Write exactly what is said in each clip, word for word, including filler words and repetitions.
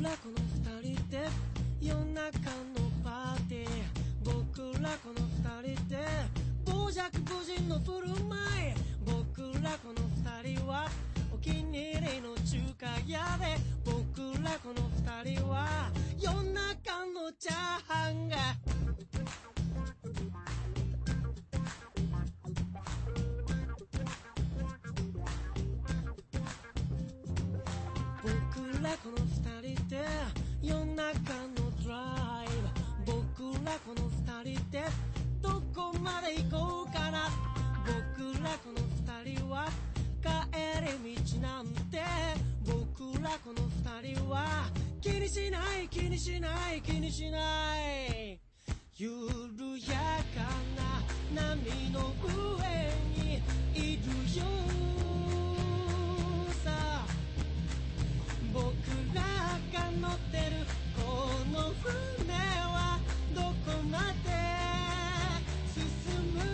らこの二人で夜中のパーティー、僕らこの二人で傍若無人の振る舞い、僕らこの二人はお気に入りの中華屋で、僕らこの二人は夜中のチャーハンが僕らこの二人で夜中のドライブ、僕らこの二人でどこまで行こうかな、僕らこの二人は帰り道なんて、僕らこの二人は気にしない気にしない気にしない、緩やかな波の上にいるよさ、僕らが乗ってるこの船はどこまで進む、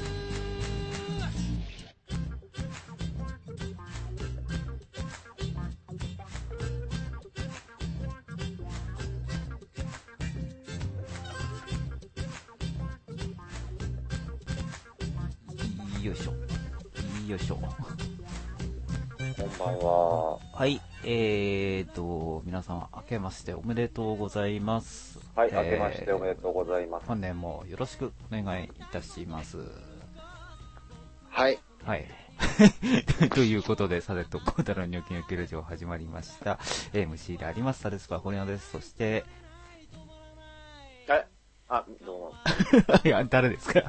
よいしょよいしょ。 こんばんは。 はい、えーと皆さん明けましておめでとうございます。 はい、明けましておめでとうございます。 本年もよろしくお願いいたします。 はいはいということで、さてと孝太郎ニョキニョキラジオ始まりました。 エムシー でありますサレスパホリナです。そしてえあどうもいや誰ですか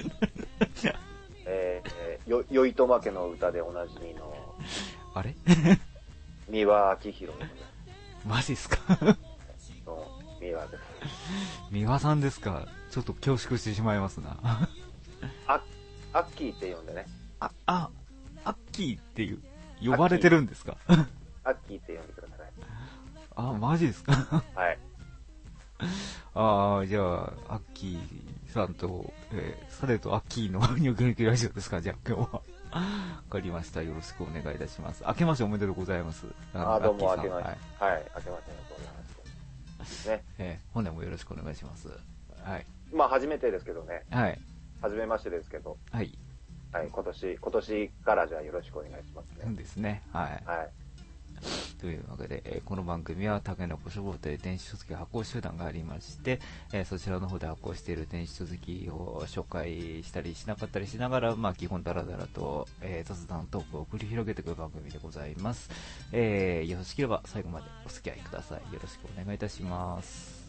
えー、よよいとま家の歌でおなじみのあれ三輪明宏です。 マジっすかの三輪です。 三輪さんですか。ちょっと恐縮してしまいますなあアッキーって呼んでね。 あ、あ、アッキーっていう呼ばれてるんですかアッキーって呼んでください。 あ、マジですかはい。 ああ、じゃあアッキーさんと、えー、サレとアッキーのニョキニョキラジオですか。じゃあ今日はわかりました。よろしくお願いいたします。明けましておめでとうございます。 あどうも明けまして、 はい、 はい、明けましておめでとうございますね。 えー、本年もよろしくお願いします。はい。 まあ初めてですけどね。 はい。 初めましてですけど。 はい。 はい、今年今年からじゃあよろしくお願いしますね。 そうですね。はい。 はい。 というわけで、えー、この番組は竹の子書房という電子書籍発行集団がありまして、えー、そちらの方で発行している電子書籍を紹介したりしなかったりしながら、まあ基本ダラダラと、えー、雑談トークを繰り広げていく番組でございます。えー、よろしければ最後までお付き合いください。よろしくお願いいたします。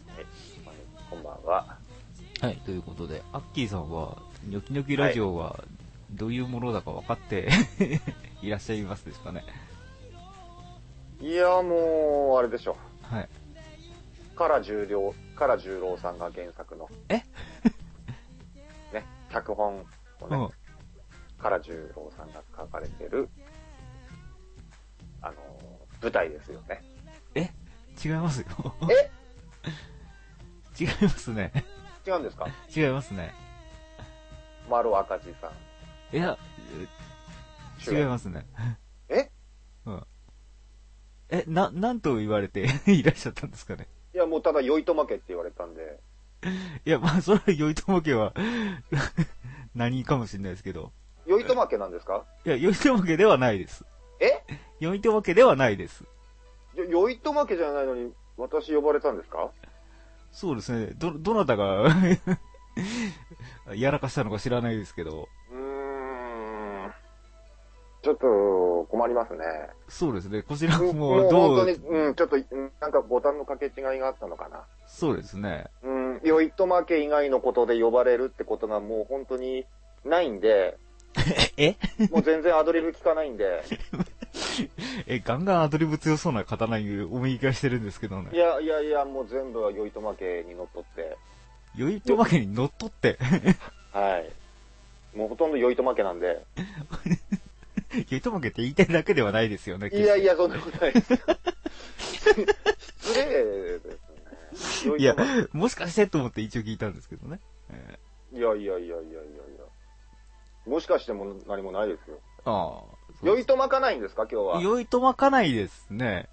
はい、こんばんは。 はい、ということで、アッキーさんはニョキニョキラジオはどういうものだか分かって、はい、いらっしゃいますですかね。 いやもうあれでしょ。 はい。 唐十郎唐十郎さんが原作のえね脚本をね、 うん、 唐十郎さんが書かれてるあの舞台ですよね。 え違いますよ。 え違いますね。 違うんですか。 違いますね。 丸赤字さん。 いや違いますね。 えうんえ、な、なんと言われていらっしゃったんですかね。 いや、もうただ、よいとまけって言われたんで。 いや、まあ、それはよいとまけは、何かもしれないですけど。 よいとまけなんですか。 いや、よいとまけではないです。 えよいとまけではないです。 よいとまけじゃないのに、私呼ばれたんですか。 そうですね。ど、どなたが、やらかしたのか知らないですけど。 うーん。ちょっと困りますね。 そうですね。こちらももうどう、 本当に、うん、ちょっと、なんかボタンの掛け違いがあったのかな。 そうですね。 うん、よいとまけ以外のことで呼ばれるってことがもう本当にないんで、 えもう全然アドリブ聞かないんで。 え、ガンガンアドリブ強そうな刀にお右がしてるんですけどね。 いやいやいや、もう全部はよいとまけにのっとって。 よいとまけにのっとってはい。もうほとんどよいとまけなんで。 よいとまけって言いたいだけではないですよね。 いやいや、そんなことないですよ。失礼ですね。 いや、もしかしてと思って一応聞いたんですけどね。えー、いやいやいやいやいやいや。もしかしても何もないですよ。 ああ。 よいとまかないんですか、今日は。 よいとまかないですね。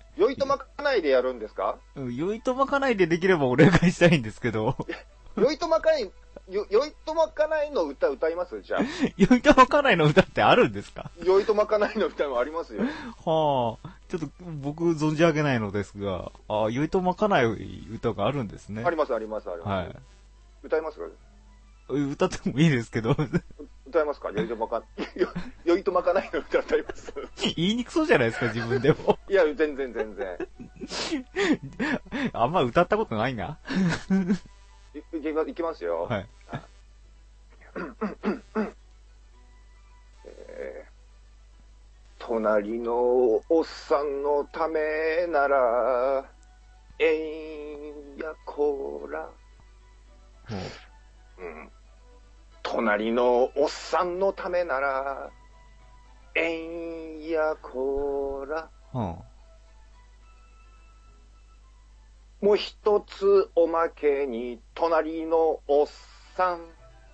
酔いとまかないでやるんですか？ うん、酔いとまかないでできればお願いしたいんですけど。 酔いとまかない、よ酔いとまかないの歌歌いますじゃあ。 酔いとまかないの歌ってあるんですか？ 酔いとまかないの歌もありますよ。 はあ、ちょっと僕存じ上げないのですが、ああ、酔いとまかない歌があるんですね。 ありますありますあります。はい。歌いますか？ 歌ってもいいですけど。 歌いますか？酔いとまか、酔いとまかないの歌歌います。 言いにくそうじゃないですか、自分でも。 いや、全然全然。 あんま歌ったことないな。 い, い, きまいきますよ。はい。えー、隣のおっさんのためなら、えんやこら。うん、隣のおっさんのためなら、えんやこら。うんもう一つおまけに、隣のおっさん。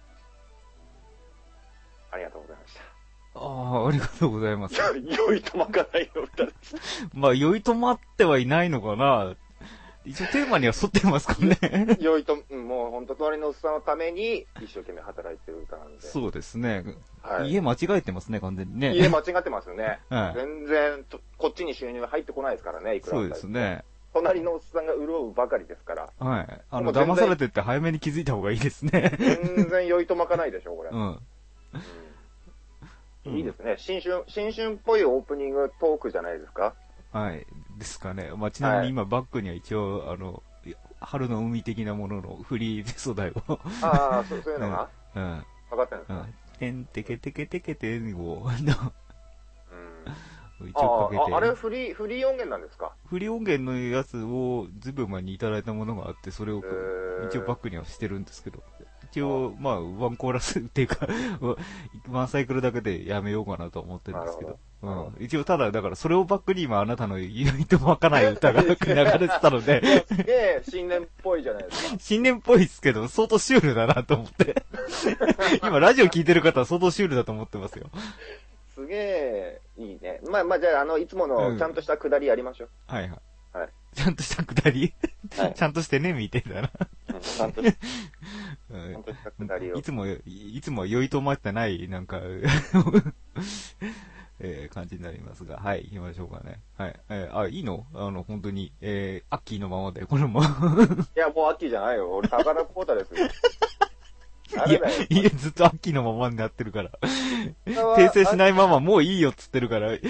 ありがとうございました。 ああ、ありがとうございます。 酔いとまかないの歌です。 まあ、酔いとまってはいないのかな。一応テーマには沿ってますかね。 酔いと、もう本当隣のおっさんのために一生懸命働いてる歌なんで。 そうですね。はい、家間違えてますね、完全にね。 家間違ってますね。 はい、 全然こっちに収入が入ってこないですからね、いくらそうですね。 隣のおっさんが潤うばかりですから。 はい。あの、騙されてって早めに気づいた方がいいですね。 全然酔いとまかないでしょ、これ。うん。うん、いいですね。新春、新春っぽいオープニングトークじゃないですか？ はい。ですかね。まあ、ちなみに今バックには一応、あの、春の海的なもののフリー素材を。 ああ、そう、そういうのがうん。 分かってるんですか？うん。 てんてけてけてけてんを、 一応かけて。あ、あれフリー、フリー音源なんですか？ フリー音源のやつをずいぶん前にいただいたものがあって、それを一応バックにはしてるんですけど、一応、まあ、ワンコーラスっていうか、ワンサイクルだけでやめようかなと思ってるんですけど、うん、一応ただ、だからそれをバックに今あなたの言いともわかない歌が流れてたので、 すげえ新年っぽいじゃないですか。 新年っぽいですけど、相当シュールだなと思って。今ラジオ聞いてる方は相当シュールだと思ってますよ。 すげえ、いいね。まあまあ、じゃあ、あの、いつものちゃんとしたくだりやりましょう。 うん、はいはい。 はい。 ちゃんとしたくだり、はい、ちゃんとしてね、みたいな。 うん、ちゃんとし、ちゃんとしたくだりを。 いつも、いつもは酔いとまってない、なんか、えー、感じになりますが、はい、行きましょうかね。はい。えー、あ、いいの？あの、本当に、えー、アッキーのままで、これも。いや、もうアッキーじゃないよ。俺、高田コータですよ。 いや、いや、ずっとアッキーのままになってるから。訂正しないまま、もういいよっつってるから、うん、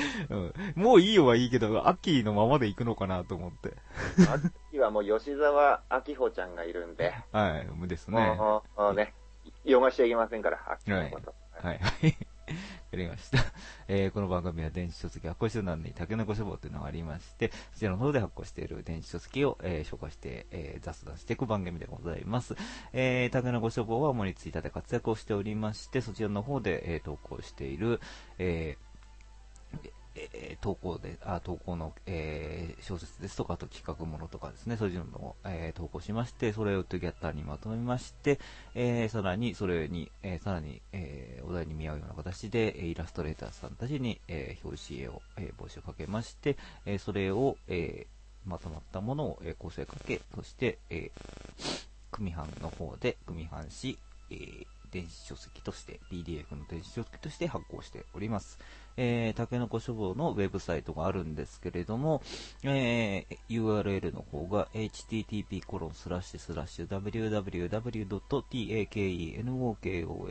もういいよはいいけど、アッキーのままで行くのかなと思って。 アッキーはもう吉沢明穂ちゃんがいるんで。 はい、無ですね。 もう、もうね、汚しちゃいけませんから、アッキーのこと。 はい、はい。わかりました。えー、この番組は電子書籍発行集団にタケノコ書房というのがありまして、そちらの方で発行している電子書籍を、えー、紹介して、えー、雑談していく番組でございます。えー、タケノコ書房は主にツイッターで活躍をしておりまして、そちらの方で、えー、投稿している、えーえー、投稿で、あ、投稿の、えー、小説ですとか、あと企画ものとかですね、そういうのを、えー、投稿しまして、それをトゥギャッターにまとめまして、えー、さらに、それに、えー、さらに、えー、お題に見合うような形で、イラストレーターさんたちに、えー、表紙絵を、えー、募集かけまして、えー、それを、えー、まとまったものを、えー、構成かけ、そして、えー、組版の方で、組版し、えー、電子書籍として、ピーディーエフ の電子書籍として発行しております。えー、タケノコ書房のウェブサイトがあるんですけれども、えー、ユーアールエル の方が エイチティーティーピーコロンスラッシュスラッシュダブリューダブリューダブリュードットタケノコショボ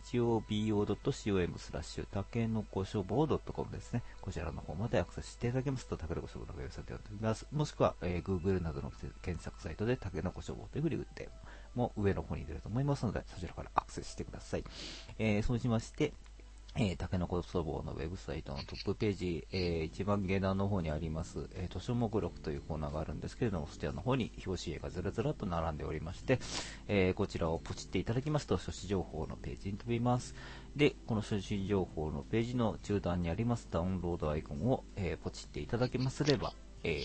スラッシュタケノコ書房ドットコム ですね。こちらの方までアクセスしていただけますと、タケノコ書房のウェブサイトが出てきます。もしくは、えー、Google などの検索サイトでタケノコ書房というふうに打っても上の方に出ると思いますので、そちらからアクセスしてください。えー、そうしまして、えー、タケノコ書房のウェブサイトのトップページ、えー、一番下段の方にあります、えー、図書目録というコーナーがあるんですけれども、そちらの方に表紙絵がずらずらっと並んでおりまして、えー、こちらをポチっていただきますと、書誌情報のページに飛びます。で、この書誌情報のページの中段にありますダウンロードアイコンを、えー、ポチっていただけますれば、えー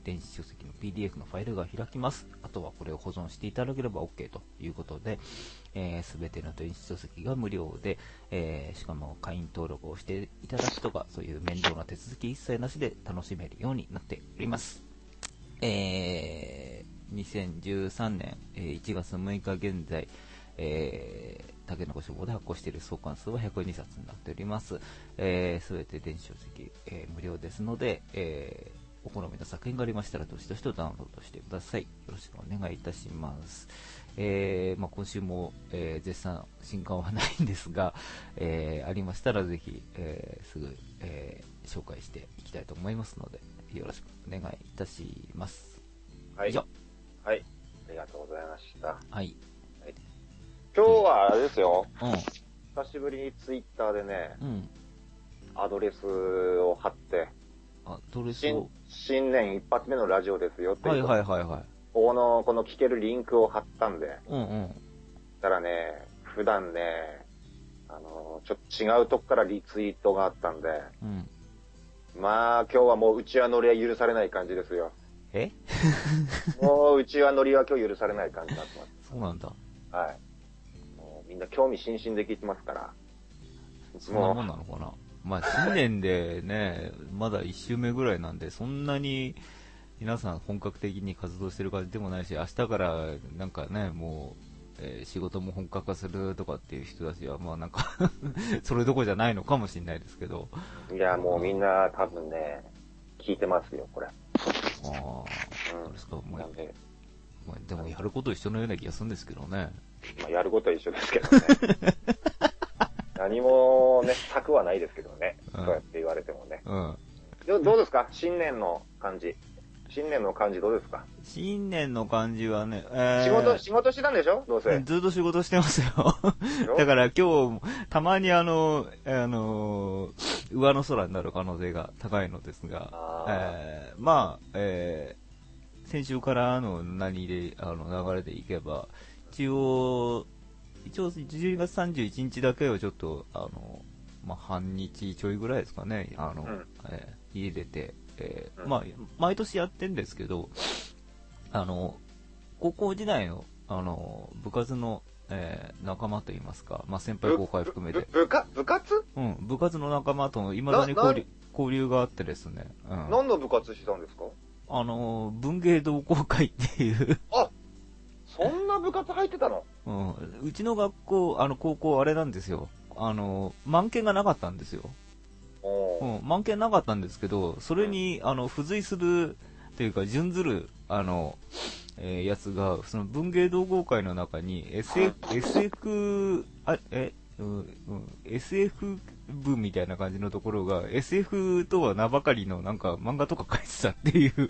電子書籍の ピーディーエフ のファイルが開きます。あとはこれを保存していただければ OK ということで、えー、全ての電子書籍が無料で、えー、しかも会員登録をしていただくとか、そういう面倒な手続き一切なしで楽しめるようになっております。えー、にせんじゅうさんねんいちがつむいか現在、えーたけのこ書房で発行している創刊数はひゃくにさつになっております。すべ、えー、て電子書籍、えー、無料ですので、えー、お好みの作品がありましたらどしどしとダウンロードしてください。よろしくお願いいたします。えーまあ、今週も、えー、絶賛新刊はないんですが、えー、ありましたらぜひ、えー、すぐ、えー、紹介していきたいと思いますのでよろしくお願いいたします。 はい。 以上。 はい。ありがとうございました。 はい。はい、 今日はあれですよ。 うん。 久しぶりにツイッターでね、 うん、 アドレスを貼って、 アドレスを新、新年一発目のラジオですよっていう。 はいはいはいはい。 この、この聞けるリンクを貼ったんで。 うんうん。 たらね、普段ね、あの、ちょっと違うとこからリツイートがあったんで、 うん、 まあ今日はもううちわ乗りは許されない感じですよ。 えもううちわ乗りは今日許されない感じになってます。 そうなんだ。 はい。もうみんな興味津々で聞いてますから。 そんなもんなのかな。まあ新年でね、まだいっ週目ぐらいなんで、そんなに皆さん本格的に活動してる感じでもないし、明日からなんかね、もう、えー、仕事も本格化するとかっていう人たちは、まあなんかそれどころじゃないのかもしれないですけど。 いや、もうみんな多分ね、聞いてますよ、これ。ああ、うん、そうですか。まあ、 なんで、 まあ、でもやること一緒のような気がするんですけどね。 まあ、やることは一緒ですけどね。何もね、策はないですけどね。うん、そうやって言われてもね。 うん。 ど, どうですか新年の感じ。新年の感じどうですか？ 新年の感じはね、 えー、仕事、仕事してたんでしょどうせ。 ずっと仕事してますよ。だから今日、たまにあの、あの、上の空になる可能性が高いのですが、えー、まあ、えー、先週からの何で、あの、流れでいけば、一応、一応じゅうにがつさんじゅういちにちだけはちょっと、あの、まあ、半日ちょいぐらいですかね、あの、うん、えー、家出て、えーうん、まあ、毎年やってんですけど、あの、高校時代の、あの、部活の、えー、仲間といいますか、まあ、先輩後輩含めて。 部活部活うん、部活の仲間と未だに交流、交流があってですね。 うん、何の部活してたんですか？ あの、文芸同好会っていうあ、そんな部活入ってたの？ うん、うちの学校、あの、高校あれなんですよ。あの、満研がなかったんですよ。うん、満研なかったんですけど、それに、あの、付随する、というか、準ずる、あの、えー、やつが、その文芸同好会の中に、エスエフ、エスエフ、あ、え、うん、うん、エスエフ 部みたいな感じのところが、エスエフ とは名ばかりのなんか漫画とか書いてたっていう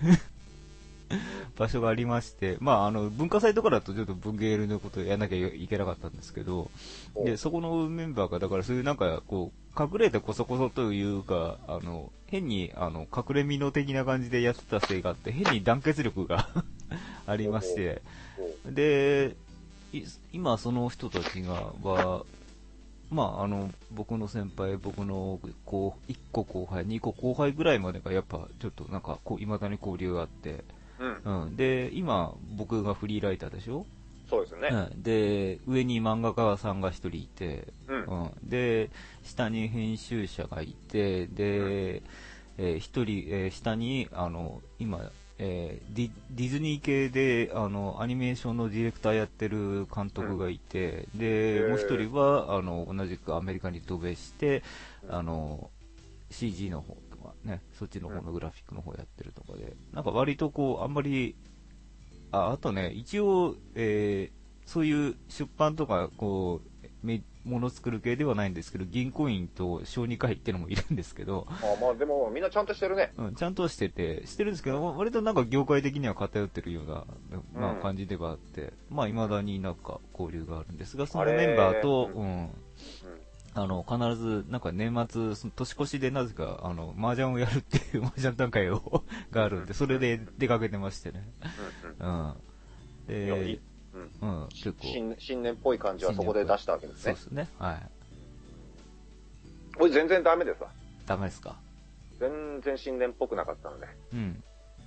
場所がありまして、まあ、あの、文化祭とかだとちょっと文芸のことをやらなきゃいけなかったんですけど、で、そこのメンバーが、だからそういうなんか、こう、隠れてこそこそというか、あの、変に、あの、隠れ身の的な感じでやってたせいがあって、変に団結力がありまして、で、今その人たちが、は、まあ、あの、僕の先輩、僕のこういっこ後輩、にこ後輩ぐらいまでがやっぱちょっとなんか、こう、未だに交流があって、うん、うん。で、今、僕がフリーライターでしょ？ そうですね。 うん、で、上に漫画家さんが一人いて、うん、うん。で、下に編集者がいて、で、うん、えー、一人、えー、下に、あの、今、えー、ディ、ディズニー系で、あの、アニメーションのディレクターやってる監督がいて、うん、で、もう一人は、あの、同じくアメリカに渡米して、うん、あの、シージー の方とかね、そっちの方のグラフィックの方やってるとかで、なんか割とこう、あんまり、あ、あとね、一応、えー、そういう出版とか、こう、め、もの作る系ではないんですけど、銀行員と小児科医っていうのもいるんですけど。 あ、まあでもみんなちゃんとしてるね。 うん、ちゃんとしてて、してるんですけど、割となんか業界的には偏ってるような、まあ感じではあって、うん、まあ未だになんか交流があるんですが、そのメンバーと、うん、うん、あの、必ず、なんか年末、その年越しでなぜか、あの、麻雀をやるっていう麻雀大会をがあるんで、それで出かけてましてね。うん。うん、で、うん、結構新。新年っぽい感じはそこで出したわけですね。 そうですね。はい。 これ全然ダメですわ。 ダメですか？ 全然新年っぽくなかったので。 うん。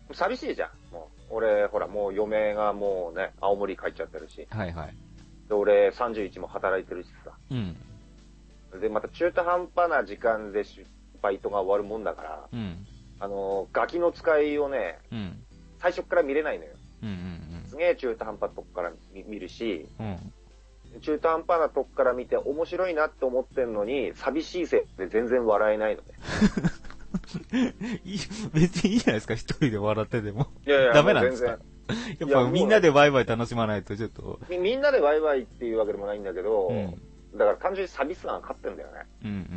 寂しいじゃん。もう俺、ほら、もう嫁がもうね、青森帰っちゃってるし。 はいはい。 で、俺さんじゅういちも働いてるしさ。 うん。 で、また中途半端な時間でバイトが終わるもんだから、 うん。 あの、ガキの使いをね、 うん。 最初から見れないのよ。 うんうんうん。 すげえ中途半端なとこから見るし、 うん。 中途半端なとこから見て面白いなって思ってんのに、寂しいせいで全然笑えないのね。 いい別にいいじゃないですか、一人で笑ってでも。 いやいや、 ダメなんですか？ やっぱみんなでワイワイ楽しまないとちょっと。 み, みんなでワイワイっていうわけでもないんだけど、うん、だから単純に寂しさが勝ってんだよね。 うんうんうん。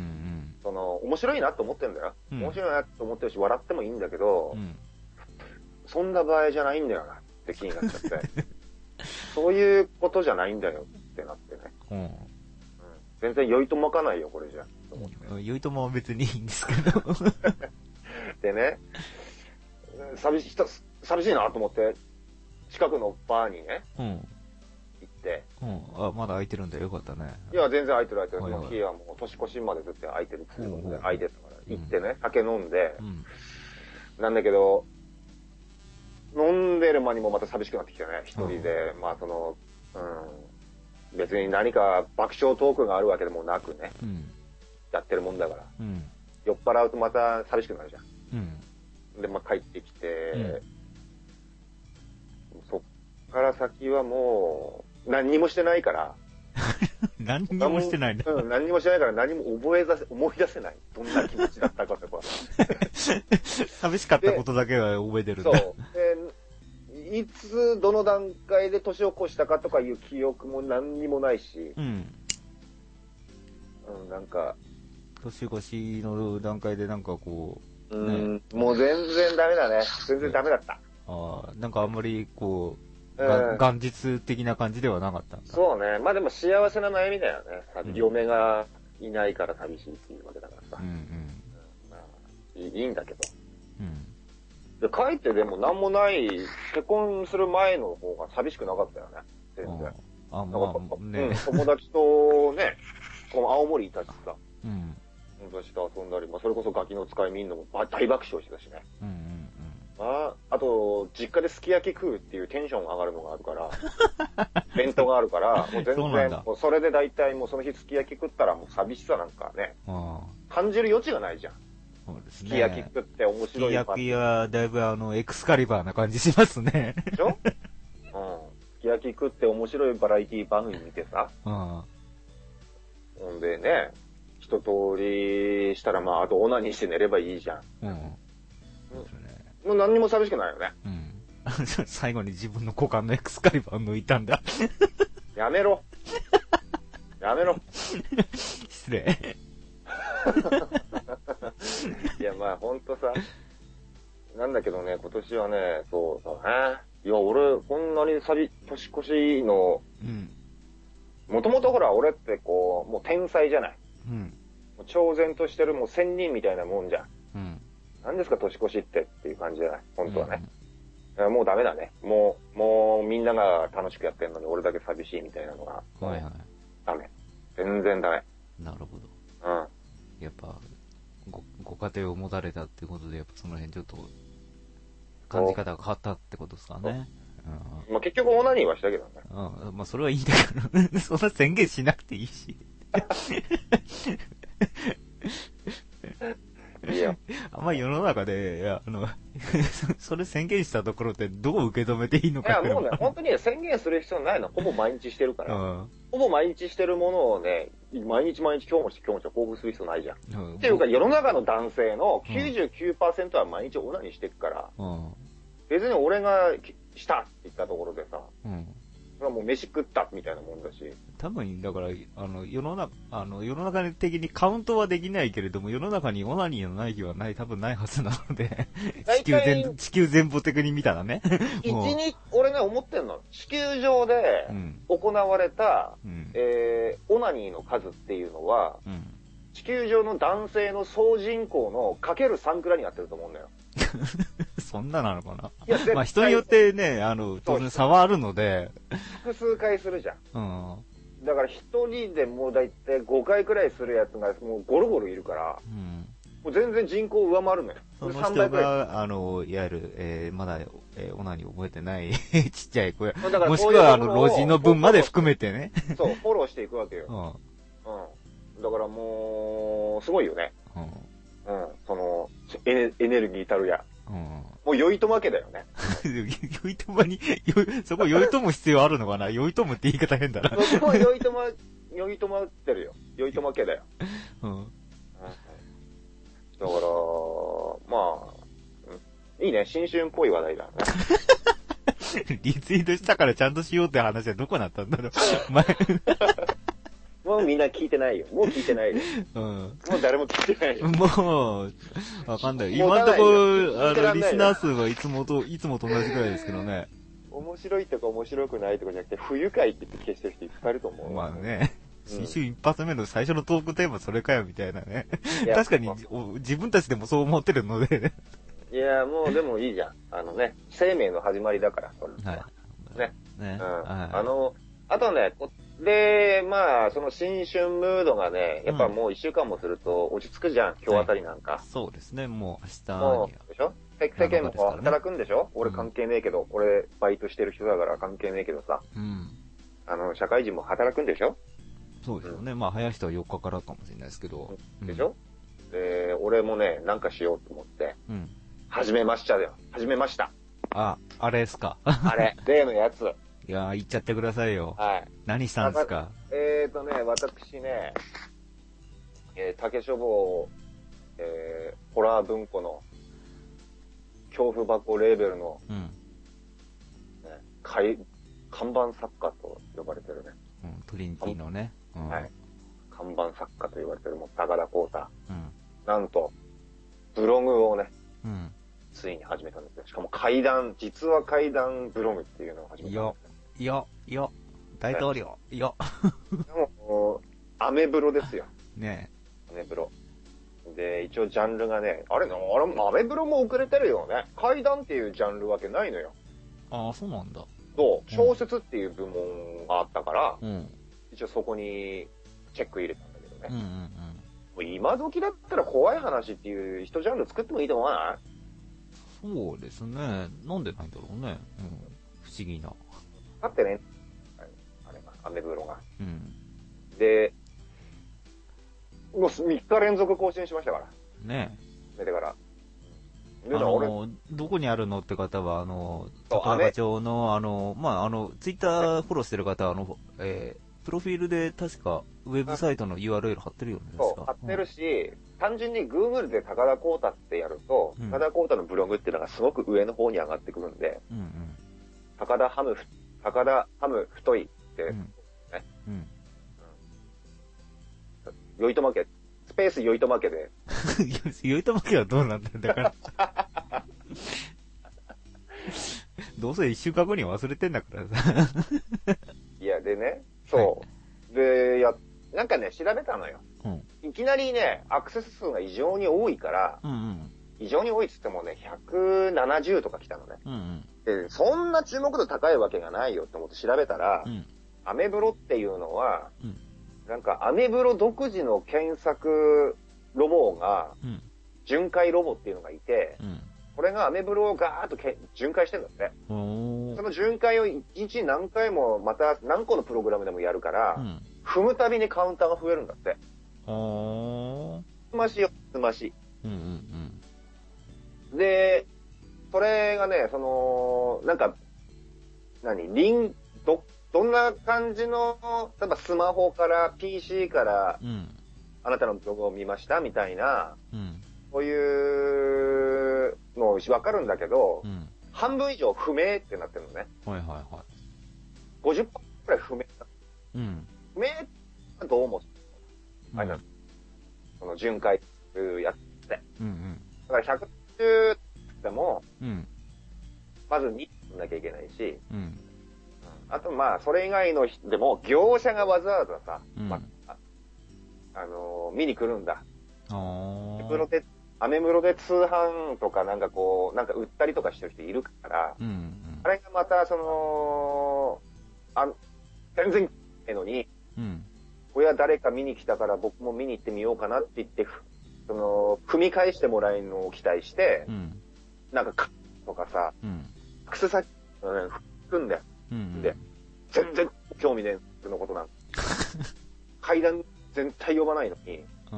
その、面白いなと思ってんだよ。うん、面白いなと思ってるし、笑ってもいいんだけど、うん、そんな場合じゃないんだよなって気になっちゃって。そういうことじゃないんだよってなってね。うん。うん、全然酔いとまかないよ、これじゃ。 酔いとまは別にいいんですけど。 でね、寂しい、寂しいなと思って、近くのバーにね、うん、行って、 うん、あ、まだ空いてるんだよ、よかったね。 いや、全然空いてる空いてる。その日はもう年越しまでずっと空いてるっていうことで、空いてたから、行ってね、酒飲んで、うん、なんだけど、飲んでる間にもまた寂しくなってきてね、一人で、うん、まあその、うん、別に何か爆笑トークがあるわけでもなくね、うん、やってるもんだから、うん、酔っ払うとまた寂しくなるじゃん。うん、で、まあ帰ってきて、うん、そっから先はもう、何にもしてないから、 何にもしてないね。 うん、何にもしてないから何も覚え出せ、思い出せない。どんな気持ちだったかとか。 寂しかったことだけは覚えてるんだ。 そう。で、いつ、どの段階で年を越したかとかいう記憶も何にもないし、うん。うん、なんか。 年越しの段階でなんかこう、ね、 うん、もう全然ダメだね。全然ダメだった。 ああ、なんかあんまりこう、元日的な感じではなかったんだ。 そうね。まあでも幸せな悩みだよね。うん、嫁がいないから寂しいっていうわけだからさ。うんうんうんまあ、いいんだけど。うん、で帰ってでも何もない、結婚する前の方が寂しくなかったよね。全然。あ、まあ、ね、うん、友達とね、この青森いたしさ。うん、友達と遊んだり、まあそれこそガキの使いみんなも大爆笑してたしね。うんうんあ, あと、実家ですき焼き食うっていうテンション上がるのがあるから、弁当があるから、もう全然、そ, もうそれで大体もうその日すき焼き食ったらもう寂しさなんかね、感じる余地がないじゃん。そうですね。すき焼き食って面白い。すき焼きはだいぶあの、エクスカリバーな感じしますね。 でしょうん。すき焼き食って面白いバラエティ番組見てさ。うん。ほんでね、一通りしたらまあ、あとオナニーして寝ればいいじゃん。うん。そうですね。もう何にも寂しくないよね。うん。 最後に自分の股間のエクスカリバーを抜いたんだ。 やめろ。やめろ。 失礼。 いや、まあほんとさ、なんだけどね、今年はね、そうだね。いや、俺、こんなに寂、年越しの、うん。もともとほら、俺ってこう、もう天才じゃない。うん。超然としてるもう仙人みたいなもんじゃん。うん。何ですか年越しってっていう感じじゃない本当はね、うん、もうダメだねもうもうみんなが楽しくやってんのに俺だけ寂しいみたいなのがはいはいダメ全然ダメなるほどうんやっぱ ご, ご家庭を持たれたってことでやっぱその辺ちょっと感じ方が変わったってことですかねうん、まあ結局オナニーはしたけどねうんまあそれはいいんだけどそんな宣言しなくていいしいや。あんま世の中で、いや、あの、それ宣言したところってどう受け止めていいのかって。 いや、もうね、本当に宣言する必要ないの。ほぼ毎日してるから。うん、ほぼ毎日してるものをね、毎日毎日今日もして今日もして報告する必要ないじゃん。うん、っていうか、世の中の男性の きゅうじゅうきゅうパーセント は毎日オナニーしてるから、うん、別に俺がしたって言ったところでさ、うんもう飯食ったみたいなもんだし。 多分、だから、あの、世の中、あの、世の中的にカウントはできないけれども、世の中にオナニーのない日はない、多分ないはずなので、地球全、地球全部的に見たらね。 一日、俺ね、思ってんの。地球上で行われた、うん、えー、オナニーの数っていうのは、うん、地球上の男性の総人口のかけるさんくらいになってると思うんだよ。 そんななのかな。いや、まあ人によってね、あの、当然差はあるので。 複数回するじゃん。うん。だから一人でもうだいたいごかいくらいするやつがもうゴロゴロいるから。うん。 もう全然人口上回るのよ。 その人が、あの、いわゆる、えー、まだ、えー、オナに覚えてないちっちゃい子や、もしくは、あの、老人の分まで含めてね。 そう、フォローしていくわけよ。 うん。 うん。だからもう、すごいよね。 うん。 うん。その、エネエネルギーたるや。 うん。 もう酔いとまけだよね。 酔いとまに、そこ酔いとむ必要あるのかな？酔いとむって言い方変だな。 そこは酔いとま、酔いとまってるよ。酔いとまけだよ。 うん。 だから、まあ、いいね、新春っぽい話題だね。 リツイートしたからちゃんとしようって話はどこなったんだろう。前もうみんな聞いてないよ。もう聞いてないよ。うん。もう誰も聞いてないよ。 もう、わかんない。今んとこ、あの、リスナー数はいつもと、いつもと同じくらいですけどね。 面白いとか面白くないとかじゃなくて、不愉快って言って消してる人いっぱいいると思う。 まあね。新春一発目の最初のトークテーマそれかよみたいなね。確かに自分たちでもそう思ってるので、ね。 いや、もうでもいいじゃん。あのね、生命の始まりだから、それは。はい。ね。ね。うん。はい、あの、あとね、で、まあ、その新春ムードがね、やっぱもう一週間もすると落ち着くじゃん、今日あたりなんか。 はい、そうですね、もう明日に。 もうでしょ世間も働くんでしょ、ね、俺関係ねえけど、うん、俺バイトしてる人だから関係ねえけどさ。うん。あの、社会人も働くんでしょそうですよね。うん、まあ、早い人はよっかからかもしれないですけど。 でしょ、うん、で、俺もね、なんかしようと思って、うん。始めましたよ。始めました。 あ、あれですか。 あれ、例のやつ。 いやー、言っちゃってくださいよ。はい。何したんですか？ えーとね、私ね、えー、竹書房、えー、ホラー文庫の、恐怖箱レーベルの、うん。ね、かい、看板作家と呼ばれてるね。 うん、トリニティのね。 うん、はい。看板作家と言われてるもう高田光太。うん。なんと、ブログをね、うん。ついに始めたんですよ。しかも怪談、実は怪談ブログっていうのを始めたんですよ。 いや、いや、大統領、いや。 でも、アメブロですよ。 ねえ。アメブロ。で、一応ジャンルがね、あれ、あれ、アメブロも遅れてるよね。怪談っていうジャンルわけないのよ。 ああ、そうなんだ。 そう、小説っていう部門があったから、うん、一応そこにチェック入れたんだけどね。うんうんうん、もう今時だったら怖い話っていう一ジャンル作ってもいいと思わない？ そうですね。なんでないんだろうね。うん、不思議な。 だってね、あれが、アメブロが。うん。で、もうみっか連続更新しましたから。 ねえ。寝てから。 あの、どこにあるのって方は、あの、高田町の、あの、まあ、あの、ツイッターフォローしてる方は、あの、えー、プロフィールで確か、ウェブサイトの ユーアールエル 貼ってるよね。 そう、貼ってるし、うん、単純に Google で高田光太ってやると、うん、高田光太のブログっていうのがすごく上の方に上がってくるんで、うんうん、高田ハム、高田ハム太いって、うん、ね。うん。うん、よいとまけ、スペースよいとまけで。 よいとまけはどうなんだよ、だから。どうせ一週間後に忘れてんだからさ。 いや、でね、そう。はい、で、や、なんかね、調べたのよ。うん、いきなりね、アクセス数が異常に多いから、うんうん、異常に多いっつってもね、ひゃくななじゅうとか来たのね。うんうん、で、そんな注目度高いわけがないよって思って調べたら、うん、アメブロっていうのは、うん、なんかアメブロ独自の検索ロボが、うん、巡回ロボっていうのがいて、うん、これがアメブロをガーッとけ巡回してるんだって。その巡回をいちにち何回もまた何個のプログラムでもやるから、うん、踏むたびにカウンターが増えるんだって。つましよ、つまし。うんうんうん、で、それがね、その、なんか、何、リン、ど、どんな感じの、例えばスマホから ピーシー から、うん、あなたのブログを見ましたみたいな、うん、そういうのわかるんだけど、うん、半分以上不明ってなってるのね。はいはいはい。ごじゅっパーセント くらい不明だ。うん。不明ってどう思う、うん、あれなの、その巡回やって。うんうん。だからひゃくじゅうでも、うん、まずにんなきゃいけないし、うん、あとまあ、それ以外のでも、業者がわざわざさ、うん、まあ、あのー、見に来るんだ。アメブロで、アメブロで通販とかなんかこう、なんか売ったりとかしてる人いるから、うんうん、あれがまた、その、あ全然ないのに、うん、親誰か見に来たから僕も見に行ってみようかなって言って、 その、踏み返してもらえるのを期待して、うん、なんか、かとかさ、うん、靴先、ね、吹くんだよ。うんうん、で、全然興味ねえのことなん階段全体呼ばないのに、うん、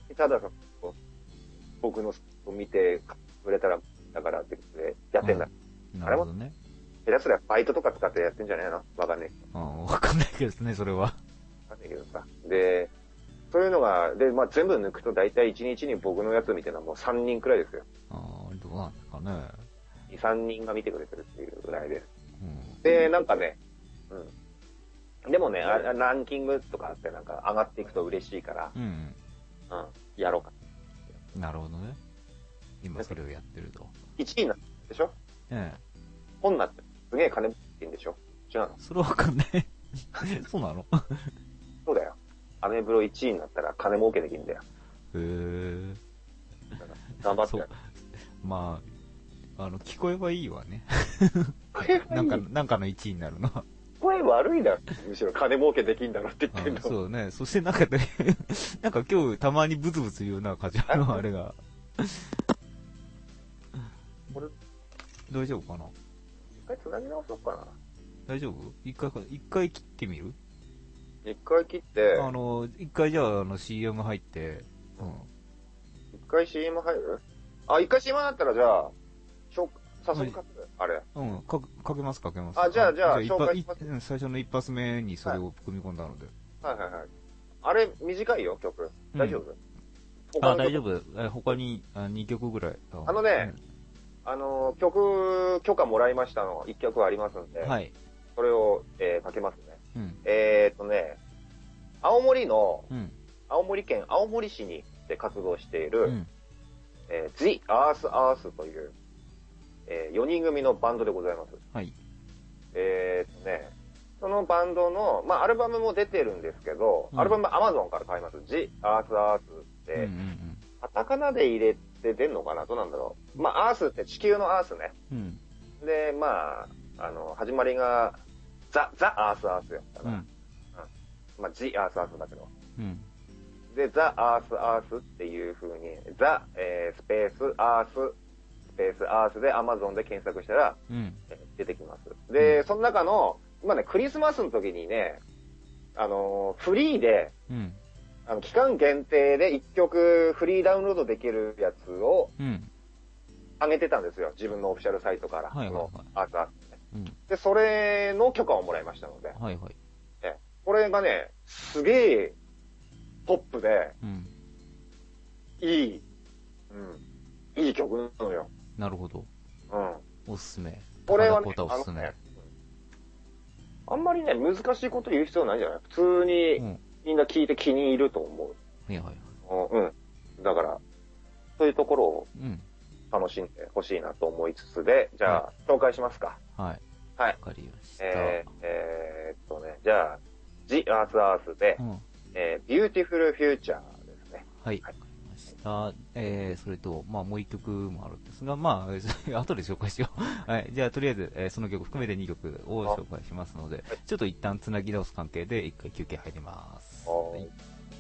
ただ僕のを見てくれたら、だからってことでやってんだ。 うん、なるほどね。 下手すりゃバイトとか使ってやってんじゃねえの？わかんねえ。 うん、わかんないけどね、それは。わかんないけどさ。で、そういうのが、で、まあ、全部抜くと大体いちにちに僕のやつ見てるのはもうさんにんくらいですよ。 ああ、どうなんですかね。 に、さんにんが見てくれてるっていうぐらいです。うん、で、なんかね、うん。でもね、あランキングとかってなんか上がっていくと嬉しいから、うん、うん、やろうか。 なるほどね。今それをやってると。 いちいになってるでしょ？ええ。本になってすげえ金持ってんでしょ？違うの？ それはわかんない。そうなの？ そうだよ。アメブロいちいになったら金儲けできるんだよ。へー。 頑張って。 まあ、あの、聞こえはいいわね。なんか、なんかのいちいになるのは。 声悪いだろ。むしろ金儲けできんだろって言ってんの。 そうね。そしてなんかね、なんか今日たまにブツブツ言うような感じのあれが。 これ、 大丈夫かな？ 一回繋ぎ直そうかな。 大丈夫？一回、一回切ってみる？ 一回切って、 あの、一回じゃあ、あの シーエム 入って、うん。 一回 シーエム 入る？あ、一回 シーエム だったらじゃあ、しょ早速書く、あれ。 うん、か、かけますかけます。 あ、じゃあ、じゃあ、 紹介します。最初の一発目にそれを組み込んだので。 はい、はい、はいはい。あれ、短いよ、曲。大丈夫？ うん、あ、大丈夫。え、他にあにきょくぐらい。 あのね、うん、あの、曲、許可もらいましたの、いっきょくありますんで。はい。それを、えー、かけますね。うん、えーとね、青森の、うん、青森県青森市にで活動している、うん、えー、The Earth Earth という、えー、よにん組のバンドでございます。はい。えーとね、そのバンドの、まあ、アルバムも出てるんですけど、うん、アルバム Amazon から買います。The Earth Earth って、うんうんうん、カタカナで入れて出んのかな？どうなんだろう。まあ、アースって地球のアースね。うん、で、まあ、あの、始まりが、ザ、ザ・アース・アースやったな。うんうん、まあ、ジ・アース・アースだけど。うん、で、ザ・アース・アースっていう風に、ザ、えー、スペース、アース、スペース、アースで Amazon で検索したら、うん、出てきます。で、うん、その中の、今ね、クリスマスの時にね、あのー、フリーで、うん、あの、期間限定でいっきょくフリーダウンロードできるやつを、上げてたんですよ。自分のオフィシャルサイトから。はいはいはい、そのアース・アース。うん、で、それの許可をもらいましたので。はいはい。え、これがね、すげえ、ポップで、うん、いい、うん、いい曲なのよ。 なるほど。うん。おすすめ。 これはね、 おすすめ。あ, ね、 あんまりね、難しいこと言う必要ないんじゃない？普通に、みんな聞いて気に入ると思う。はいはいはい。うん。だから、そういうところを、うん。楽しんでほしいなと思いつつで、じゃあ、はい、紹介しますか。はい。はい。わかりました。えー、えー、っとね、じゃあ、The Earth Earth で、うん、えー、Beautiful Future ですね。はい。わ、はい、かりました。えー、それと、まあもう一曲もあるんですが、まあ、後で紹介しよう。はい。じゃあ、とりあえず、えー、その曲含めてにきょくを紹介しますので、はい、ちょっと一旦つなぎ直す関係で一回休憩入ります。はい。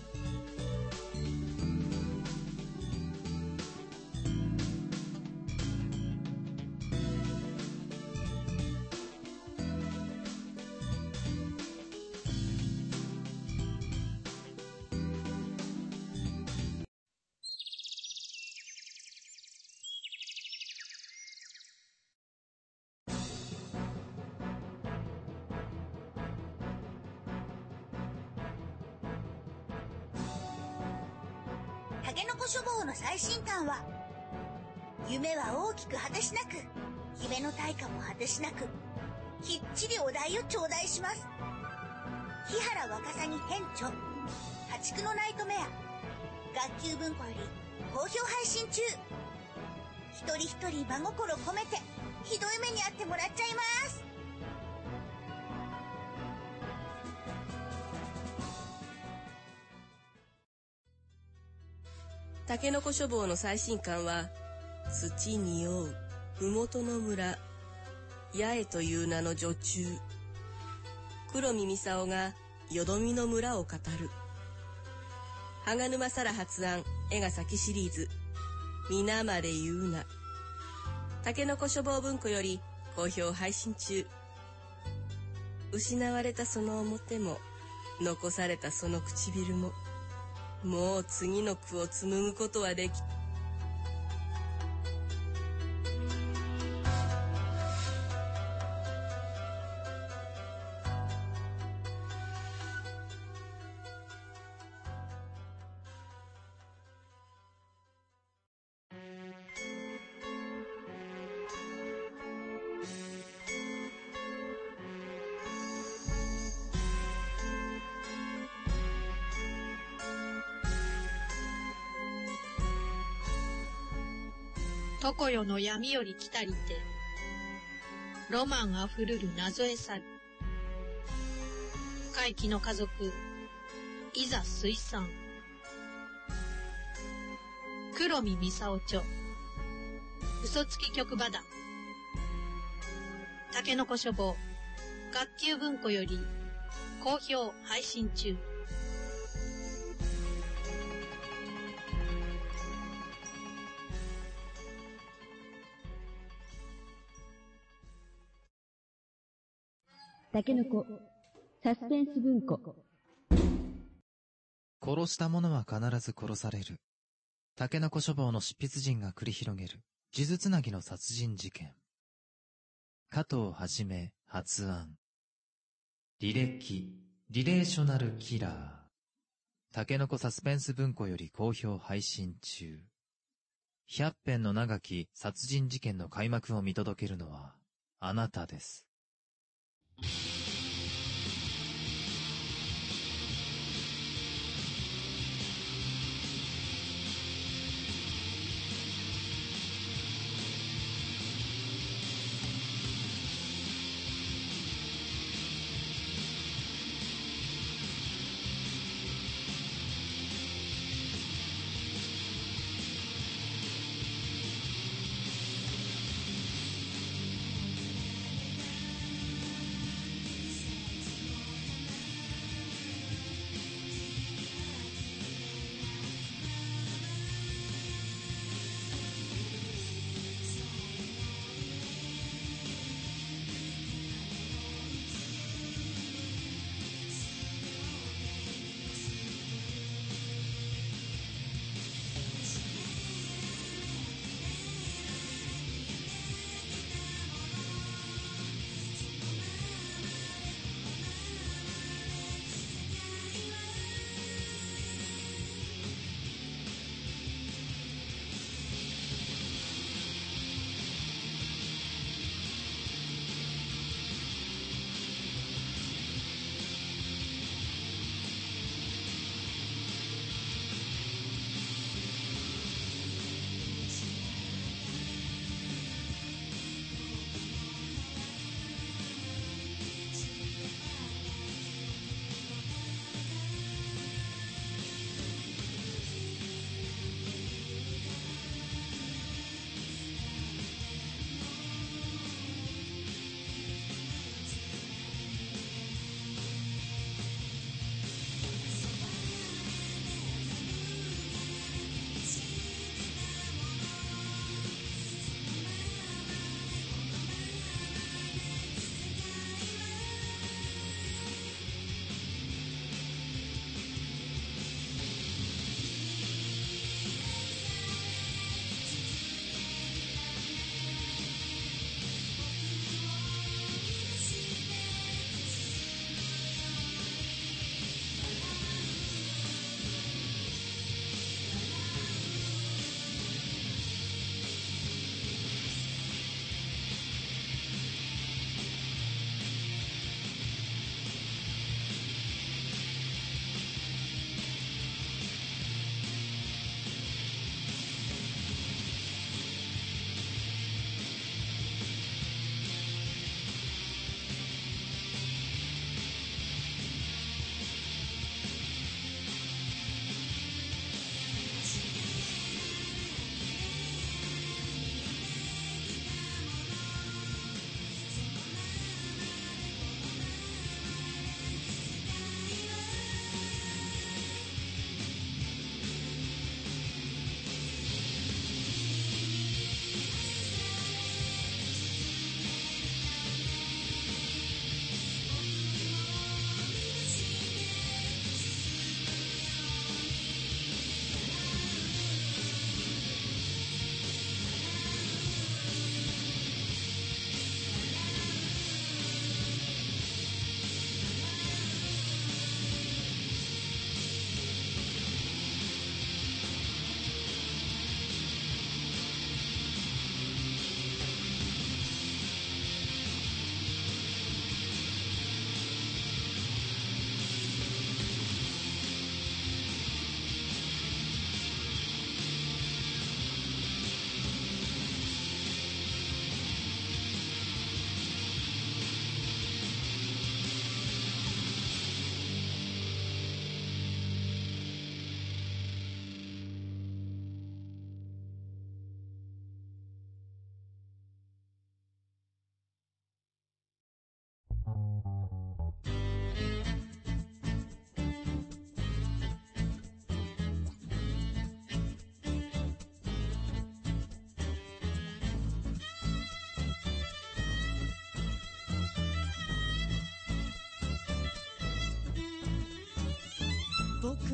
タケノコ書房の最新刊は、夢は大きく果てしなく、夢の対価も果てしなく、きっちりお題を頂戴します。日原若さに編著、破竹のナイトメア、学級文庫より好評配信中。一人一人真心込めて、ひどい目に遭ってもらっちゃいます。 タケノコ書房の最新刊は、土におうふもとの村、八重という名の女中、黒見操がよどみの村を語る。 羽賀沼沙羅発案絵が先シリーズ皆まで言うな。たけのこ書房文庫より好評配信中。失われたその表も残されたその唇ももう次の句を紡ぐことはでき常世の闇より来たりて、ロマンあふるる謎へ去る。怪奇の家族、いざ水産。黒見美沙著、嘘つき局場だ。たけのこ書房、学級文庫より好評配信中。 たけのこサスペンス文庫。 殺した者は必ず殺される。たけのこ書房の執筆陣が繰り広げる数珠つなぎの殺人事件。加藤はじめ発案。履歴リレーショナルキラー。たけのこサスペンス文庫より好評配信中。ひゃっ編の長き殺人事件の開幕を見届けるのはあなたです。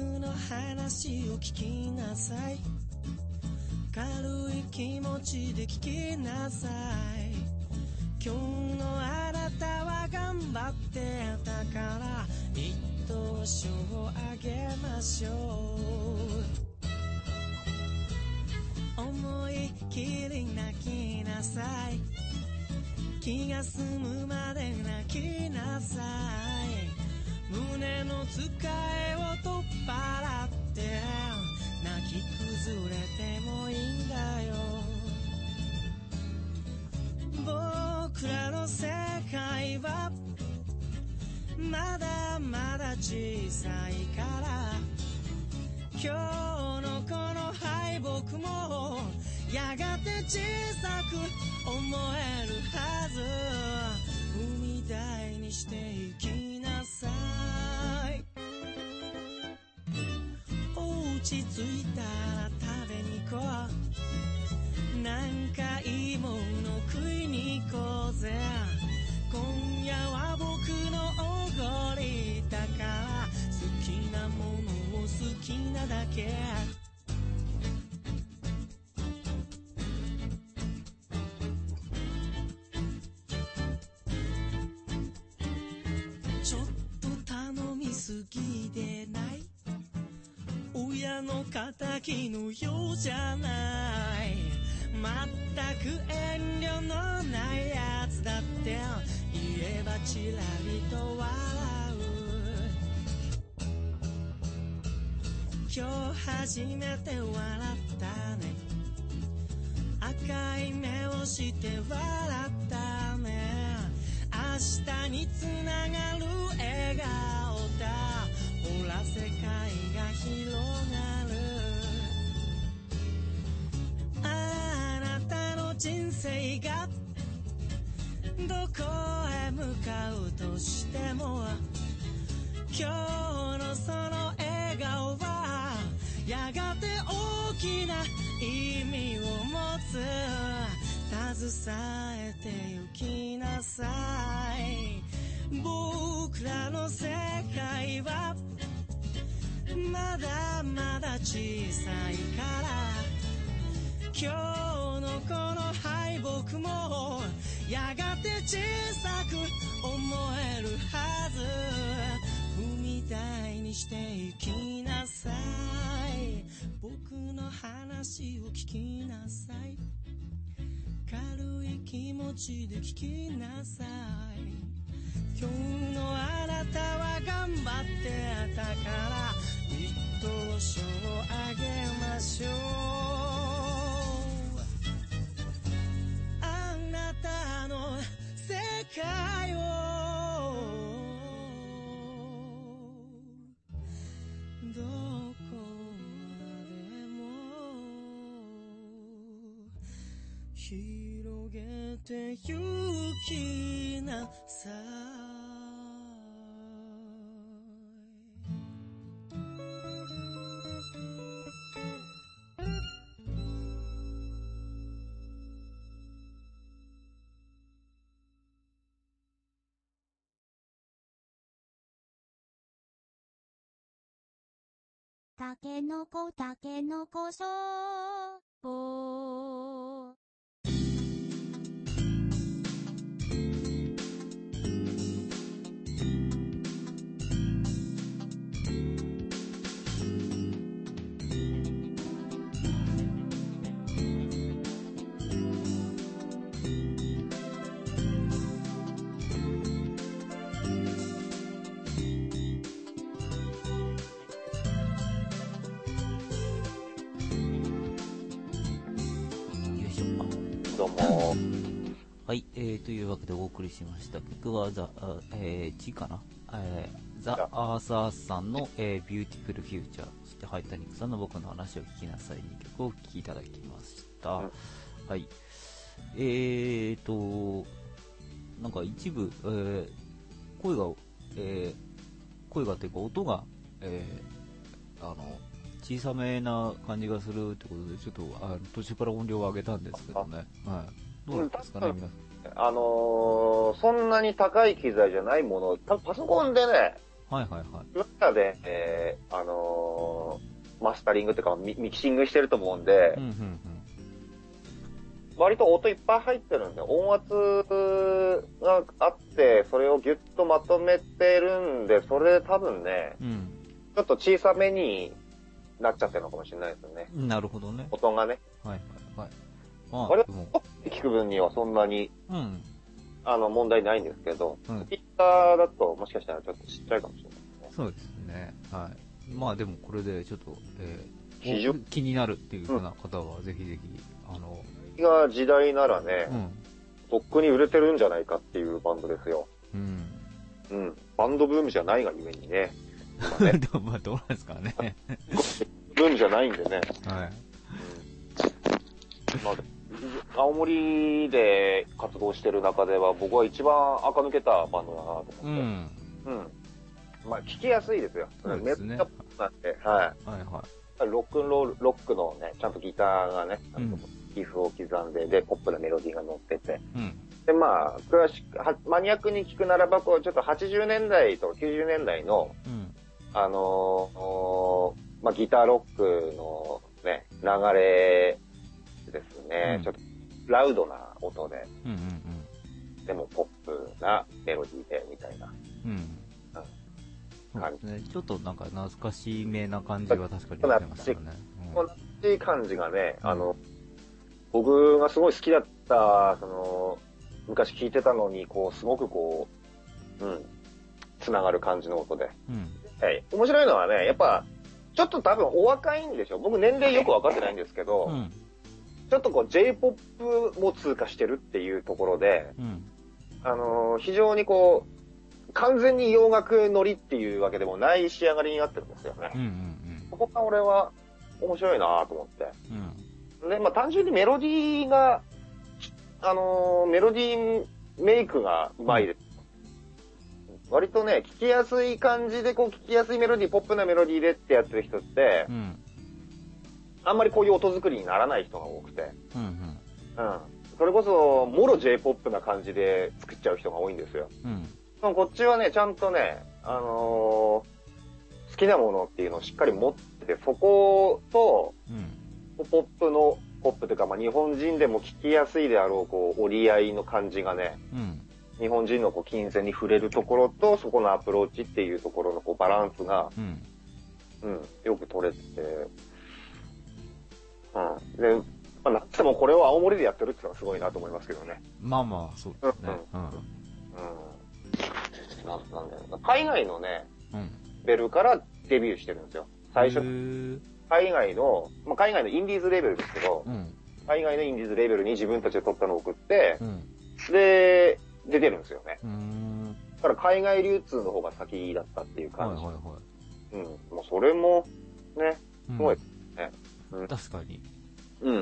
の話を聞きなさい。軽い気持ちで聞きなさい。今日のあなたは頑張ってたから一等賞をあげましょう。思いっきり泣きなさい。気が済むまで泣きなさい。胸のつかえを取っ払って泣き崩れてもいいんだよ。僕らの世界はまだまだ小さいから今日のこの敗北もやがて小さく思えるはず。海大にしていきなさい。落ち着いたら食べに行こう。なんかいいもの食いに行こうぜ。今夜は僕のおごりだから好きなものを好きなだけ。ちょっと頼みすぎでない？親の敵のようじゃない。まったく遠慮のないやつだって言えばちらりと笑う。今日初めて笑ったね。赤い目をして笑ったね。明日につながる笑顔だ。ほら世界が広がる。あなたの人生がどこへ向かうとしても今日のその笑顔はやがて大きな意味を持つ。携えてゆきなさい。僕らの世界はまだまだ小さいから今日のこの敗北もやがて小さく思えるはず。踏み台にしていきなさい。僕の話を聞きなさい。軽い気持ちで聞きなさい。今日のあなたは頑張ってたから一等賞をあげましょう。あなたの世界をどこまでも広げてゆきなさい。 たけのこたけのこそぼどうも。 はい、えー、というわけでお送りしました曲はザ、えー、G かな、えー、ザ・アーサーさんの、えー、ビューティフルフューチャー、そしてハイタニックさんの僕の話を聞きなさいにきょくをお聴きいただきました。うん、はい。えーと、なんか一部、えー、声が、えー、声がというか音が、えー、あの、小さめな感じがするってことで、ちょっとあの途中から音量を上げたんですけどね。はい。どうなんですかね、皆さん。 あのー、そんなに高い機材じゃないもの、多分パソコンでね、 はいはいはい。 中で、えー、あのー、マスタリングというかミ、ミキシングしてると思うんで、うんうんうん、割と音いっぱい入ってるんで、音圧があって、それをギュッとまとめてるんで、それで多分ね、うん、ちょっと小さめになっちゃってるのかもしれないですよね。 なるほどね。 音がね。はいはいはい。まあ、あれ、聞く分にはそんなに、うん、あの、問題ないんですけど、スピーカーだともしかしたらちょっとちっちゃいかもしれないですね。 そうですね。はい。まあでもこれでちょっと、えー、非常気になるっていうふうな方は、ぜひぜひ、あの、 が時代ならね、うん、とっくに売れてるんじゃないかっていうバンドですよ。うん。うん。バンドブームじゃないがゆえにね。 今ねでもまあどうなんですかね。 ブームじゃないんでね。はい。うん、まあ、青森で活動してる中では僕は一番垢抜けたバンドだなと思って。うん。うん。まあ聞きやすいですよ。そうですね。メタルなんで、はい。はいはい。ロックンロール、ロックのね、ちゃんとギターがね、ちゃんとリフを刻んで、で、ポップなメロディーが乗ってて。うん。で、まあ、詳しく、マニアックに聞くならば、こう、ちょっとはちじゅうねんだいときゅうじゅうねんだいの、うん、あのー、まあ、ギターロックのね、流れですね、うん、ちょっとラウドな音で、うんうんうん、でもポップなメロディーで、みたいな。うん。 うん、感じ。そうですね。ちょっとなんか懐かしめな感じは確かに出てましたよね。 こんなしい感じがね、あの、僕がすごい好きだった、その、昔聴いてたのに、こう、すごくこう、うん、つながる感じの音で。うん。はい。面白いのはね、やっぱ、ちょっと多分お若いんでしょ。僕年齢よくわかってないんですけど、うん、ちょっとこう J-ポップ も通過してるっていうところで、うん、あのー、非常にこう、完全に洋楽乗りっていうわけでもない仕上がりになってるんですよね。うんうんうん、そこが俺は面白いなと思って。うん、で、まあ単純にメロディーが、あのー、メロディーメイクがうまいです。うん、割とね、聴きやすい感じで、こう聴きやすいメロディー、ポップなメロディーでってやってる人って、うん、あんまりこういう音作りにならない人が多くて、うんうんうん、それこそ、もろ J-ポップ な感じで作っちゃう人が多いんですよ。うん、こっちはね、ちゃんとね、あのー、好きなものっていうのをしっかり持ってて、そこと、うん、ポップの、ポップというか、まあ、日本人でも聴きやすいであろう、こう、折り合いの感じがね、うん、日本人のこう、金銭に触れるところと、そこのアプローチっていうところのこう、バランスが、うん、うん、よく取れてて、うん。で、まあ、なんつってもこれを青森でやってるっていうのはすごいなと思いますけどね。 まあまあ、そうですね。うん。うん。うん、 なんなんだよな。海外のね、うん、ベルからデビューしてるんですよ。最初。海外の、まあ、海外のインディーズレベルですけど、うん、海外のインディーズレベルに自分たちで撮ったのを送って、うん、で、出てるんですよね。うんだから海外流通の方が先だったっていう感じ。はいはいはい。うん。もうそれも、ね、すごいですね、 うんうん。確かに。 うん。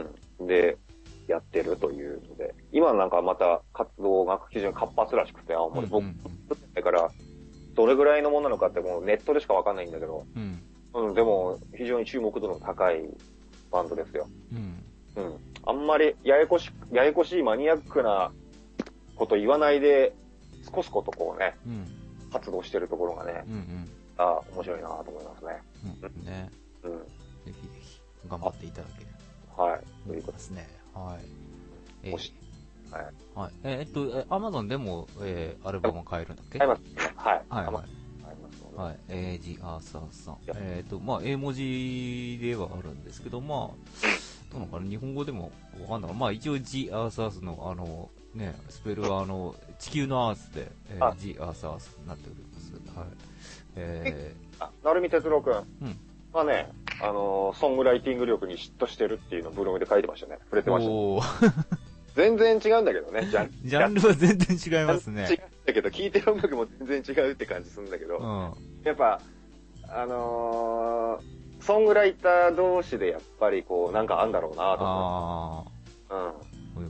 で、やってるというので、今なんかまた活動が非常に活発らしくて、青森、うんうんうん、僕、だから、どれぐらいのものなのかってもうネットでしかわかんないんだけど、うんうん、でも、非常に注目度の高いバンドですよ。うん。うん。あんまり、ややこし、ややこしいマニアックなこと言わないで、少しことこうね、うん、活動してるところがね、うんうん、ああ、面白いなと思いますね。うん。ね。 うん。ぜひぜひ、頑張っていただける。 はい。ということですね。 はい。えー、もし、はい。はい。えー、っと、アマゾンでも、えー、アルバム買えるんだっけ？ 買えます。はい。 はい、はい。はい、えー、ジ・アーサーさん。えっ、ー、と、まあ、英文字ではあるんですけど、まあ、どうなのかな、日本語でもわかんない。まあ、一応、ジ・アーサースの、あの、ね、スペルは、あの、地球のアースで、えー、ジ・アーサースになっております。はい。えー、あ、成海哲郎くん。うん。まあね、あのー、ソングライティング力に嫉妬してるっていうのをブログで書いてましたね。触れてました、ね。お全然違うんだけどね、ジャンル。 ジャンルは全然違いますね。 違うんだけど、聴いてる音楽も全然違うって感じするんだけど、うん、やっぱ、あのー、ソングライター同士でやっぱりこう、なんかあんだろうなと思って。うん。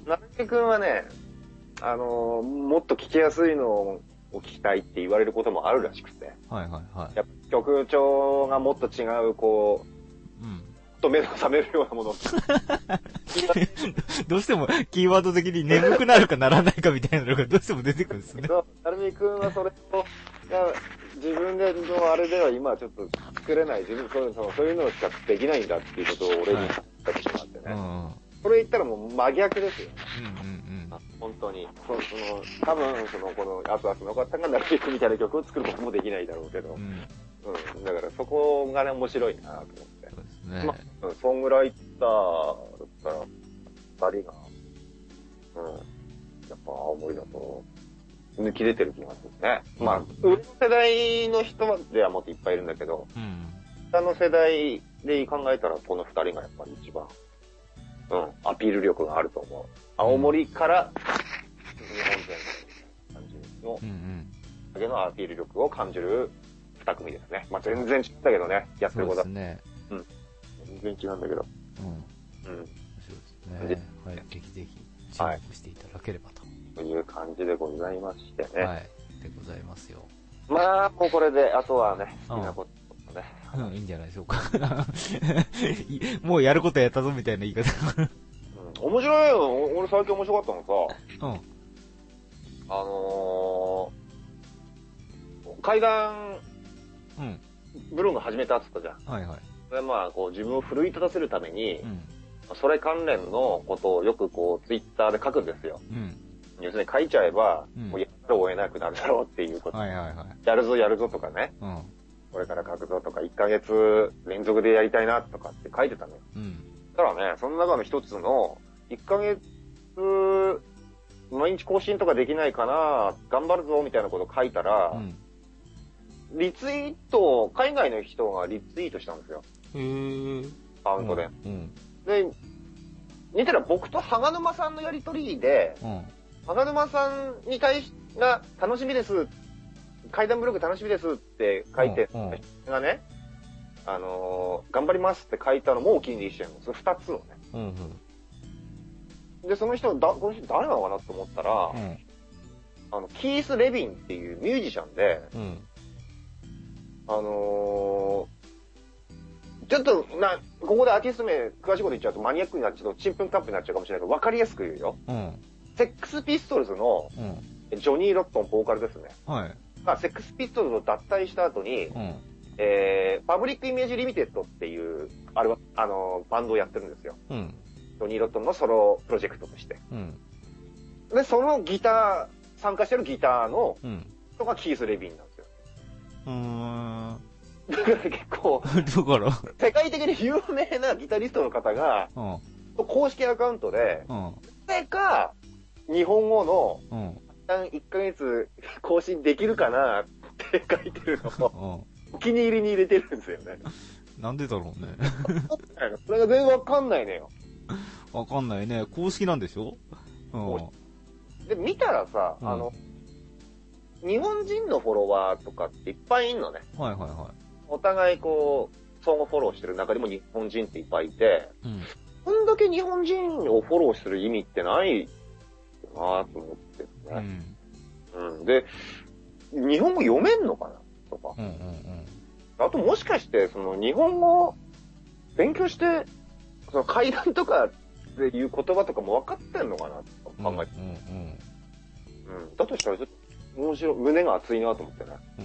なるみくんはね、あのー、もっと聴きやすいのを聴きたいって言われることもあるらしくて。はいはいはい。やっぱ曲調がもっと違う、こう、うん。と目が覚めるようなものどうしてもキーワード的に眠くなるかならないかみたいなのがどうしても出てくるんですね。 なるみくんはそれを自分でのあれでは今ちょっと作れない、自分そういうの、そういうのしかできないんだっていうことを俺に言った時があってね。はい、それ言ったらもう真逆ですよ。うんうんうん。本当に。そその、多分、その、この、アツアツの方がなるべくみたいな曲を作ることもできないだろうけど。うん。うん。だからそこがね、面白いなと思って。そうですね。まあ、ソングライターだったら、二人が、うん。やっぱ青森だと、抜き出てる気がするね。うん、まあ、上の世代の人ではもっといっぱいいるんだけど、うん、下の世代で考えたらこの二人がやっぱり一番、うん、アピール力があると思う。青森から日本全国感じの、だけのアピール力を感じる二組ですね。まあ全然違ったけどね、やってることは。そうですね。うん。全然違うんだけど。うん。うん。面白いですね。はい。ぜひぜひ注目していただければと。 という感じでございましてね。 はい。でございますよ。 まあ、もうこれで、あとはね、好きなことね。 うん、いいんじゃないでしょうか。もうやることやったぞみたいな言い方。うん、 面白いよ。俺最近面白かったのさ。うん。あのー、階段、うん。ブログ始めたって言ったじゃん。はいはい。それまあ、こう自分を奮い立たせるために、うん、それ関連のことをよくこう、ツイッターで書くんですよ。うん。要するに書いちゃえば、うん、もうやらざるを得なくなるだろうっていうこと。はいはいはい。やるぞやるぞとかね。うん。これから書くぞとか、いっかげつ連続でやりたいなとかって書いてたのよ。うん。だからね、その中の一つの、いっかげつ、毎日更新とかできないかな、頑張るぞみたいなこと書いたら、うん、リツイート、海外の人がリツイートしたんですよ。へー。アカウントで。うん。うん、で、見たら僕と羽賀沼さんのやりとりで、うん、羽賀沼さんに対しが楽しみです。階段ブログ楽しみですって書いて、うんうん、がね、あのー、頑張りますって書いたのもお気に入りしてるの。それ二つをね。うんうん、で、その人だ、この人誰なのかなと思ったら、うん、あの、キース・レビンっていうミュージシャンで、うん、あのー、ちょっと、な、ここでアーティスト名詳しいこと言っちゃうとマニアックになっちゃうと、チンプンカップになっちゃうかもしれないけど、わかりやすく言うよ。うん、セックスピストルズの、うん、ジョニー・ロットンボーカルですね。はい。まあ、セックスピストルズを脱退した後に、うん、えー、パブリックイメージリミテッドっていう、あれは、あのー、バンドをやってるんですよ。うん。ジョニー・ロットンのソロプロジェクトとして。うん。で、そのギター、参加してるギターの人がキース・レビンなんですよ。うーん。だから結構、だから、世界的に有名なギタリストの方が、うん、公式アカウントで、うん、なぜか、日本語の、うん、いっかげつ更新できるかなって書いてるのを、うん、お気に入りに入れてるんですよね。 なんでだろうね。 それが全然わかんないのよ。 わかんないね。公式なんでしょ？うん。で、見たらさ、うん、あの、日本人のフォロワーとかっていっぱいいんのね。はいはいはい。お互いこう、相互フォローしてる中でも日本人っていっぱいいて、うん、こんだけ日本人をフォローする意味ってないよなぁと思ってね、うん。うん。で、日本語読めんのかなとか。うんうんうん。あともしかして、その日本語勉強して、その階段とかでいう言葉とかも分かってんのかなとか考えて。うんうんうん。うん。だとしたらちょっと面白い、胸が熱いなと思ってね。うん。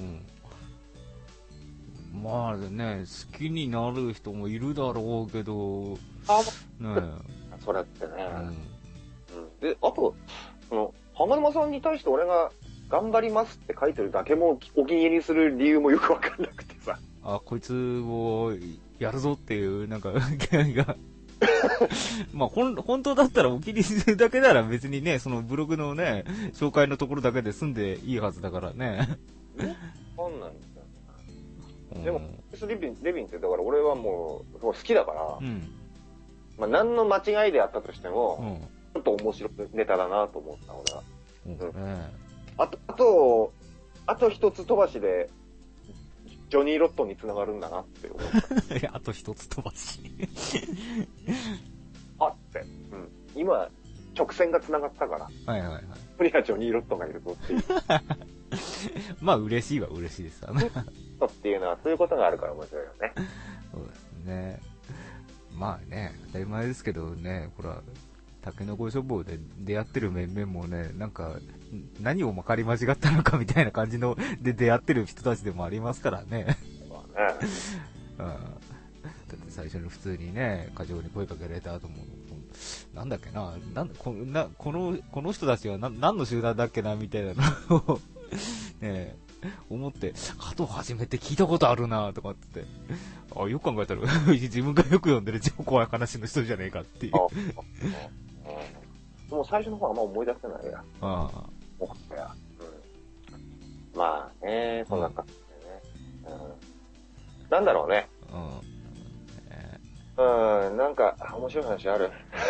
まあね、好きになる人もいるだろうけど、あねそれってね、うんうん。で、あと、その、浜沼さんに対して俺が頑張りますって書いてるだけもお気に入りする理由もよくわかんなくてさ。 あ、こいつをやるぞっていう、なんか、気合が。まあ、ほん、本当だったらお気に入りするだけなら別にね、そのブログのね、紹介のところだけで済んでいいはずだからね。 わかんないんだよね。でも、レビン、レビンってだから俺はもう、好きだから、うん、まあ何の間違いであったとしても、うん、ちょっと面白いネタだなと思った、俺は。うんうん、あと、あと、あと一つ飛ばしで、ジョニー・ロットンに繋がるんだなって思った。 あと一つ飛ばし。 あって、うん。今、直線が繋がったから。はいはいはい。ここにはジョニー・ロットンがいるぞっていう。 まあ嬉しいは嬉しいですわね。 っていうのはそういうことがあるから面白いよね。 そうですね。まあね、当たり前ですけどね、ほら、 タケノコ書房で出会ってる面々もね、なんか、何をまかり間違ったのかみたいな感じの、で出会ってる人たちでもありますからね。まあね。うん。だって最初に普通にね、過剰に声かけられた後も、なんだっけな、なんこなこの、この人たちはな何の集団だっけな、みたいなのを、ね、思って、加藤はじめって聞いたことあるなとかって、あ、よく考えたら、自分がよく読んでる超怖い話の人じゃねえかっていう。 もう最初の方はあんま思い出せないや。ああ。もはや。うん。まあね、そんな感じでね。うん。なんだろうね。うん。うん、なんか、面白い話ある。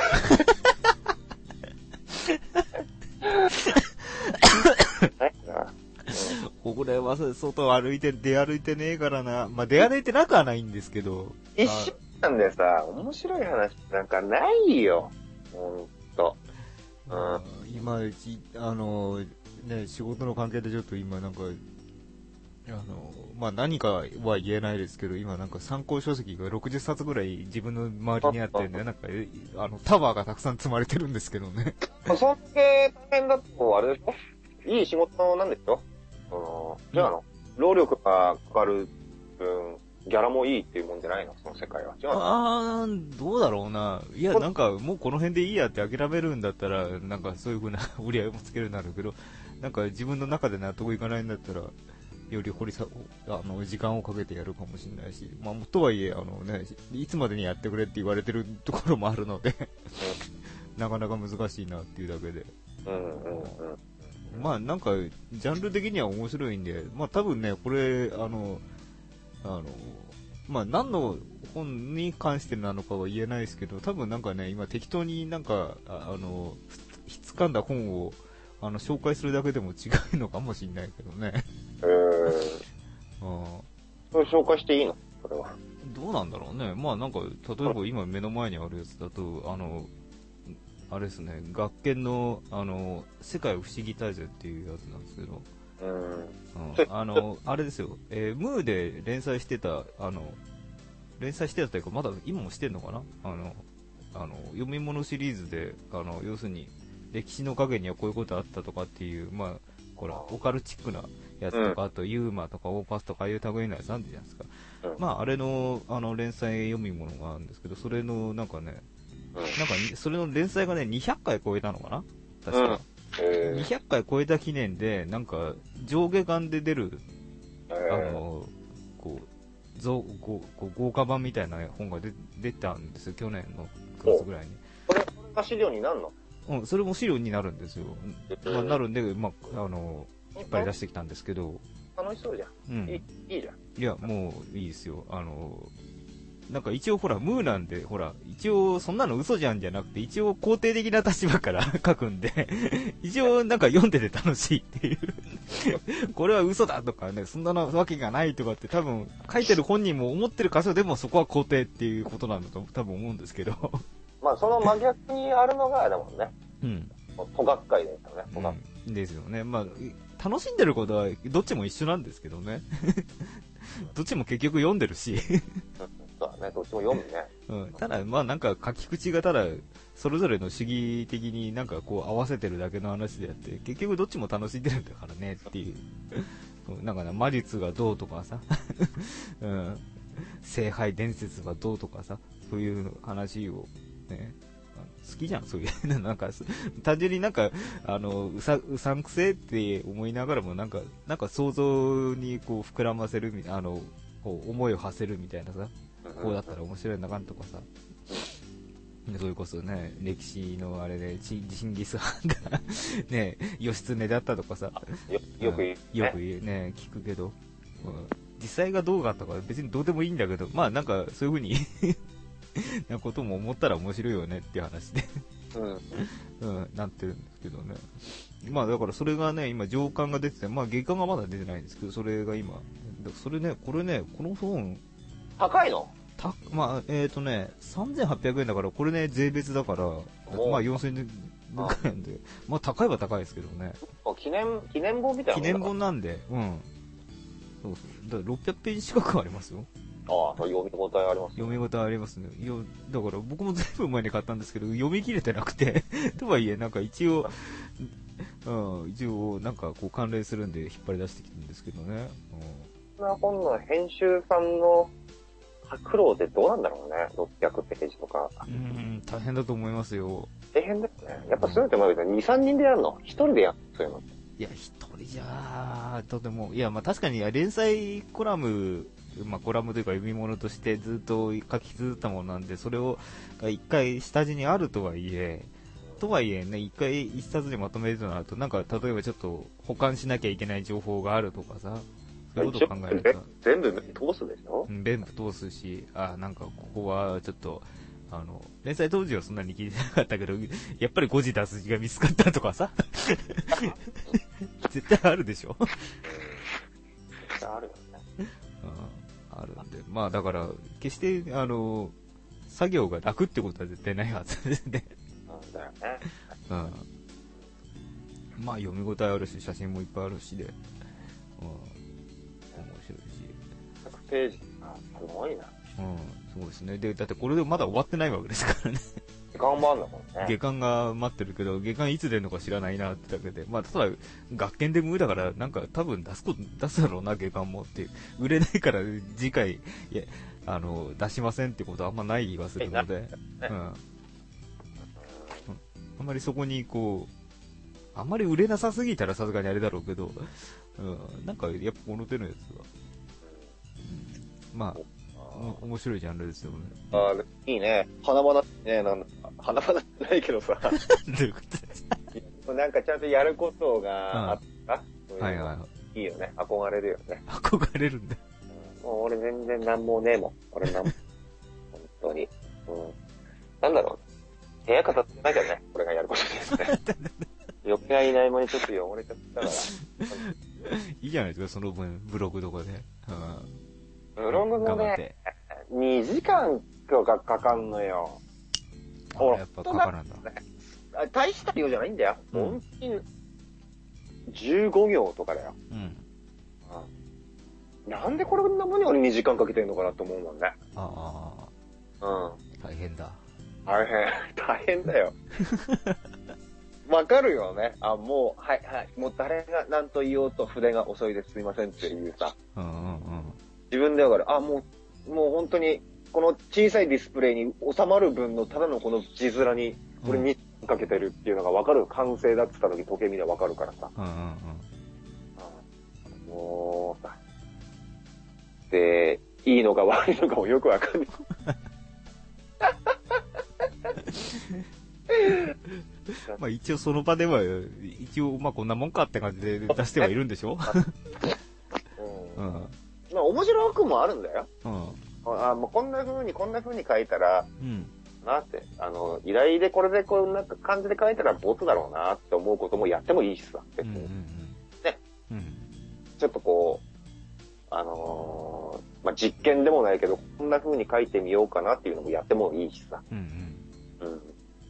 これは外歩いて、出歩いてねえからな。まあ、出歩いてなくはないんですけど。 一週間でさ、面白い話なんかないよ。ほんと。 うん、今、あの、ね、仕事の関係でちょっと今なんか、あの、まあ、何かは言えないですけど、今なんか参考書籍がろくじゅっさつぐらい自分の周りにあってね、なんか、あの、タワーがたくさん積まれてるんですけどね。 そんだけ大変だと、あれでしょ？いい仕事なんでしょ？その、じゃあの、労力がかかる分、ギャラもいいっていうもんじゃないの？その世界は。違うの？ あー、どうだろうな。いや、なんか、もうこの辺でいいやって諦めるんだったら、なんかそういう風な売り上げもつけるようになるけど、なんか自分の中で納得いかないんだったら、より掘りさ、あの、時間をかけてやるかもしれないし、まあ、とはいえ、あのね、いつまでにやってくれって言われてるところもあるので、なかなか難しいなっていうだけで。うんうんうん。まあなんか、ジャンル的には面白いんで、まあ多分ね、これ、あの、あの、まあ何の本に関してなのかは言えないですけど、多分なんかね、今適当になんか、あ, あの、ひっつかんだ本を、あの、紹介するだけでも違うのかもしれないけどね。へぇー。それ紹介していいの？それは。 どうなんだろうね。まあなんか、例えば今目の前にあるやつだと、あの、あれですね、学研の、あの、世界不思議大全っていうやつなんですけど、うん、うん、あの、あれですよ、えー、ムーで連載してた、あの、連載してたというか、まだ今もしてんのかな、あの、あの、読み物シリーズで、あの、要するに、歴史の陰にはこういうことあったとかっていう、まあ、ほら、オカルチックなやつとか、うん、あと、ユーマとかオーパスとかいう類のやつなんじゃないですか。うん、まあ、あれの、あの、連載読み物があるんですけど、それの、なんかね、なんか、それの連載がね、にひゃっかい超えたのかな確か、うん。にひゃっかい超えた記念で、なんか、上下巻で出る、あの、こう、ぞこう豪華版みたいな本が出出たんですよ、去年のくがつぐらいに。 これ、これが資料になるの？ うん、それも資料になるんですよ。まあ、なるんで、まあ、あの、引っ張り出してきたんですけど。 楽しそうじゃん。うん。いい、いいじゃん。 いや、もういいですよ。あの、なんか一応ほら、ムーなんで、ほら、一応そんなの嘘じゃんじゃなくて、一応肯定的な立場から書くんで、一応なんか読んでて楽しいっていう。これは嘘だとかね、そんなわけがないとかって多分、書いてる本人も思ってる箇所でもそこは肯定っていうことなんだと多分思うんですけど。 まあその真逆にあるのが、だもんね。うん。都学会ですよね、都学会。 うん、ですよね。まあ、楽しんでることはどっちも一緒なんですけどね。どっちも結局読んでるし。 そうだね、どっちも読むね。 うん。ただ、まあなんか書き口がただ、それぞれの主義的になんかこう合わせてるだけの話であって、結局どっちも楽しんでるんだからねっていう。なんかね、魔術がどうとかさ、うん。聖杯伝説はどうとかさ、そういう話をね、好きじゃん、そういう。なんか、単純になんか、あの、うさ、うさんくせえって思いながらも、なんか、なんか想像にこう膨らませる、あの、こう思いを馳せるみたいなさ、こうだったら面白いなかんとかさ、それこそね、歴史のあれで、チンギス・ハンがね、義経だったとかさ、 よ, よく言う、ね、 よく言うね、聞くけど、うん、実際がどうかとか別にどうでもいいんだけど、まあなんかそういう風になことも思ったら面白いよねっていう話でうん、うん、なってるんですけどね。まあだからそれがね、今上巻が出てて、まあ月巻がまだ出てないんですけど、それが今、それね、これね、この本、 高いの？ た、まあ、えっ、ー、とね、さんぜんはっぴゃくえんだから、これね、税別だから、まあよんせんえんで、まあ高いは高いですけどね。 記念、記念本みたいな記念本なんで、うん。そうそう。だからろっぴゃくページ近くありますよ。 ああ、そう読み応えあります、ね、 読み応えありますね。いや、だから僕もずいぶん前に買ったんですけど、読み切れてなくて、とはいえ、なんか一応、うん、一応、なんかこう関連するんで引っ張り出してきてるんですけどね。 こんな本の編集さんの苦労ってどうなんだろうね。ろっぴゃくページとか。 うん、大変だと思いますよ。 大変ですね。やっぱそういうのってまだに、さんにんでやるの？ひとりでやるそういうの。 いや、一人じゃ、とても、いや、まあ確かに連載コラム、まあコラムというか読み物としてずっと書き綴ったものなんで、それを一回下地にあるとはいえ、とはいえね、一回一冊にまとめるとなると、なんか例えばちょっと保管しなきゃいけない情報があるとかさ、そういうことを考えると。 全部通すでしょ？ うん、全部通すし、あ、なんかここはちょっと、あの、連載当時はそんなに聞いてなかったけど、やっぱり誤字脱字が見つかったとかさ。絶対あるでしょ？ 絶対あるよね。 うん、あるんで。まあだから、決して、あの、作業が楽ってことは絶対ないはずですね。 うんだよね。 うん。まあ読み応えあるし、写真もいっぱいあるしで。うん。面白いし。 ひゃくページ、あ、すごいな。 うん。そうですね。で、だってこれでまだ終わってないわけですからね。 下巻もあんだもんね。 下巻が待ってるけど、下巻いつ出るのか知らないなってだけで。まあ、ただ、学研で無だから、なんか多分出すこと、出すだろうな、下巻もっていう。売れないから次回、いや、あの、出しませんってことはあんまない気がするので。うん。あんまりそこにこう、あんまり売れなさすぎたらさすがにあれだろうけど、うん、なんかやっぱこの手のやつが。うん、まあ、面白いジャンルですよね。 ああ、いいね。花々ね、なんだ、花々ってないけどさ。 どういうことですかなんかちゃんとやることがあった、うん、 はいはいはい。 いいよね。憧れるよね。 憧れるんだ。 うん、もう俺全然なんもねえもん。俺なんも。本当に。うん。なんだろう。部屋片付けなきゃね。これがやることですね。余計いない間にちょっと汚れちゃったから。 いいじゃないですか、その分、ブログとかで。 うんブログもね、にじかんかかかんのよ。 あ、やっぱかかるんだ。 大した量じゃないんだよ。うん、本当に、じゅうご行とかだよ。うん。うん、なんでこれなもに俺にじかんかけてんのかなと思うもんね。 ああ。うん。 大変だ。 大変。大変だよ。わかるよね。あ、もう、はいはい。もう誰が何と言おうと筆が遅いですみませんっていうさ。 うんうんうん。 自分でわかる。あ、もう、もう本当に、この小さいディスプレイに収まる分のただのこの字面に、これにかけてるっていうのがわかる完成だって言った時時計見ればわかるからさ。うんうんうん。もうさ。で、いいのか悪いのかもよくわかんない。 まあ一応その場では、一応まあこんなもんかって感じで出してはいるんでしょ？ うん。まあ面白くもあるんだよ。うん。あ、もうこんな風にこんな風に書いたら、うん。なって、あの、依頼でこれでこんな感じで書いたらボツだろうなって思うこともやってもいいしさ、別に。うんうんうん、ね。うん。ちょっとこう、あのー、まあ、実験でもないけど、こんな風に書いてみようかなっていうのもやってもいいしさ。うんうん。うん。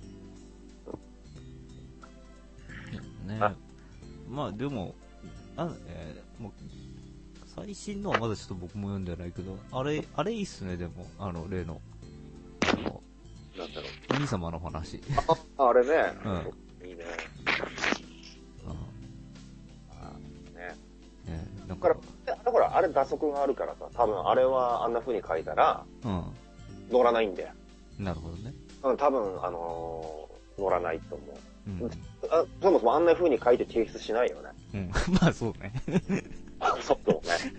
ね、あまあでも、あえー、もう最新のはまだちょっと僕も読んでないけど、あれ、あれいいっすね、でも、あの、例の、あの、 なんだろう。 お兄様の話。 あ、あれね。うん。いいね。 うん。 あね。 ね、 だから、だからあれ打足があるからさ、多分あれはあんな風に書いたら、うん。乗らないんだよ。 なるほどね。 うん、多分、あのー、乗らないと思う。うん、あそもそもあんな風に書いて提出しないよね。 うん。まあそうね。 そうね。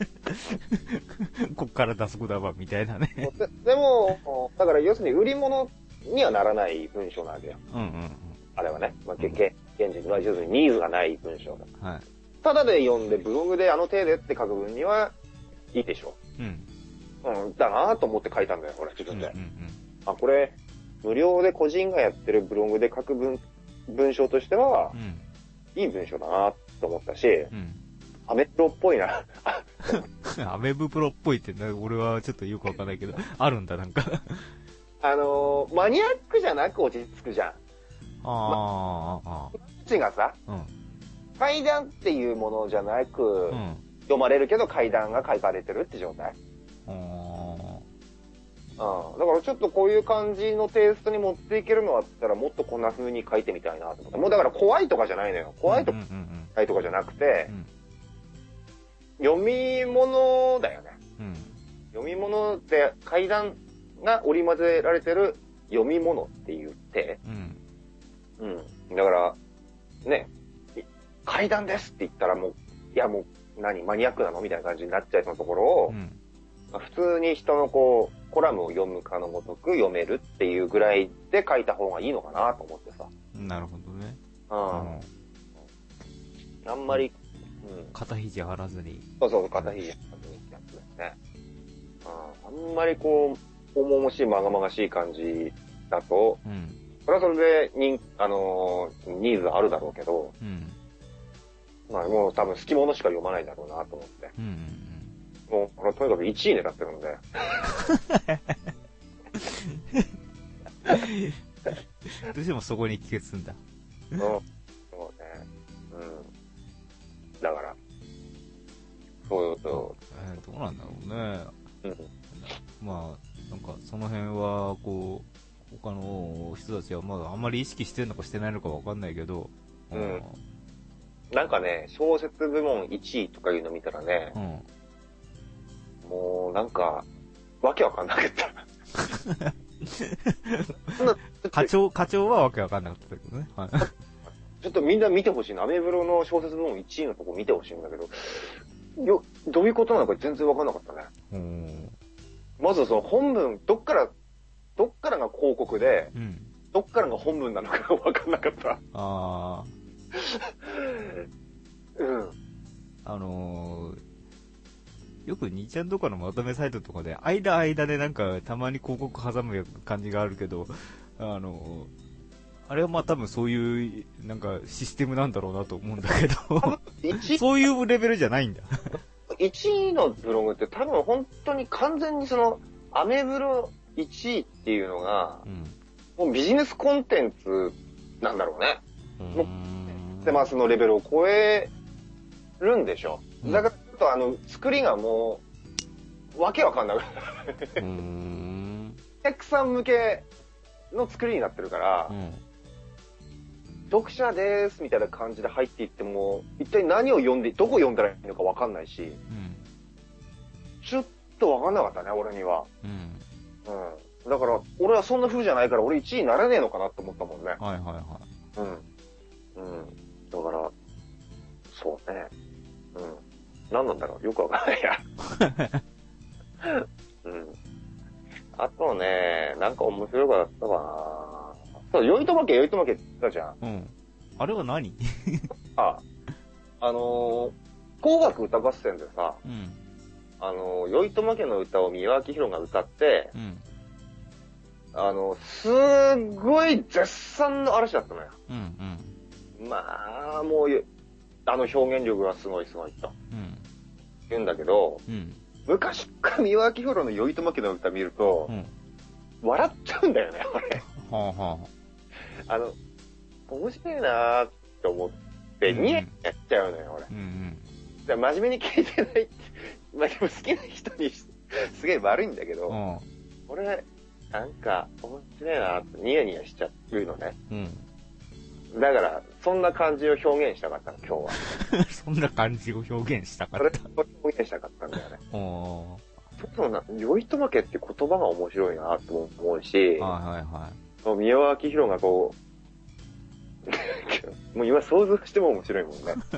こっから出すこだわ、みたいなね。 で, でも、だから要するに売り物にはならない文章なわけよ。うんうんうん。あれはね。まあ、現実は要するにニーズがない文章だ。はい。ただで読んでブログであの程度って書く分にはいいでしょ。うん。うん。だなぁと思って書いたんだよ、これ自分で。うんうんうん、あ、これ、無料で個人がやってるブログで書く文、文章としては、うん、いい文章だなと思ったし、うん、アメプロっぽいな。 アメブプロっぽいってね、俺はちょっとよくわかんないけど、あるんだ、なんか。 あのー、マニアックじゃなく落ち着くじゃん。ああ、まあ、 こっちがさ、うん、怪談っていうものじゃなく、うん、読まれるけど怪談が書かれてるって状態。 ああ、だからちょっとこういう感じのテイストに持っていけるのあったらもっとこんな風に書いてみたいなと思って。もうだから怖いとかじゃないのよ。怖いとか、うんうんうん、とかじゃなくて、うん、読み物だよね。うん、読み物って怪談が織り交ぜられてる読み物って言って、うん。うん。だから、ね、怪談ですって言ったらもう、いやもう、何、マニアックなのみたいな感じになっちゃいそうなところを、うんまあ、普通に人のこう、コラムを読むかのごとく読めるっていうぐらいで書いた方がいいのかなと思ってさ。 なるほどね。 うん。うん、あんまり、 うん。肩肘張らずに。 そうそう、肩肘張らずにってやつですね。うん。あんまりこう、重々しい、まがまがしい感じだと、うん。それはそれで、に、あのー、ニーズあるだろうけど、うん。まあもう多分好きものしか読まないだろうなと思って。うんうんうん、もう、これとにかくいちい狙ってるんで。 どうしてもそこに帰結すんだ。 うん。そうね。うん。だから。そうそう。 えー、どうなんだろうね。うん。まあ、なんかその辺は、こう、他の人たちはまだあんまり意識してるのかしてないのかわかんないけど、 うん。なんかね、小説部門いちいとかいうの見たらね、うん、もうなんか、わけわかんなかった。 課長、課長はわけわかんなかったけどね。はい、 ちょっとみんな見てほしいな。アメブロの小説部門いちいのとこ見てほしいんだけど、よ、どういうことなのか全然わかんなかったね。うん、まずその本文、どっから、どっからが広告で、うん、どっからが本文なのかわかんなかった。あー。うん。 あのー、よくにちゃんとかのまとめサイトとかで、間間でなんかたまに広告挟む感じがあるけど、あのー、あれはまあ多分そういうなんかシステムなんだろうなと思うんだけど、そういうレベルじゃないんだ。 いちいのブログって多分本当に完全にその、アメブロいちいっていうのが、うん、もうビジネスコンテンツなんだろうね。もうってますのレベルを超えるんでしょ。だからちょっとあの、作りがもう、わけわかんなくなる。お客さん向けの作りになってるから、うん、読者でーすみたいな感じで入っていっても、一体何を読んで、どこ読んだらいいのかわかんないし、うん、ちょっとわかんなかったね、俺には。うんうん、だから、俺はそんな風じゃないから、俺いちいになれねえのかなって思ったもんね。 はいはいはい。うん。 うん。だから、そうね。うん。何なんだろうよくわかんないや。うん。あとね、なんか面白かったかな。そう、酔いとまけ、酔いとまけって言ったじゃん。うん。 あれは何あ、あのー、紅白歌合戦でさ、うん。あのー、酔いとまけの歌を三輪明宏が歌って、うん。あの、すっごい絶賛の嵐だったのよ。うんうん。まあ、もう、あの表現力がすごいすごいと。うん。言うんだけど、うん。昔から三輪明宏の酔いとまけの歌見ると、うん。笑っちゃうんだよね、あれ。はあはあ。あの、面白いなーって思って、ニヤニヤっちゃうのよ、俺。うんうん。だから真面目に聞いてない、まあでも好きな人にすげえ悪いんだけど、うん。俺、なんか、面白いなーってニヤニヤしちゃうのね。うん。だから、そんな感じを表現したかったの、今日は。 そんな感じを表現したかった。それを表現したかったんだよね。おー。ちょっとな、酔いとまけって言葉が面白いなと思うし、はいはいはい。三輪明宏がこう、もう今想像しても面白いもんね。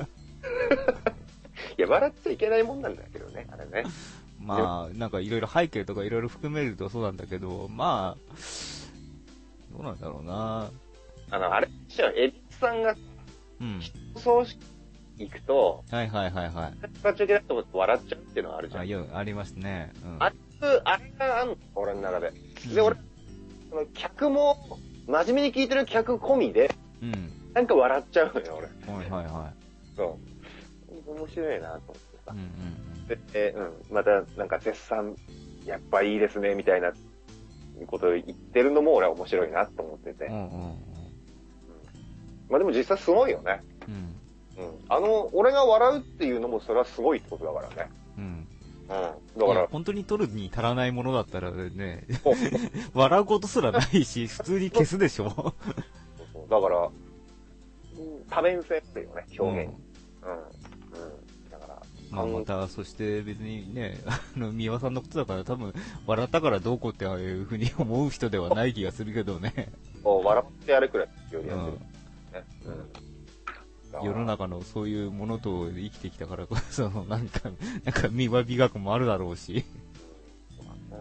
いや、笑っちゃいけないもんなんだけどね、あれね。 まあ、なんかいろいろ背景とかいろいろ含めるとそうなんだけど、まあ、どうなんだろうな。 あの、あれ、エビスさんが、うん。葬式行くと、 はいはいはいはい。 形的だと思って笑っちゃうっていうのはあるじゃん。 あ、よ、ありますね。 うん。あれ、あれがあんの、俺の中で。で、うん、俺、その客も、真面目に聞いてる客込みで、うん。なんか笑っちゃうのよ、俺。はいはいはい。そう。面白いなと思ってさ。うんうん。で、えー、うん。また、なんか絶賛、やっぱいいですね、みたいなことを言ってるのも俺は面白いなと思ってて。うんうんうん。まあでも実際すごいよね。うん。うん。あの、俺が笑うっていうのもそれはすごいってことだからね。うん。 うん。だから。 本当に撮るに足らないものだったらね、笑うことすらないし、普通に消すでしょ。そうそうだから、多面性っていうね、表現。うん。うん。うん、だから。 まあまた、そして別にね、あの、三輪さんのことだから多分、笑ったからどうこうってああいうふうに思う人ではない気がするけどね。 もう笑ってやるくらいよりやってる。ね。 うん。世の中のそういうものと生きてきたからこそ、なんか、なんか見は美学もあるだろうし。 だから、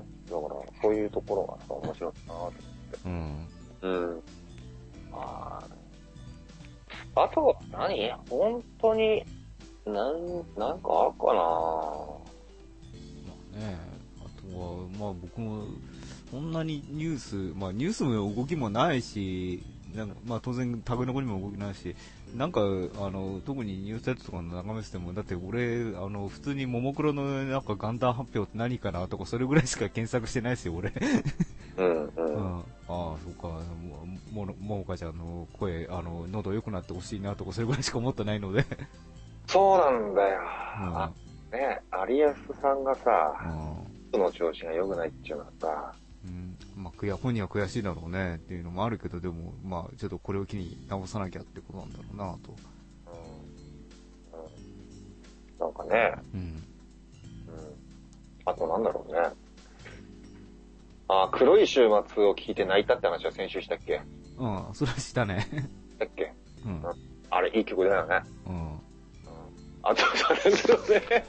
そういうところがさ、面白いなと思って。うん。うん。ああと、何本当に、なん、なんかあるかな。まあね、あとは、まあ僕も、そんなにニュース、まあニュースも動きもないし、なんかまあ当然タグの子にも動きないし、なんか、あの、特にニュースサイトとかの眺めてても、だって俺、あの、普通にももクロのなんか元旦発表って何かなとか、それぐらいしか検索してないですよ、俺。 うんうん。 うん、ああ、そうか、も、も、ももかちゃんの声、あの、喉良くなってほしいなとか、それぐらいしか思ってないので。 そうなんだよ。 うん、 あ、ね、有安さんがさ、うん、の調子が良くないっていうのはさ、 うん、まあ、悔や、本人は悔しいだろうねっていうのもあるけど、でも、まあ、ちょっとこれを機に直さなきゃってことなんだろうなと。 うん。うん。なんかね、うん。うん。あとなんだろうね。あ、黒い週末を聞いて泣いたって話は先週したっけ？ うん、それはしたね。 だっけ？ うん。 あれ、いい曲だよね。 うん。うん、 あと、それぞれ。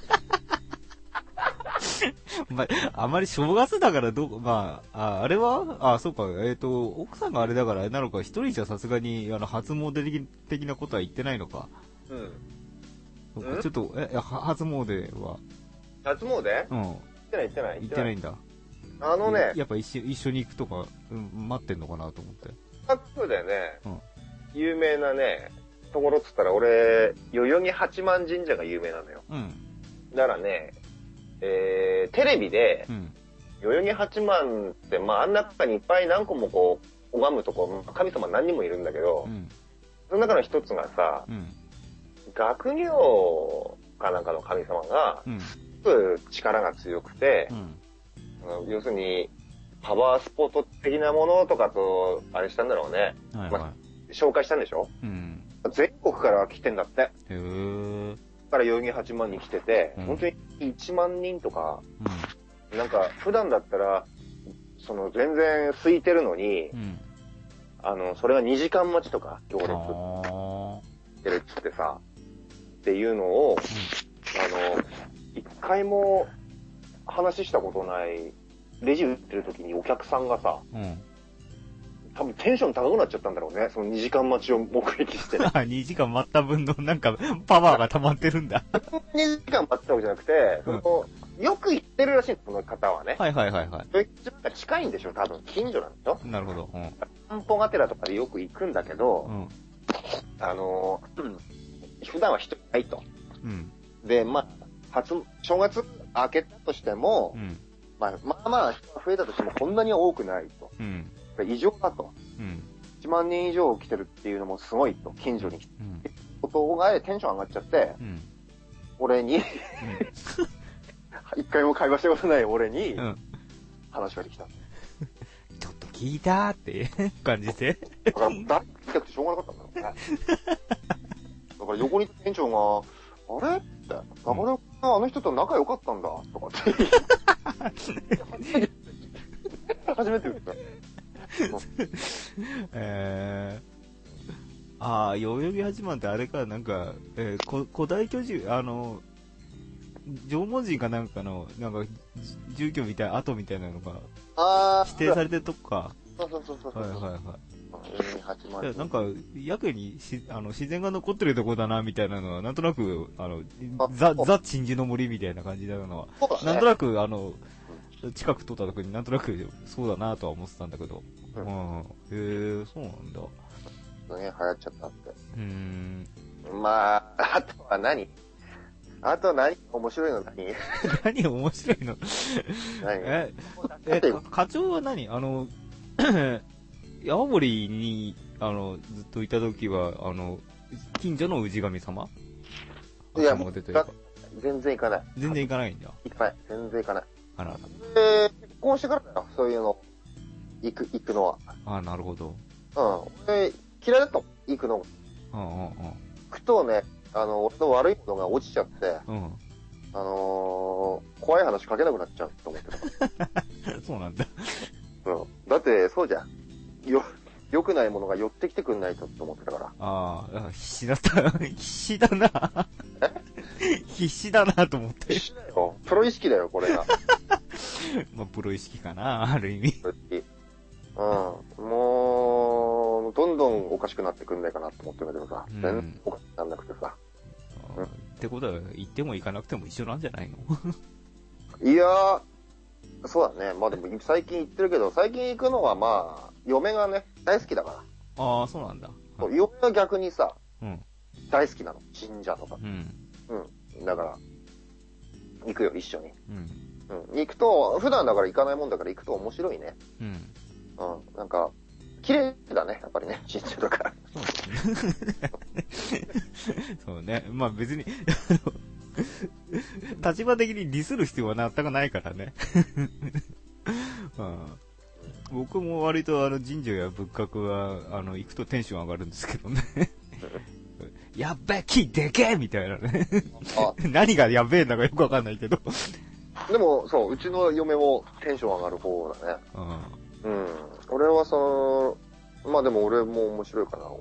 まあ、あまり正月だからどう、まあ、あ、あれはあ、そうか、えっ、ー、と、奥さんがあれだからあれなのか、一人じゃさすがに、あの、初詣的的なことは言ってないのか。 うん。 そうか、ちょっと、え、初詣は初詣？ うん。行ってない行ってない。 行ってないんだ。 あのね。 やっぱ一緒、一緒に行くとか、うん、待ってんのかなと思って。 あ、そうだよね。うん。有名なね、ところっつったら俺、代々木八幡神社が有名なのよ。 うん。 だからね、えー、テレビで、うん、代々木八幡って、まあ、あん中にいっぱい何個もこう、拝むとこ、神様何人もいるんだけど、うん、その中の一つがさ、うん、学業かなんかの神様が、うん、力が強くて、うん、要するに、パワースポット的なものとかと、あれしたんだろうね。はいはい、まあ、紹介したんでしょ、うん、全国から来てんだって。へー。から代々木八幡に来てて、うん、本当にいちまんにんとか、うん、なんか普段だったら、その全然空いてるのに、うん、あの、それがにじかん待ちとか行列してるっつってさ、っていうのを、うん、あの、一回も話したことない、レジ売ってる時にお客さんがさ、うん多分テンション高くなっちゃったんだろうね。そのにじかん待ちを目撃して。 にじかん待った分のなんかパワーが溜まってるんだ。 にじかん待ったわけじゃなくて、うん、そのよく行ってるらしいその方はね。 はいはいはいはい。 それが近いんでしょ多分。近所なんでしょなるほど。うん。 散歩がてらとかでよく行くんだけど、うん、あの、うん、普段は人いないと。うん、で、まあ、初、正月明けたとしても、うん、まあまあまあ人が増えたとしてもこんなに多くないと。うん異常だと、うん。いちまんにん以上来てるっていうのもすごいと、近所に来てる、うん、ことがテンション上がっちゃって、うん、俺に、うん、一回も会話したことない俺に、うん、話しかけてきた。 ちょっと聞いたーって感じで。 だから、誰聞きたくてしょうがなかったんだろうね。だから横に店長が、あれって、中村君があの人と仲良かったんだ、とかって。初めて言った。 えー、ああ、代々木八幡ってあれか、なんか、えー、古代居住、あの、縄文人かなんかの、なんか、住居みたいな、跡みたいなのが、指定されてるとこか。 そうそうそうそう。 はいはいはい。いや、なんか、やけにしあの自然が残ってるとこだな、みたいなのは、なんとなく、あの、ザ、ザ・鎮守の森みたいな感じなのは、ね、なんとなく、あの、近く通った時になんとなくそうだなとは思ってたんだけど。うん。うん、へえ、そうなんだ。 ね、流行っちゃったって。うーん。まあ、あとは何あと何面白いの何何面白いの何え、え、課長は何あの、山森に、あの、ずっといた時は、あの、近所の氏神様いや、もう、 全然行かない。 全然行かないんだ。 行かない。全然行かない。 あらら。 で、結婚してからだよ、そういうの。行く、行くのは。 ああ、なるほど。 うん。俺、嫌いだったもん、行くの。 うんうんうん。行くとね、あの、俺の悪いものが落ちちゃって、 うん。 あのー、怖い話書けなくなっちゃうと思ってたから。 そうなんだ。 うん。だって、そうじゃん。よ、良くないものが寄ってきてくんないとって思ってたから。 ああ、必死だった。必死だな。え必死だなと思って。 必死だよ。プロ意識だよ、これが。 まあ、プロ意識かな、ある意味。 プロ意識。うん。もう、どんどんおかしくなってくんないかなと思ってるんだけどさ。うん、全然おかしくなんなくてさ。 うん、ってことは、行っても行かなくても一緒なんじゃないのいやー、そうだね。まあでも最近行ってるけど、最近行くのはまあ、嫁がね、大好きだから。 ああ、そうなんだ。 そう嫁は逆にさ、 うん、 大好きなの。神社とか。 うん。 うん。だから、行くよ、一緒に。 うん。 うん。行くと、普段だから行かないもんだから行くと面白いね。 うん。 うん。なんか、綺麗だね、やっぱりね、神社とか。 そうね。まあ別に、立場的にディスる必要は全くないからね。うん、僕も割とあの神社や仏閣はあの行くとテンション上がるんですけどね。やっべえ、木でけえみたいなね。何がやべえんだかよくわかんないけど。 でも、そう、うちの嫁もテンション上がる方だね。うん。うん。俺はその、まあでも俺も面白いかな。うん。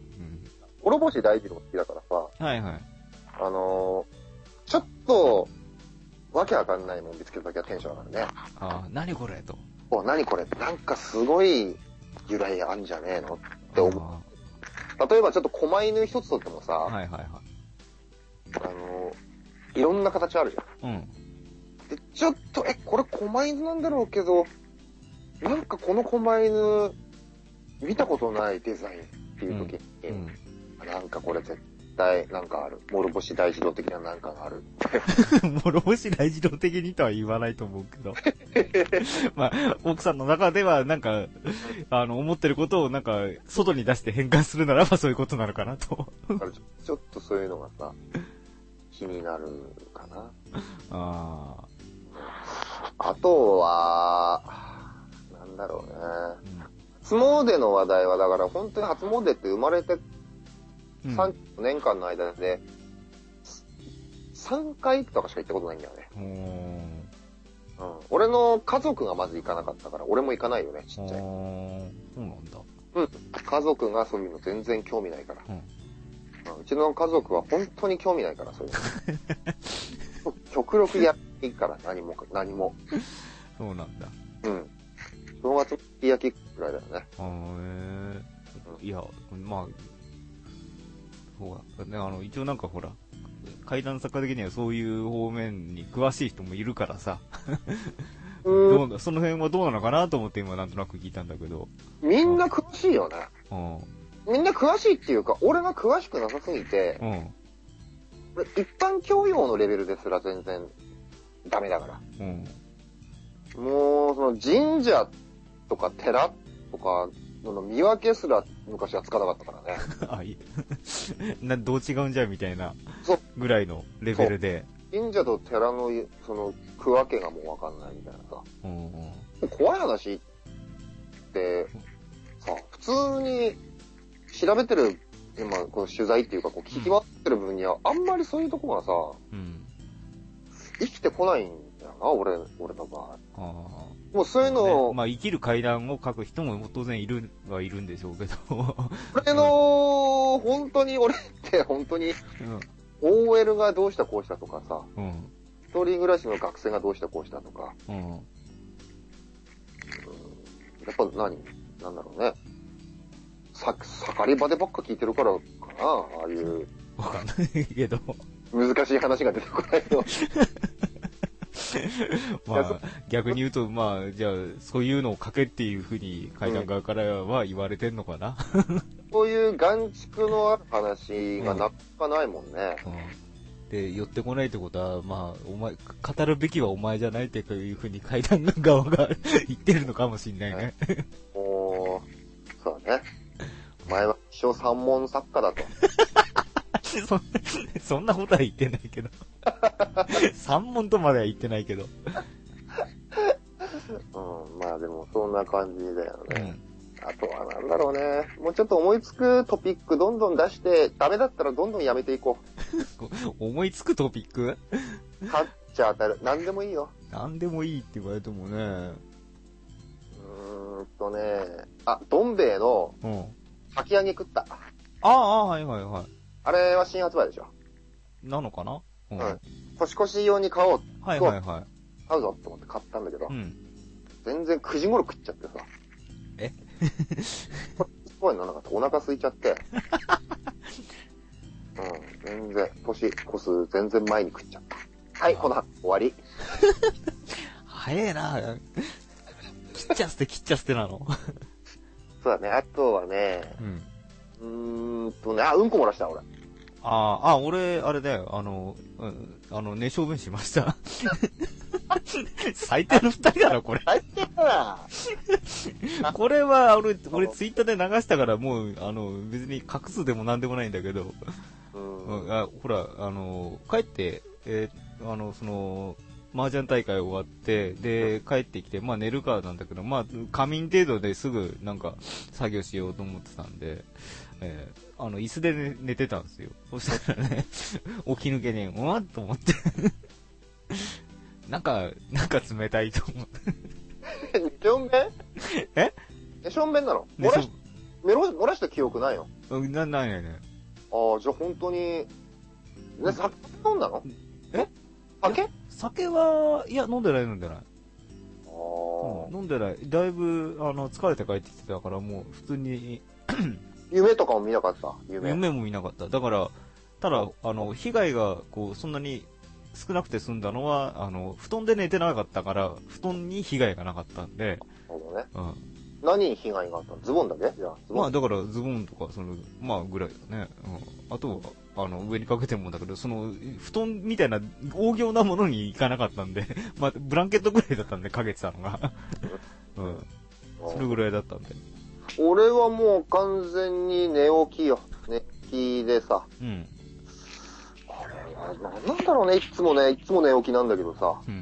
諸星大二郎好きだからさ。 はいはい。 あのー、ちょっと、わけわかんないもん見つけたときはテンション上がるね。 ああ、何これと。 お、何これなんかすごい由来あんじゃねえのって思う。例えばちょっと狛犬一つとってもさ、 はいはいはい。 あのー、いろんな形あるじゃん。うん。で、ちょっと、え、これ狛犬なんだろうけど、なんかこの狛犬、見たことないデザインっていう時に、うんうん、なんかこれ絶対なんかある。諸星大二郎的ななんかがある。 諸星大二郎的にとは言わないと思うけど。まあ、奥さんの中ではなんか、あの、思ってることをなんか、外に出して変換するならばそういうことなのかなと。 ちょっとそういうのがさ、気になるかな。ああとは、なんだろうね。うん、初詣の話題は、だから本当に初詣って生まれてさんじゅうねんかんの間で、さんかいとかしか行ったことないんだよね。うん、俺の家族がまず行かなかったから、俺も行かないよね、ちっちゃい。 そうなんだ。 うん。家族がそういうの全然興味ないから。うん、うちの家族は本当に興味ないから、そういうの。極力やっていいから、何も、何も。 そうなんだ。 うん。正月の焼きくらいだよね。 あー、えー、いや、まあ、ほら、ね、あの、一応なんかほら、階段作家的にはそういう方面に詳しい人もいるからさ。どうその辺はどうなのかなと思って今なんとなく聞いたんだけど。 みんな詳しいよね。うん。みんな詳しいっていうか、俺が詳しくなさすぎて、うん、一般教養のレベルですら全然ダメだから。うん、もう、その神社とか寺とかの見分けすら昔はつかなかったからね。 あ、いい。な、どう違うんじゃみたいなぐらいのレベルで。 神社と寺のその区分けがもうわかんないみたいなさ。うんうん、怖い話ってさ、普通に調べてる今この取材っていうかこう聞き回ってる分には、うん、あんまりそういうとこがさ、うん、生きてこないんだよな、俺俺の場合。あもうそういうのを、 ね、まあ生きる階段を書く人も当然いるはいるんでしょうけど。 俺の、本当に俺って本当に、うん、オーエル がどうしたこうしたとかさ、うん、一人暮らしの学生がどうしたこうしたとか、うんうん、やっぱ何なんだろうね。さ、盛り場でばっか聞いてるからかな、ああいう。 わかんないけど。 難しい話が出てこないの。 まあ、逆に言うと、まあ、じゃあ、そういうのを書けっていうふうに階段側からは言われてんのかな。 そういう眼蓄のある話がなかなかないもんね。うんうん、 で、寄ってこないってことは、まあ、お前、語るべきはお前じゃないっていうふうに階段側が言ってるのかもしんないね。 おー、そうだね。お前は一生三文作家だと。 そ, そんなことは言ってないけど。 さん問とまでは言ってないけど。 うん、まあでもそんな感じだよね。うん、あとはなんだろうね。もうちょっと思いつくトピックどんどん出して、ダメだったらどんどんやめていこう。思いつくトピック勝っちゃ当たる。なんでもいいよ。 なんでもいいって言われてもね。うーんとね、あ、どん兵衛の、かき揚げ食った。 ああ、はいはいはい。 あれは新発売でしょ。 なのかなうん。うん、年越し用に買おう。 はいはいはい。 買うぞって思って買ったんだけど、 うん、 全然くじ頃食っちゃってさ。 え声にならなかった。お腹空いちゃって。うん、全然、年越す全然前に食っちゃった。はい、この終わり。 早えな切っちゃ捨て切っちゃ捨てなのそうだね、あとはね、うん、うーんとね、あ、うんこ漏らした、俺。 ああ、あ、俺、あれだよ、あの、うん、あの、ね、小便しました。最低の二人だろ、これ。 最低だな。これは、俺、俺ツイッターで流したから、もう、あの、別に隠すでもなんでもないんだけど、うん、あほら、あの、帰って、えー、あの、その、麻雀大会終わって、で、帰ってきて、まあ寝るからなんだけど、まあ、仮眠程度ですぐ、なんか、作業しようと思ってたんで、えー、あの、椅子で、ね、寝てたんですよ。そしたらね、起き抜けね、うわっと思って。なんか、なんか冷たいと思って。 ねしょんべんえねしょんべんなの漏らし、漏ら漏らした記憶ないのな、ないないね。 ああ、じゃあ本当に、ね、酒飲んだのえ酒酒は、いや、飲んでない飲んでない。ああ、うん。飲んでない。だいぶ、あの、疲れて帰ってきてたから、もう、普通に。 夢とかも見なかった夢。 夢も見なかった。だから、ただ、あの、被害が、こう、そんなに少なくて済んだのは、あの、布団で寝てなかったから、布団に被害がなかったんで。 なるほどね。 うん。 何に被害があったのズボンだけじゃあ、ズボン。 まあ、だからズボンとか、その、まあ、ぐらいだね。うん。あとは、あの、上にかけてもだけど、その、布団みたいな大行なものに行かなかったんで、まあ、ブランケットぐらいだったんで、かけてたのが。うん。それぐらいだったんで。 俺はもう完全に寝起きよ。寝起きでさ。うん。あれは、なんなんだろうね、いつもね、いつも寝起きなんだけどさ。うん。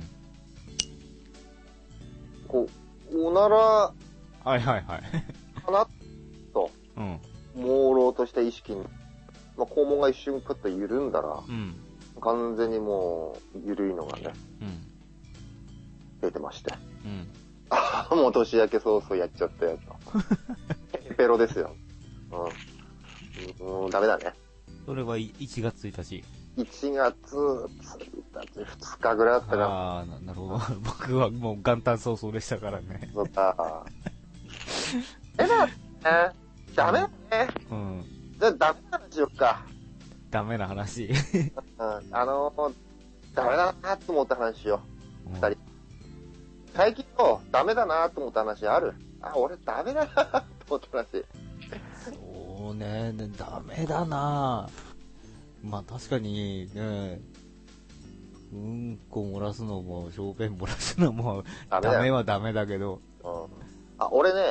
こう、おなら、 はいはいはい。 かなと。うん。朦朧とした意識に。まあ、肛門が一瞬プッと緩んだら、うん、完全にもう、緩いのがね、うん、出てまして。うん、ああ、もう年明け早々やっちゃったやつ。ペペロですよ。うん。もうダメだね。 それはいちがつついたち。 いちがつついたち、ふつかぐらいだったかな。 ああ、なるほど。僕はもう元旦早々でしたからね。 そうか。えだね。ダメだね。うん。じゃあダメな話しよっか。 ダメな話。 うん、あのー、ダメだなと思った話しよう。二、うん、人。最近のダメだなと思った話ある？あ、俺ダメだなと思った話。 そうね、ダメだなまあ確かにね、うんこ漏らすのも、小便漏らすのも、ダメ, ダメはダメだけど。 うん、あ、俺ね、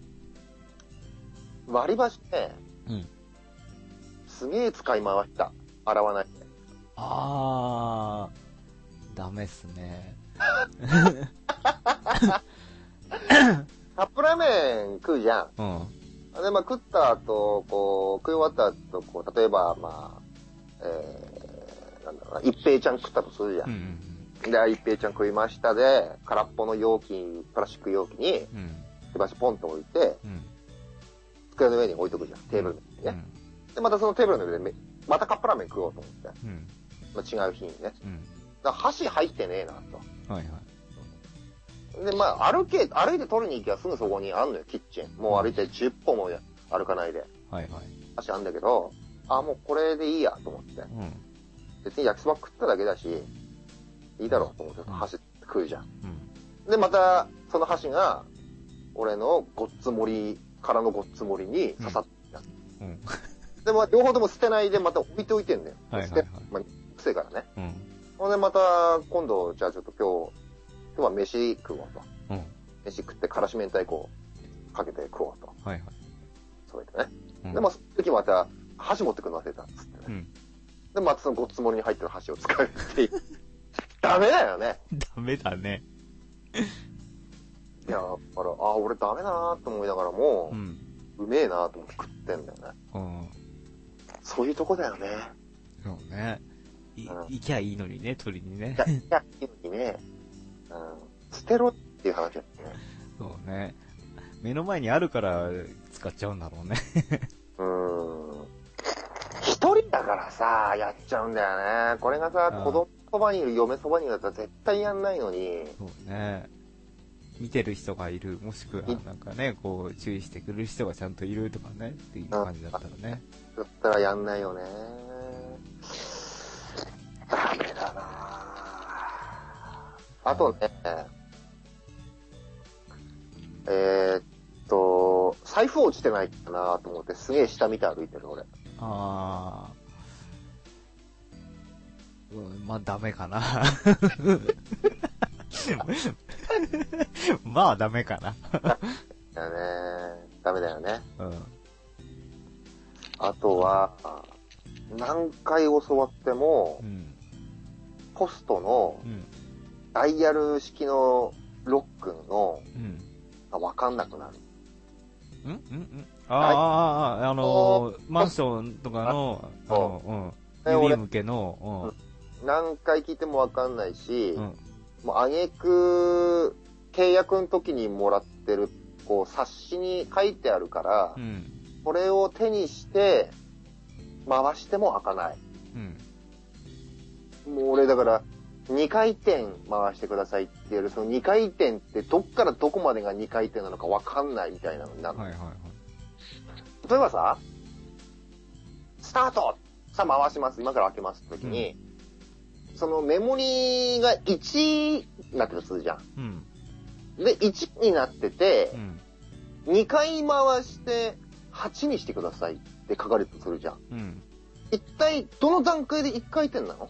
割り箸ね、うん。すげえ使い回した。洗わないで。 あー、ダメっすね。 カップラーメン食うじゃん。うん。で、まあ食った後、こう、食い終わった後、こう、例えば、まあ、えー、なんだろうな、一平ちゃん食ったとするじゃん。うんうん、で、一平ちゃん食いましたで、空っぽの容器、プラスチック容器に、うん。手箸ポンと置いて、うん。机の上に置いとくじゃん。テーブルの上にね。うん、で、またそのテーブルの上で、またカップラーメン食おうと思って。うん。まあ、違う日にね。うん。だから箸入ってねえなと。はいはい。で、まあ、歩け、歩いて取りに行きゃすぐそこにあんのよ、キッチン。もう歩いてじゅっぽも歩かないで。はいはい。箸あんだけど、あ、もうこれでいいやと思って。うん。別に焼きそば食っただけだし、いいだろうと思って、うん、箸食うじゃん。うん。で、また、その箸が、俺のごっつ盛り、空のごっつ盛りに刺さってた。うん。で、まあ、両方とも捨てないでまた置いておいてんだよ。はいはいはい。捨て、まあ、癖からね。うん。ほんで、また、今度、じゃあちょっと今日、今日は飯食おうと。うん。飯食ってからし明太子かけて食おうと。はいはい。そうやってね。うん、で、まあ、その時また、箸持ってくるの忘れたっつってね。うん。 で、またそのごっつ盛りに入ってる箸を使うっていう。ダメだよね。 ダメだね。 いや、だから、あ、俺ダメだなと思いながらも、うん、うめえなと思って食ってんだよね。うん。そういうとこだよね。 そうね。い、うん、行きゃいいのにね、鳥にね。 いや、行きゃいいのにね。うん。捨てろっていう話だよね。 そうね。目の前にあるから使っちゃうんだろうね。 うーん。一人だからさ、やっちゃうんだよね。これがさ、子供そばにいる、嫁そばにいるだったら絶対やんないのに。 そうね。見てる人がいる、もしくはなんかね、こう注意してくれる人がちゃんといるとかね、っていう感じだったらね。 だったらやんないよね。ダメだなあとね、えー、っと、財布落ちてないかなと思ってすげえ下見て歩いてる俺。 あー。うん、まあダメかな。まあダメかな。 だよね。ダメだよね。うん。あとは、何回教わっても、うん、ポストのダイヤル式のロックの、うん、が分かんなくなる。 んんんああ、あのー、マンションとかの、あの、うん、指向けの、 うん、何回聞いても分かんないし、うん、もうあげく契約の時にもらってるこう冊子に書いてあるから、うん、これを手にして回しても開かない。うん、もう俺だからにかい転回してくださいって言えるそのにかい転ってどっからどこまでがにかい転なのか分かんないみたいなのになる。はいはいはい。例えばさ、スタートさあ回します。今から開けますって時に、うん、そのメモリがいちになってるとするじゃん。うん、で、いちになってて、うん、にかい回してはちにしてくださいって書かれてるとするじゃん。うん、一体どの段階でいっかい転なの？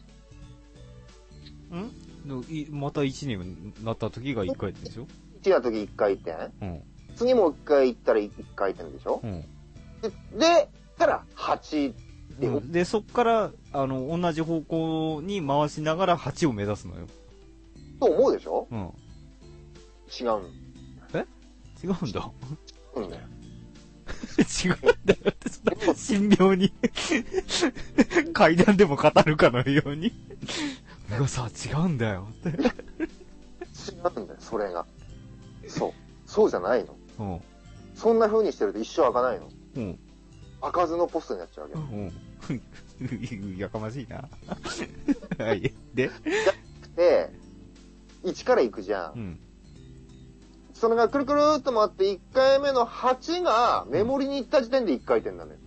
んまたいちになった時がいっかい転でしょ？ いち な時いっかい転、うん、次もいっかい行ったらいっかい転でしょ、うん、で、で、たらはちで、 うん、で、そっから、あの、同じ方向に回しながらはちを目指すのよ。 と思うでしょ？うん。違うん。 え？違うんだ。 うんだよ。 違うんだよって、そんな神妙に階段でも語るかのように。うわさ、違うんだよって。違うんだよ、それが。そう。そうじゃないの。うん。そんな風にしてると一生開かないの。うん。開かずのポストになっちゃうわけ。 うん。やかましいな。はい。でで、いちから行くじゃん。うん。それがくるくるーっと回っていっかいめのはちがメモリに行った時点でいっかい転なのよ。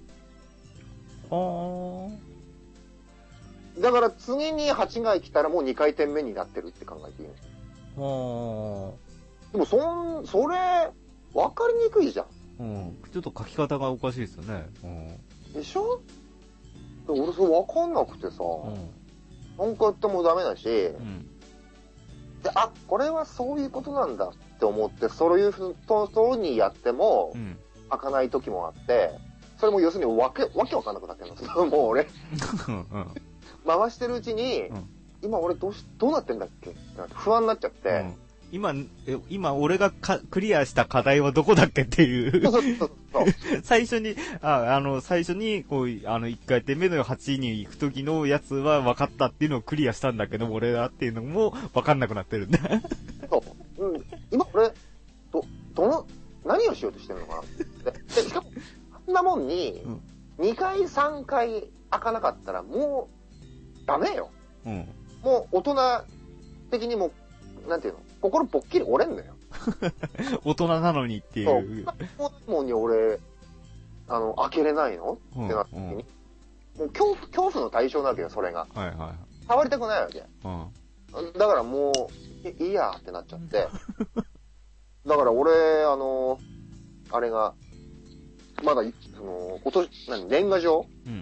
はー。だから次にはちが来たらもうにかい転目になってるって考えていいの。はー。でもそん、それ、わかりにくいじゃん。 うん。ちょっと書き方がおかしいですよね。 うん。でしょ？俺それわかんなくてさ、うん、何回やってもダメだし、うん、で、あ、これはそういうことなんだって思って、そういうところにやっても、うん、開かない時もあって、それも要するにわけ、わけわかんなくなってるの。もう俺、うん、回してるうちに、うん、今俺どうし、どうなってんだっけって不安になっちゃって、うん今、今、俺がかクリアした課題はどこだっけっていう。そうそうそう最初に、あ、あの、最初に、こう、あの、いっかい転目のはちに行く時のやつは分かったっていうのをクリアしたんだけど、俺だっていうのも分かんなくなってるんだ。 そう。うん。今、俺、ど、どの、何をしようとしてるのかなで、しかも、あんなもんに、にかい、さんかい開かなかったら、もう、ダメよ。うん。もう、大人的にも、なんていうの心ぽっきり折れんのよ。 大人なのにっていう。 そう。もうに俺、あの、開けれないの、うん、ってなった時に、うん、もう恐怖、恐怖の対象なわけよ、それが。はいはい。触りたくないわけ。うん。だからもう、いいやってなっちゃって。だから俺、あの、あれが、まだ、その、落とし、何、年賀状うん。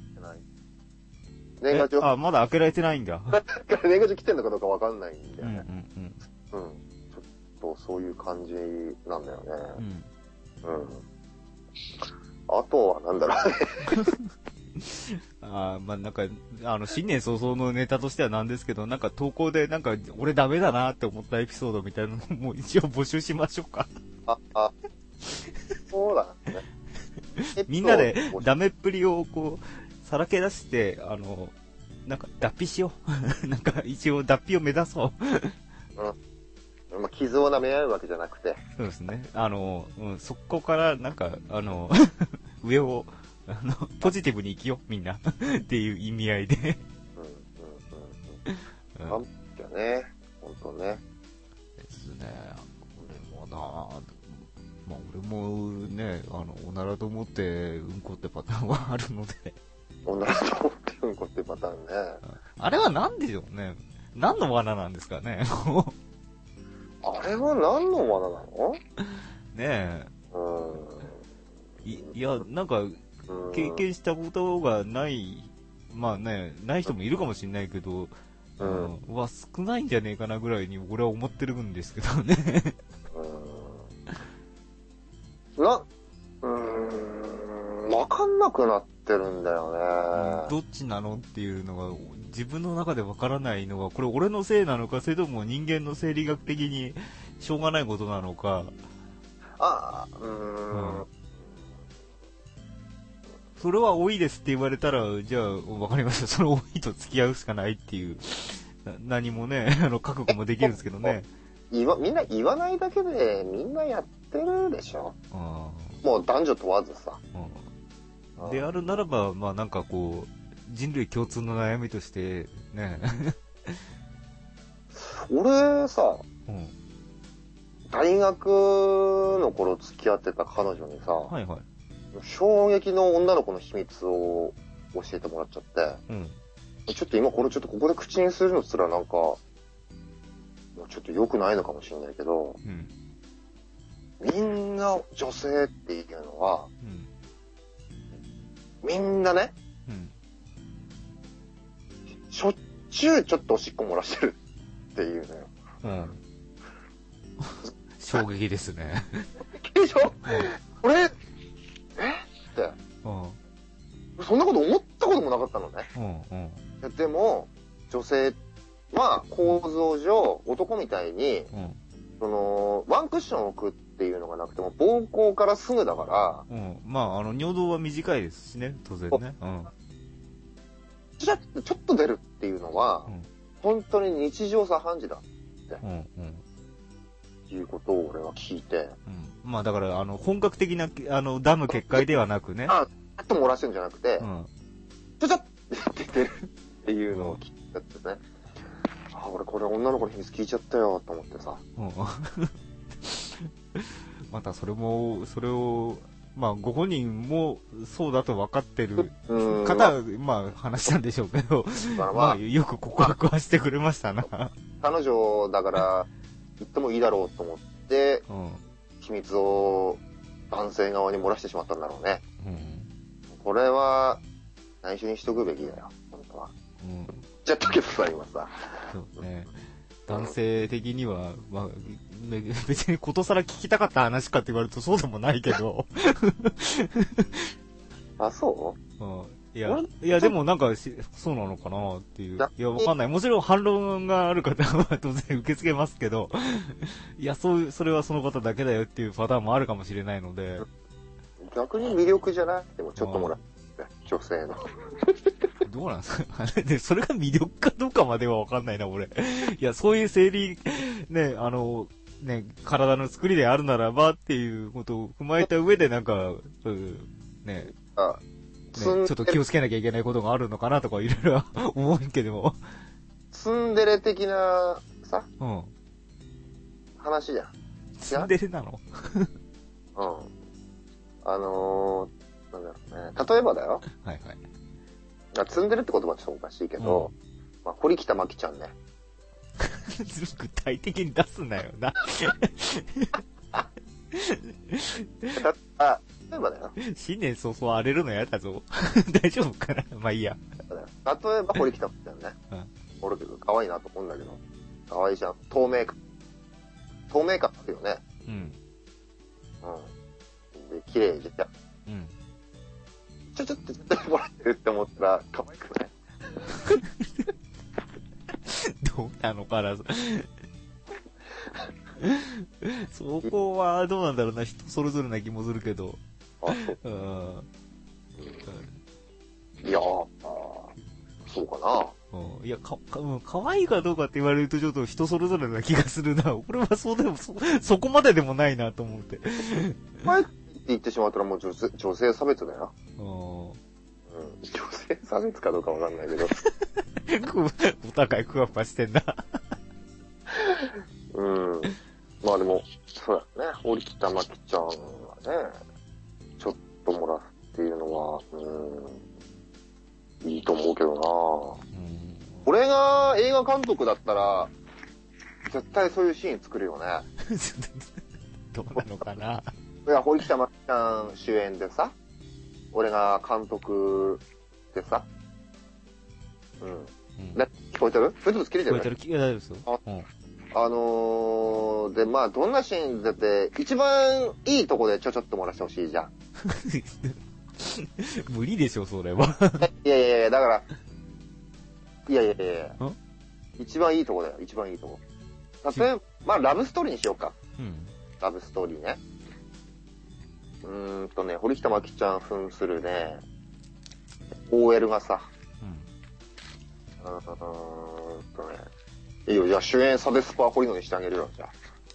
年賀状あ、まだ開けられてないんだ。 年賀状来てんのかどうかわかんないんだよね。うんうんうん。うん。ちょっとそういう感じなんだよね。うん。うん。あとはなんだろうね。 あまあなんか、あの、新年早々のネタとしてはなんですけど、なんか投稿でなんか、俺ダメだなって思ったエピソードみたいなのも一応募集しましょうか。 あ、あ、そうだね。 みんなでダメっぷりをこう、さらけ出して、あの、なんか脱皮しよう。なんか一応脱皮を目指そう。 うん。まあ、傷を舐め合うわけじゃなくて。 そうですね。あの、うん、そこからなんか、あの、上を、あの、ポジティブに生きよう、みんな。っていう意味合いで。うん、うん、 うん。うん。なんだよね。ほんとね。 ですね。俺もなまあ俺もね、あの、おならと思ってうんこってパターンはあるので。 おならと思ってうんこってパターンね。 あれはなんでしょうね。何の罠なんですかね。 あれは何の罠なの？ ねえ。うん。い、いや、なんか、経験したことがない、まあね、ない人もいるかもしれないけど、うん。うん、は少ないんじゃねえかなぐらいに俺は思ってるんですけどね。 うん。な、うーん、わかんなくなってるんだよね、 うん。どっちなのっていうのが、自分の中でわからないのが、これ俺のせいなのか、それとも人間の生理学的にしょうがないことなのか。 ああ、うーん。うん、 それは多いですって言われたら、じゃあ、わかりました。その多いと付き合うしかないっていう、何もね、あの、覚悟もできるんですけどね。 言わ、みんな言わないだけで、みんなやってるでしょ。あもう男女問わずさ。 うん、であるならば、まあなんかこう、人類共通の悩みとして、ね。 俺さ、 うん、 大学の頃付き合ってた彼女にさ、 はいはい。 衝撃の女の子の秘密を教えてもらっちゃって、うん、ちょっと今これちょっとここで口にするのすらなんか、ちょっと良くないのかもしれないけど、うん、みんな女性っていうのは、うん、みんなね、うん、しょっちゅうちょっとおしっこ漏らしてるっていうのよ。うん、 衝撃ですね。 でしょ、うん、俺、えって、うん、そんなこと思ったこともなかったのね。うんうん、でも、女性は構造上、男みたいに、うん、その、ワンクッション置くっていうのがなくても、膀胱からすぐだから、 うん、まあ、あの、尿道は短いですしね、当然ね。うん、 ちょっと、ちょっと出るっていうのは、うん、本当に日常茶飯事だって、うんうん、いうことを俺は聞いて。 うん、まあだから、あの、本格的な、あの、ダム決壊ではなくね。 あ、ちょっと漏らしてるんじゃなくて、うん、ちょちょって出るっていうのを聞いたってね。あ、俺これ女の子の秘密聞いちゃったよと思ってさ。うん、 またそれも、それを、まあご本人もそうだと分かってる方は、まあ話したんでしょうけど、まあ、まあ、よく告白はしてくれましたな。 彼女だから言ってもいいだろうと思って、うん、秘密を男性側に漏らしてしまったんだろうね。うん、これは内緒にしとくべきだよ、本当は。うん、言っちゃったけどさ、今さ。 そうね。男性的には、まあ、別にことさら聞きたかった話かって言われるとそうでもないけど。 あ、そう？うん。いや、いやでもなんか、そうなのかなっていう。いや、わかんない。もちろん反論がある方は当然受け付けますけど、いや、そういう、それはその方だけだよっていうパターンもあるかもしれないので。 逆に魅力じゃなくてもちょっともらって、女性の。 どうなんですかで、それが魅力かどうかまではわかんないな、俺。いや、そういう生理、ね、あの、ね、体の作りであるならばっていうことを踏まえた上で、なんか、うん、ね、あねちょっと気をつけなきゃいけないことがあるのかなとかいろいろ思うけども。 ツンデレ的な、さ、うん。話じゃん。 ツンデレなのうん。あのー、なんだろうね。例えばだよ。 はいはい。 ツンデレって言葉はちょっとおかしいけど、うん、まあ、堀北真希ちゃんね。 具体的に出すなよな。 あ、例えばだよ。 新年早々荒れるのやだぞ。大丈夫かなまあいいや。 例えば堀北真希ちゃんね。うん。俺、可愛いなと思うんだけど。可愛いじゃん。透明感。透明感あるよね。うん。うん。で、綺麗じゃん。うん。ちょちょちょっとちょっともらってるって思ったら、可愛くないどうなのかなそこはどうなんだろうな、人それぞれな気もするけど。 あ、そう。うん、いやー、そうかな。 うん、いや、か、か、うん、可愛いかどうかって言われるとちょっと人それぞれな気がするな。俺はそうでも、そ、そこまででもないなと思って。 可愛いって言ってしまったらもう女性、女性差別だよ。うん。女性差別かどうかわかんないけど。 お互いクワッパしてんだ。 うん。まあでも、そうだね。堀北真希ちゃんがね、ちょっともらうっていうのは、うん、いいと思うけどな、うん、俺が映画監督だったら、絶対そういうシーン作るよね。 どうなのかな。 いや、堀北真希ちゃん主演でさ、俺が監督でさ、うん。うん、ね、聞こえてる？ちょっと切れてる？ 聞こえてる？いや、大丈夫ですよ。 あ、うん、あのー、で、まあ、どんなシーンだって、一番いいとこでちょちょっと漏らしてほしいじゃん。 無理でしょ、それは。 いやいやいや、だから、いやいやいやいや、一番いいとこだよ、一番いいとこ。例えば、まあ、ラブストーリーにしようか。うん。ラブストーリーね。うーんとね、堀北真希ちゃん扮するね、オーエル がさ、うん、うーんとね、いいよ、じゃあ主演サデスパー堀野にしてあげるよ、じゃあ。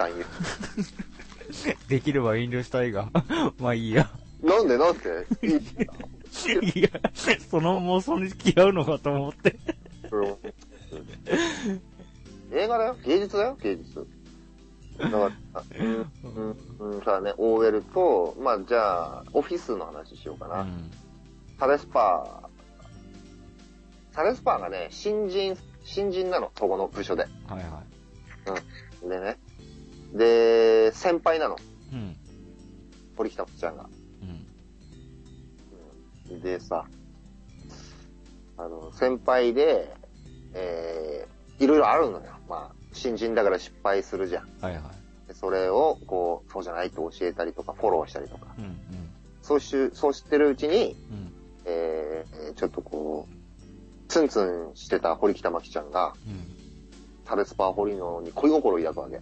できれば遠慮したいが。まあいいや。 なんでなんでいいや、その妄想に付き合うのかと思って。 映画だよ、芸術だよ、芸術。だから、うん、うん、うん、さあね、オーエル と、まあじゃあ、オフィスの話しようかな。うん、サデスパー、サデスパーがね、新人、新人なの、そこの部署で。はいはい。うん。でね。で、先輩なの。うん。堀北ちゃんが。うん。でさ、あの、先輩で、えー、いろいろあるのよ。まあ、新人だから失敗するじゃん。はいはい。でそれを、こう、そうじゃないと教えたりとか、フォローしたりとか。うんうん。そうし、そうしてるうちに、うん、えー、ちょっとこう、ツンツンしてた堀北真希ちゃんが、うん、サデスパー堀野に恋心を抱くわけ。うん、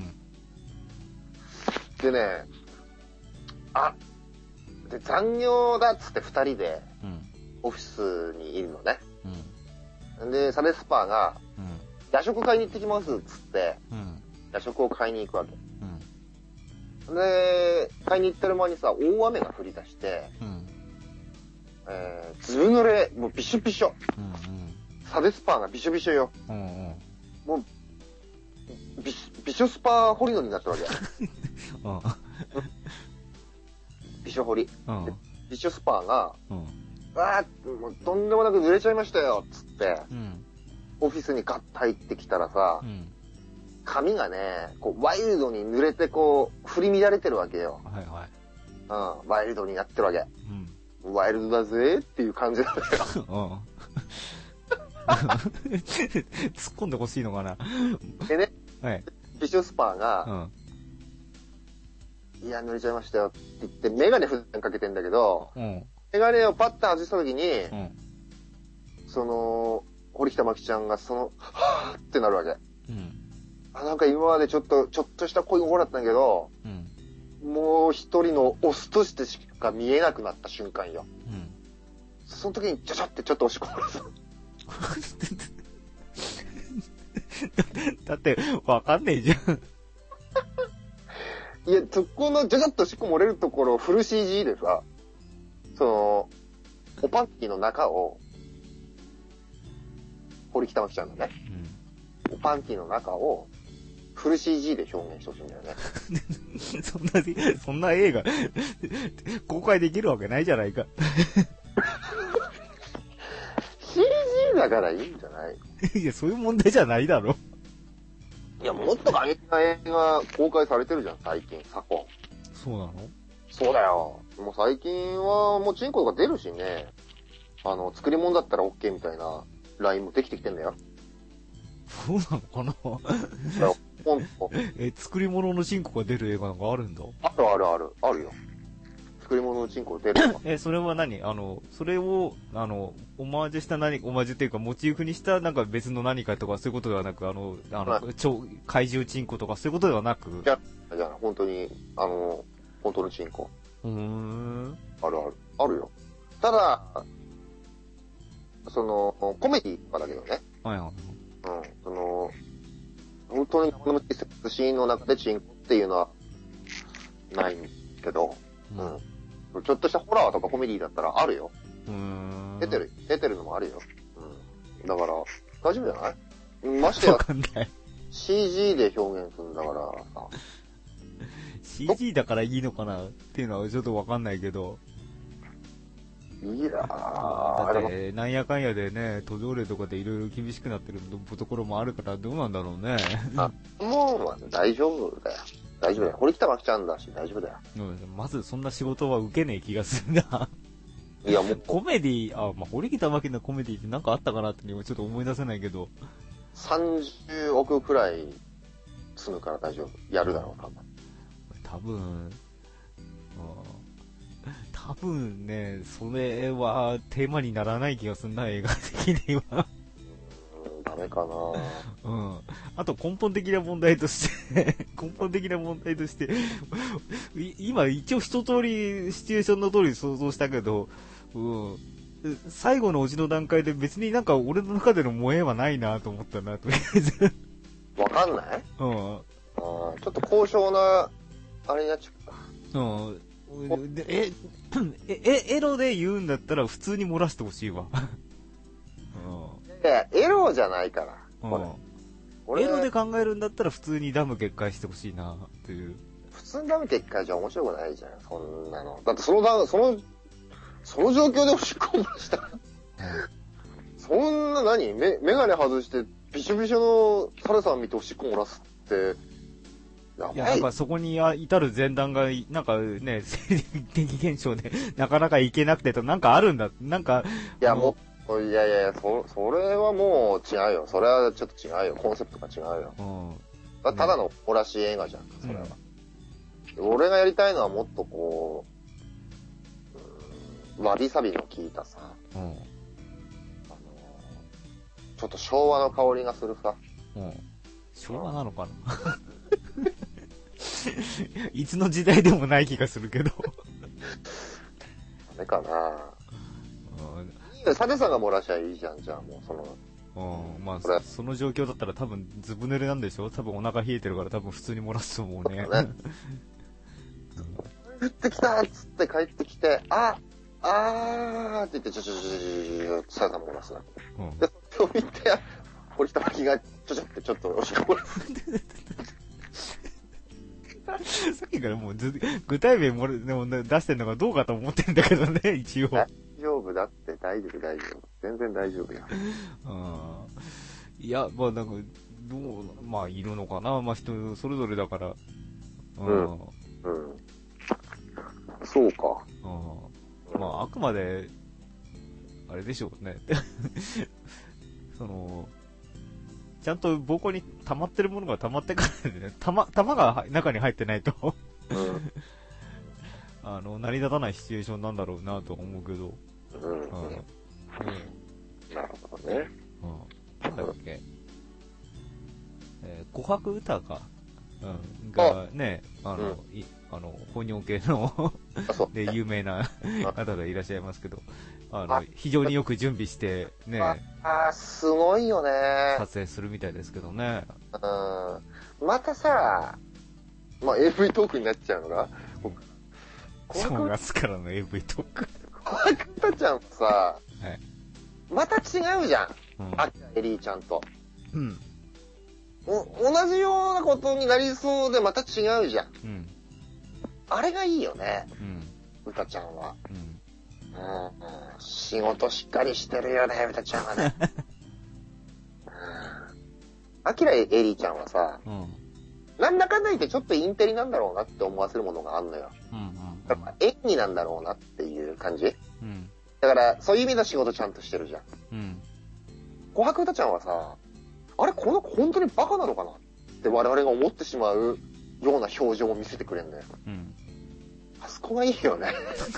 でね、あ、で残業だっつって二人で、オフィスにいるのね。うん、で、サデスパーが、うん、夜食買いに行ってきますっつって、うん、夜食を買いに行くわけ。うん、で、買いに行ってる間にさ、大雨が降り出して、うんえー、ずぶ濡れ、もうびしょびしょ。うんうん、サデスパーがびしょびしょよ。うんうん、もう、び、びしょスパー堀野になったわけ。びしょ堀。びしょスパーが、うん、わーもうとんでもなく濡れちゃいましたよ、つって、うん、オフィスにガッと入ってきたらさ、うん、髪がね、こう、ワイルドに濡れてこう、振り乱れてるわけよ。はいはい。うん、ワイルドになってるわけ。うんワイルドだぜっていう感じなんだよ。 突っ込んでほしいのかな。 でね、はい、ビショスパーが、うん、いや、濡れちゃいましたよって言って、メガネ普段かけてんだけど、うん、メガネをパッと外した時に、うん、その、堀北真希ちゃんがその、はぁってなるわけ。うん、あ、なんか今までちょっと、ちょっとした恋心だったんだけど、うんもう一人のオスとしてしか見えなくなった瞬間よ。うん、その時にちょちょってちょっと押し込まれた。だって、わかんねえじゃん。 いや、そこのちょちょっと押し込まれるところ、フル シージー でさ、その、おパンティの中を、堀北真希ちゃんのね、うん、おパンティの中を、フル シージー で表現してほしいんだよね。 そんな、そんな映画、公開できるわけないじゃないか。 シージー だからいいんじゃない？ いや、そういう問題じゃないだろ。 いや、もっと過激な映画公開されてるじゃん、最近、昨今。 そうなの？ そうだよ。もう最近は、もうチンコとか出るしね。あの、作り物だったら OK みたいなラインもできてきてんだよ。 そうなのかなえ、作り物のチンコが出る映画なんかあるんだ？ あるあるある、あるよ。 作り物のチンコ出るのえ、それは何あの、それを、あの、オマージュした何、オマージュっていうか、モチーフにしたなんか別の何かとかそういうことではなく、あの、あの、はい、超、怪獣チンコとかそういうことではなく。 じゃあ、じゃあ、本当に、あの、本当のチンコ。 うーん。 あるある。あるよ。ただ、その、コメディとかだけどね。 はいはい。 うん。その、本当に生々しいセックスシーンの中でチンコっていうのは、ないけど、うん。うん、ちょっとしたホラーとかコメディだったらあるよ。 うーん。 出てる、出てるのもあるよ。うん。だから、大丈夫じゃないましてや、シージー で表現するんだからさ。 シージー だからいいのかなっていうのはちょっとわかんないけど。 いやー。だって、なんやかんやでね、途上例とかでいろいろ厳しくなってるところもあるからどうなんだろうね。 あ、もう大丈夫だよ。大丈夫だよ。堀北真希ちゃんだし大丈夫だよ。 うん、まずそんな仕事は受けねえ気がするな。 いやもう。 コメディ、あ、まあ、堀北真希のコメディってなんかあったかなって今ちょっと思い出せないけど。 さんじゅうおくくらい積むから大丈夫。やるだろう、多分。 多分、多分ね、それはテーマにならない気がするな、映画的には。 うん、ダメかな。 うん。あと根本的な問題として根本的な問題として今一応一通りシチュエーションの通り想像したけど、うん。最後のオチの段階で別になんか俺の中での萌えはないなと思ったな、とりあえず。 わかんない？ うん。 あちょっと高尚な、あれになっちゃうか。 うん。でえ、え、エロで言うんだったら普通に漏らしてほしいわ。 うん。いや、エロじゃないから。 うん。エロで考えるんだったら普通にダム決壊してほしいな、という。 普通にダム決壊じゃ面白くないじゃん、そんなの。だってそのダム、その、その状況でおしっこ漏らしたら、うん、そんな何メ、メガネ外してびしょびしょのサルさん見ておしっこ漏らすって、 いや、なんかそこに至る前段が、なんかね、生理的現象で、なかなかいけなくてと、なんかあるんだ。なんか。 いや、もう、いやいやいや、そ、それはもう違うよ。それはちょっと違うよ。コンセプトが違うよ。うん、ただの漏らし映画じゃん、それは、うん。俺がやりたいのはもっとこう、わびさびの効いたさ、うん、あの、ちょっと昭和の香りがするさ。 うん、昭和なのかないつの時代でもない気がするけど。 ダメかな。うん。サテさんが漏らしゃいいじゃん、じゃあもうその。 うん、まあ、その状況だったら多分ずぶ濡れなんでしょ？多分お腹冷えてるから多分普通に漏らすと思うね。 降ってきたっつって帰ってきて、ああーって言って、ちょちょちょちょちょちょ、サテさん漏らすな。うん。で、それを見て、堀北真希がちょちょってちょっとおしっこ漏らす。 さっきからもうず具体名もでも出してんのかどうかと思ってんだけどね、一応。 大丈夫だって、大丈夫、大丈夫。全然大丈夫や。 うん。いや、まあなんか、どう、まあいるのかな、まあ人それぞれだから。 うん。うん。うん、そうか。 うん。まああくまで、あれでしょうね。その、ちゃんと膀胱に溜まってるものが溜まってからでね、玉、玉が中に入ってないと、うん、あの、成り立たないシチュエーションなんだろうなと思うけど。 うん。うん。うん、なるほどね。 うん。なんだっけ。えー、琥珀歌か。うん。がね、あの、うん、いあの、本尿系ので有名な方がいらっしゃいますけど、あの、非常によく準備して、ね。 ああ、すごいよね。 撮影するみたいですけどね。 うん。またさ、まあ、エーブイ トークになっちゃうのが、 正月からの エーブイ トーク。 琥珀歌ちゃんさ、はい、また違うじゃん。うん、あエリーちゃんと。うん。お、同じようなことになりそうでまた違うじゃん。うん。あれがいいよね。うん。歌ちゃんは。うん。うん、仕事しっかりしてるよね、歌ちゃんはね。アキラエリーちゃんはさ、うん、なんだかんだ言ってちょっとインテリなんだろうなって思わせるものがあるのよ。うんうんうん、やっぱ演技なんだろうなっていう感じ、うん、だからそういう意味の仕事ちゃんとしてるじゃん。うん、琥珀歌ちゃんはさ、あれこの子本当にバカなのかなって我々が思ってしまうような表情を見せてくれるんだよ。うん、 あそこがいいよね。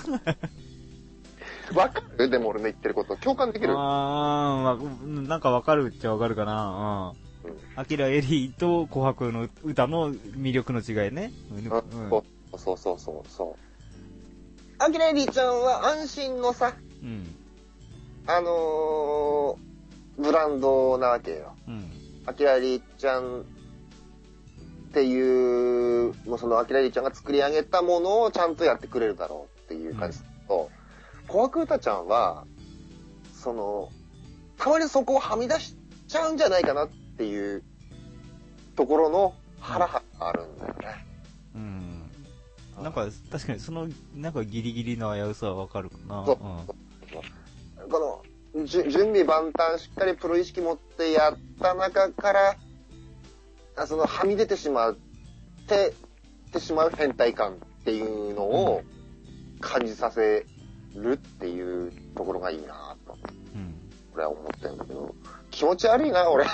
わかる？でも俺の言ってること共感できる？ あー、なんかわかるっちゃわかるかな。うん。アキラエリーと紅白の歌の魅力の違いね。うん。 そうそうそうそう。アキラエリーちゃんは安心のさ、うん。あのー、ブランドなわけよ。うん。アキラエリーちゃんっていう、もうそのアキラエリーちゃんが作り上げたものをちゃんとやってくれるだろうっていう感じと、うん、紅白歌ちゃんは、その、たまにそこをはみ出しちゃうんじゃないかなっていうところのハラハラがあるんだよね。うん。 なんか、確かにその、なんかギリギリの危うさはわかるかな。 そう。うん、この、準備万端しっかりプロ意識持ってやった中から、その、はみ出てしまって、てしまう変態感っていうのを感じさせるっていうところがいいなと、うん、俺は思ってるんだけど、気持ち悪いな、俺。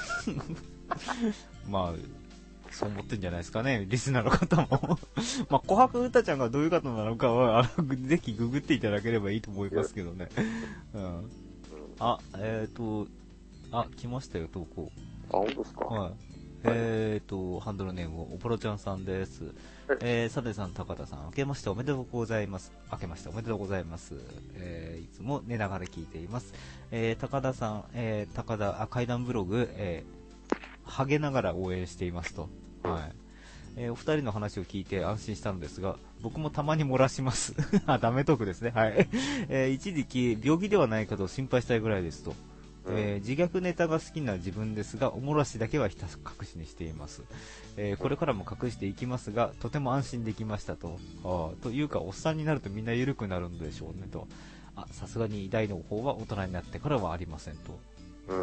まあ、そう思ってんじゃないですかね、リスナーの方も。まあ、琥珀歌ちゃんがどういう方なのかは、あの、ぜひググっていただければいいと思いますけどね。うん。あ、えっ、ー、と、あ、来ましたよ、投稿。 あ、本当ですか？ はい。えーと、ハンドルネーム、おぽろちゃんさんです。えー、さてさん、高田さん、明けましておめでとうございます。明けましておめでとうございます。えー、いつも寝ながら聞いています。えー、高田さん、えー、高田、あ、階段ブログ、えー、励ながら応援していますと。はい。えー、お二人の話を聞いて安心したのですが、僕もたまに漏らします。あ、ダメトークですね。はい。えー、一時期、病気ではないかと心配したいぐらいですと。えー、自虐ネタが好きな自分ですが、おもらしだけはひたす隠しにしています。えー、これからも隠していきますが、とても安心できましたと。あというか、おっさんになるとみんな緩くなるんでしょうねと。あ、さすがに大の方は大人になってからはありませんと。 うん。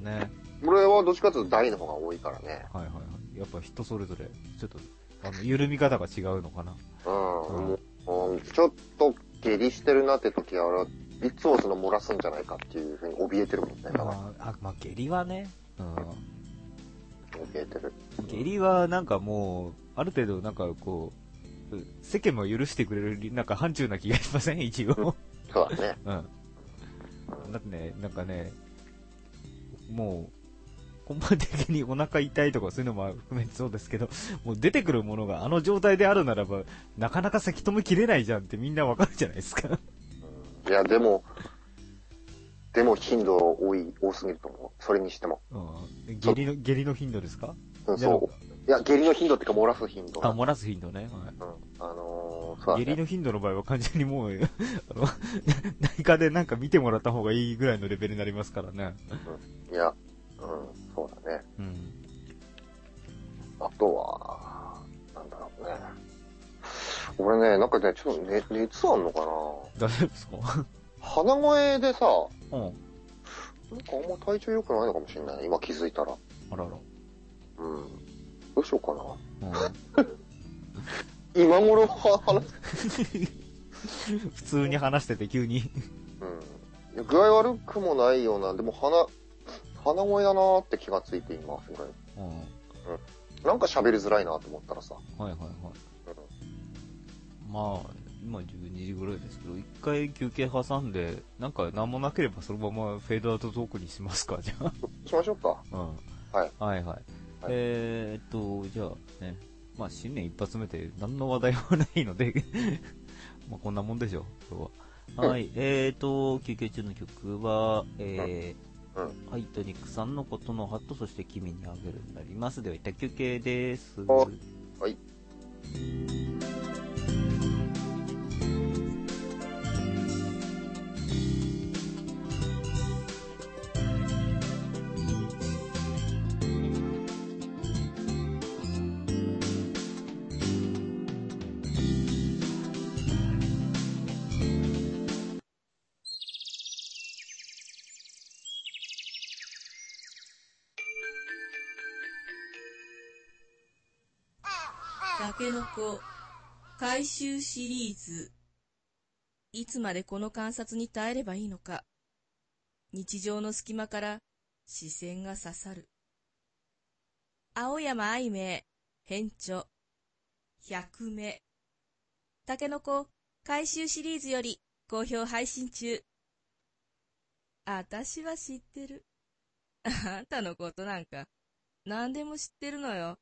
ね。俺はどっちかというと大の方が多いからね。 はいはいはい。やっぱ人それぞれ、ちょっと、あの、緩み方が違うのかな。 うん。うん、ちょっと下痢してるなって時は、俺はいつもその漏らすんじゃないかっていうふうに怯えてるもんね。 まあ、あまあ、下痢はね。うん。 怯えてる。 下痢はなんかもう、ある程度なんかこう、世間も許してくれる、なんか範疇な気がしません一応。 そうだね。 うん。だってね、なんかね、もう、根本的にお腹痛いとかそういうのも含めてそうですけど、もう出てくるものがあの状態であるならば、なかなかせき止めきれないじゃんってみんなわかるじゃないですか。 いや、でも、でも頻度多い、多すぎると思う。それにしても。 うん。下痢の、下痢の頻度ですか？ うん、そう。いや、下痢の頻度っていうか、漏らす頻度。 あ、漏らす頻度ね。はい。うん。 あのー、そうだね。 下痢の頻度の場合は完全にもう、あの、何かでなんか見てもらった方がいいぐらいのレベルになりますからね。 うん。いや、うん、そうだね。うん。あとは、なんだろうね。俺ね、なんかね、ちょっと、ね、熱あんのかな？ 大丈夫ですか？ 鼻声でさ、 うん。 なんかあんま体調良くないのかもしれない。今気づいたら。 あらら。 うん。どうしようかな。うん、今頃は話普通に話してて急に。 うん。具合悪くもないような、でも鼻、鼻声だなーって気がついています、俺。うん。うん。なんか喋りづらいなと思ったらさ。 はいはいはい。うん、まあ、今じゅうにじぐらいですけど、一回休憩挟んで、なんか何もなければそのままフェードアウトトークにしますか、じゃあ。 しましょうか。 うん。 はい。 はいはい。はい、えーっと、じゃあね、まあ新年一発目で何の話題もないので、まあこんなもんでしょう、今日は。はい、えーっと、休憩中の曲は、えー、うん、ハイトニックさんのことのハット、そして君にあげるになります。では一旦休憩です。 はい。 タケノコ回収シリーズ。いつまでこの観察に耐えればいいのか。日常の隙間から視線が刺さる。青山愛明編著百目。 タケノコ回収シリーズより好評配信中。あたしは知ってる。あんたのことなんか何でも知ってるのよ。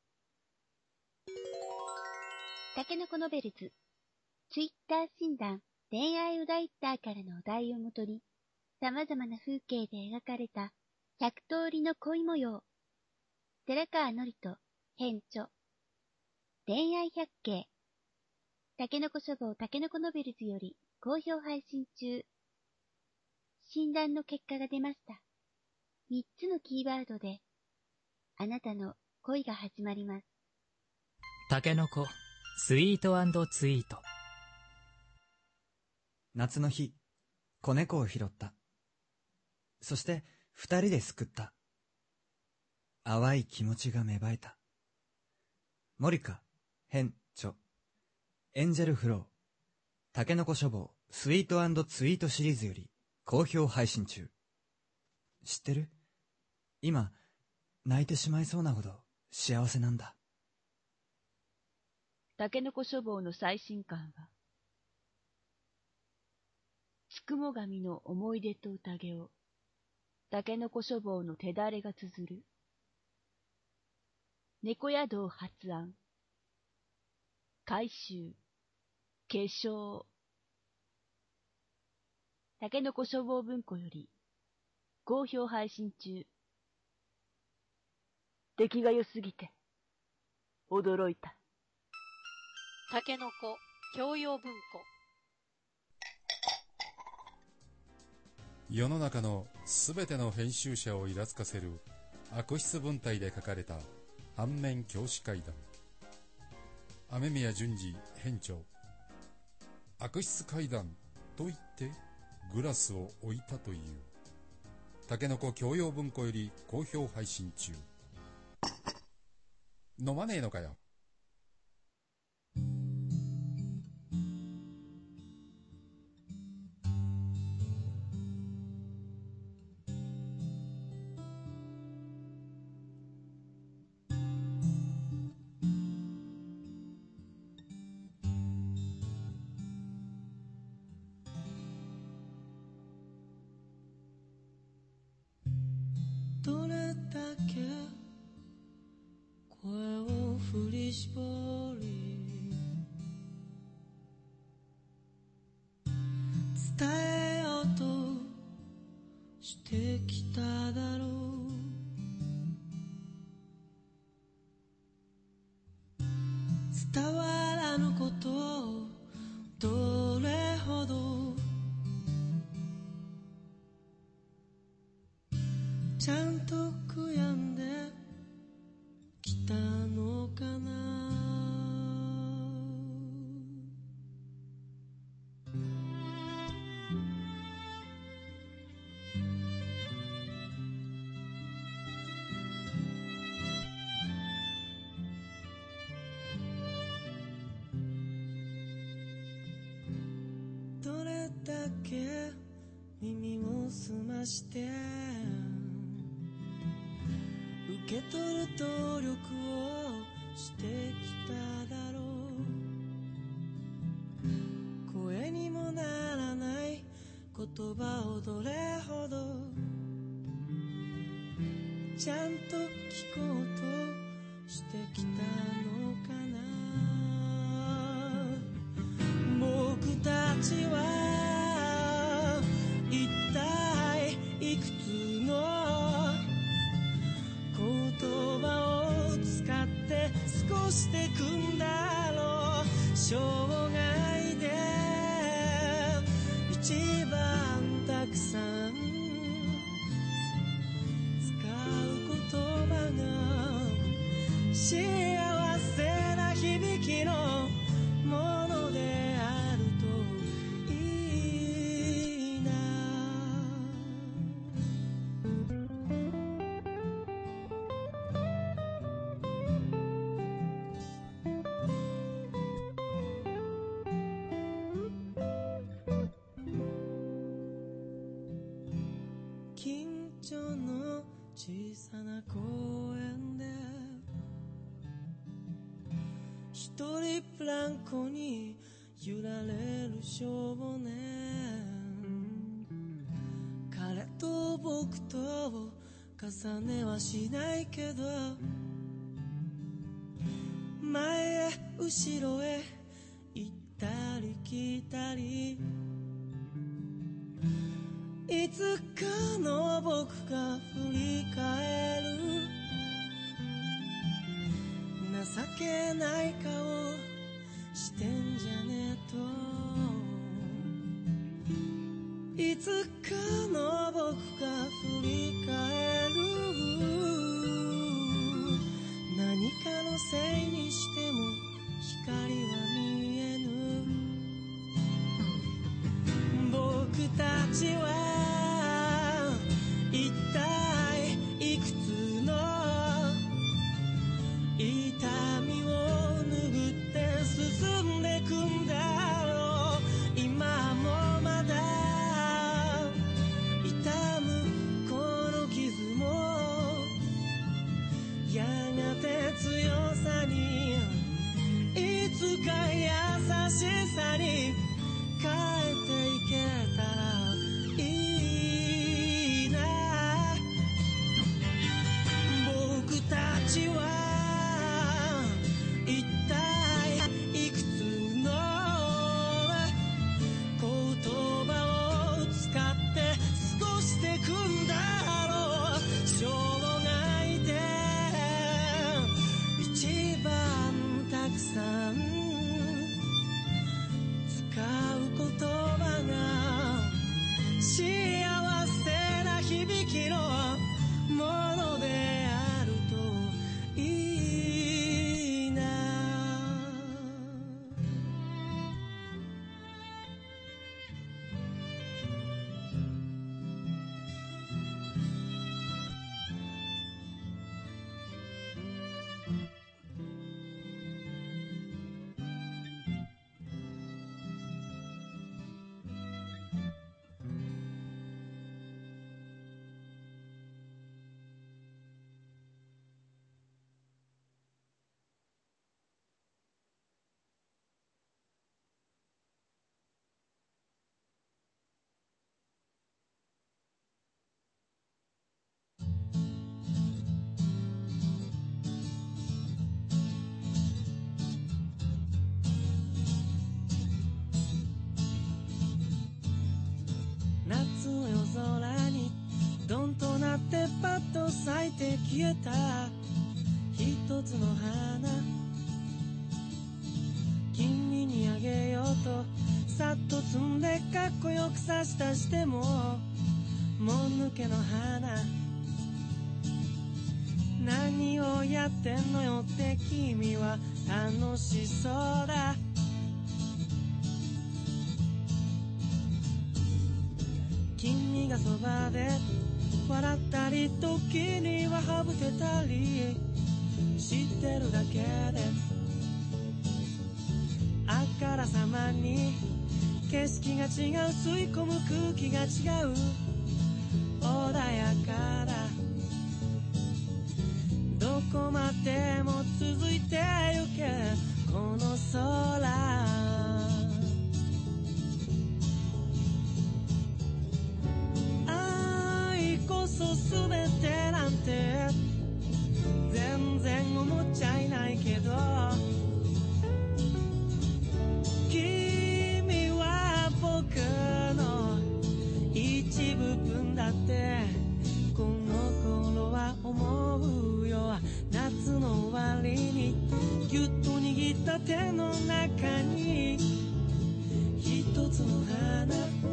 タケノコノベルズ、ツイッター診断、恋愛お題ッターからのお題をもとに、様々な風景で描かれたひゃく通りの恋模様。寺川のりと編著。恋愛百景。タケノコ書房タケノコノベルズより好評配信中。診断の結果が出ました。みっつのキーワードで、あなたの恋が始まります。 タケノコ、スイート&ツイート。 夏の日、子猫を拾った。そして二人ですくった。淡い気持ちが芽生えた。森香、編著。エンジェルフロー、タケノコ書房スイート&ツイートシリーズより好評配信中。知ってる？今、泣いてしまいそうなほど幸せなんだ。 タケノコ書房の最新刊は、つくも神の思い出と宴を、タケノコ書房の手だれが綴る。猫宿発案。回収。化粧。タケノコ書房文庫より、好評配信中。出来が良すぎて、驚いた。 タケノコ教養文庫。 世の中のすべての編集者をイラつかせる悪質文体で書かれた反面教師怪談。雨宮淳二編著。悪質怪談と言ってグラスを置いたという。タケノコ教養文庫より好評配信中。飲まねえのかよ。 どれだけ声を振り絞り伝えようとしてきただろう。伝わらぬことをどれほどちゃんと悔やんできたのかな。どれだけ耳を澄まして受け取る努力をしてきただろう。声にもならない言葉をどれほどちゃんと聞こうとしてきたのかな。僕たちは一体いくつの言葉を使って過ごしてくんだろう。生涯で一番たくさん使う言葉が幸せな響きのものであるといいな。近所の小さな公園で一人ブランコに揺られる少年、彼と僕と重ねはしないけど、前へ後ろへ行ったり来たり、いつかの僕が振り返る、情けない顔してんじゃねえと、いつかの僕が振り返る、何かのせいにしても光は見えぬ、僕たちは一体いくつの痛みを拭って進んでくんだろう、今もまだ痛むこの傷もやがて強さに、いつか優しさに変えていけたらいいな。僕たちは一体いくつの言葉を使って過ごしてくんだろう、生涯で一番たくさん使う言葉が幸せな響きのものであるといいな。夏の夜空にどんとなってパッと咲いて消えた一つの花、君にあげようとさっと摘んでかっこよく差し出してももぬけの花、何をやってんのよって君は楽しそうだ、君がそばで笑ったり時にははぶけたり知ってるだけで、あからさまに景色が違う、吸い込む空気が違う、穏やかだ、どこまでも続いてゆけこの空、そうすべてなんて全然思っちゃいないけど、君は僕の一部分だってこの頃は思うよ、夏の終わりにぎゅっと握った手の中に一つの花、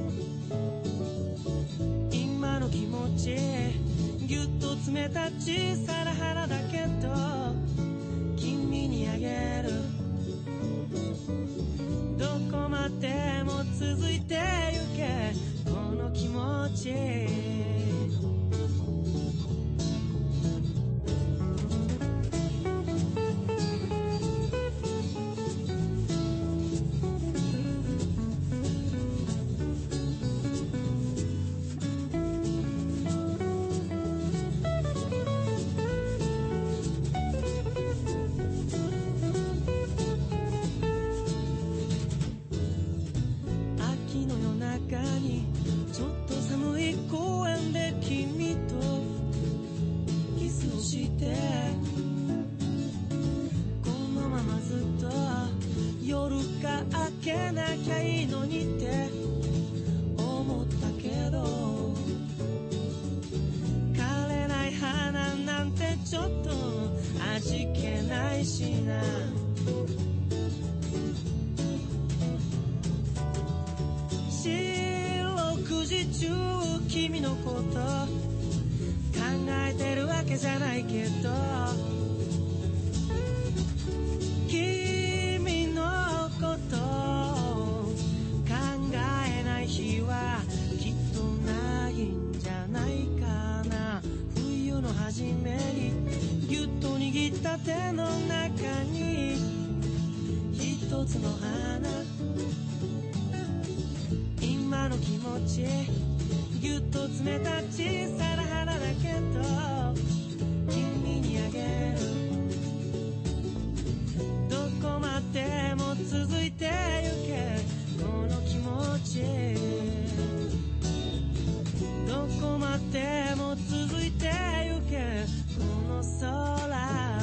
今の気持ちぎゅっと詰めた小さな花だけど君にあげる、どこまでも続いてゆけこの気持ち、 かにちょっと寒い公園で君とキスをしてこのままずっと夜が明けなきゃいいのにって思ったけど枯れない花なんてちょっと味気ないしな四六時中君のこと考えてるわけじゃないけど君のこと考えない日はきっとないんじゃないかな冬の初めにぎゅっと握った手の中に一つの花今の気持ちぎゅっと詰めた小さな花だけど君にあげるどこまでも続いてゆけこの気持ちどこまでも続いてゆけこの空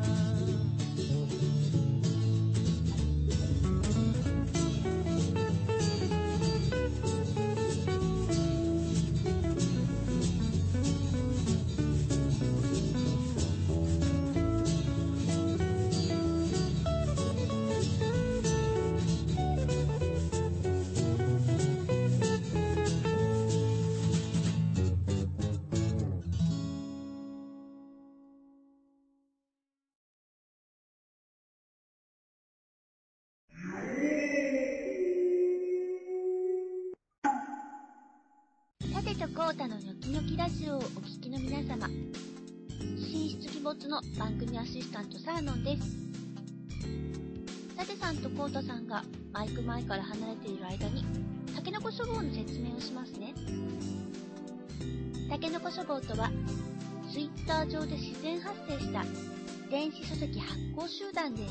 コータのニョキニョキラジオをお聞きの皆様、神出鬼没の番組アシスタントサーノンです。サテさんとコータさんがマイク前から離れている間にタケノコ書房の説明をしますね。タケノコ書房とはツイッター上で自然発生した電子書籍発行集団です。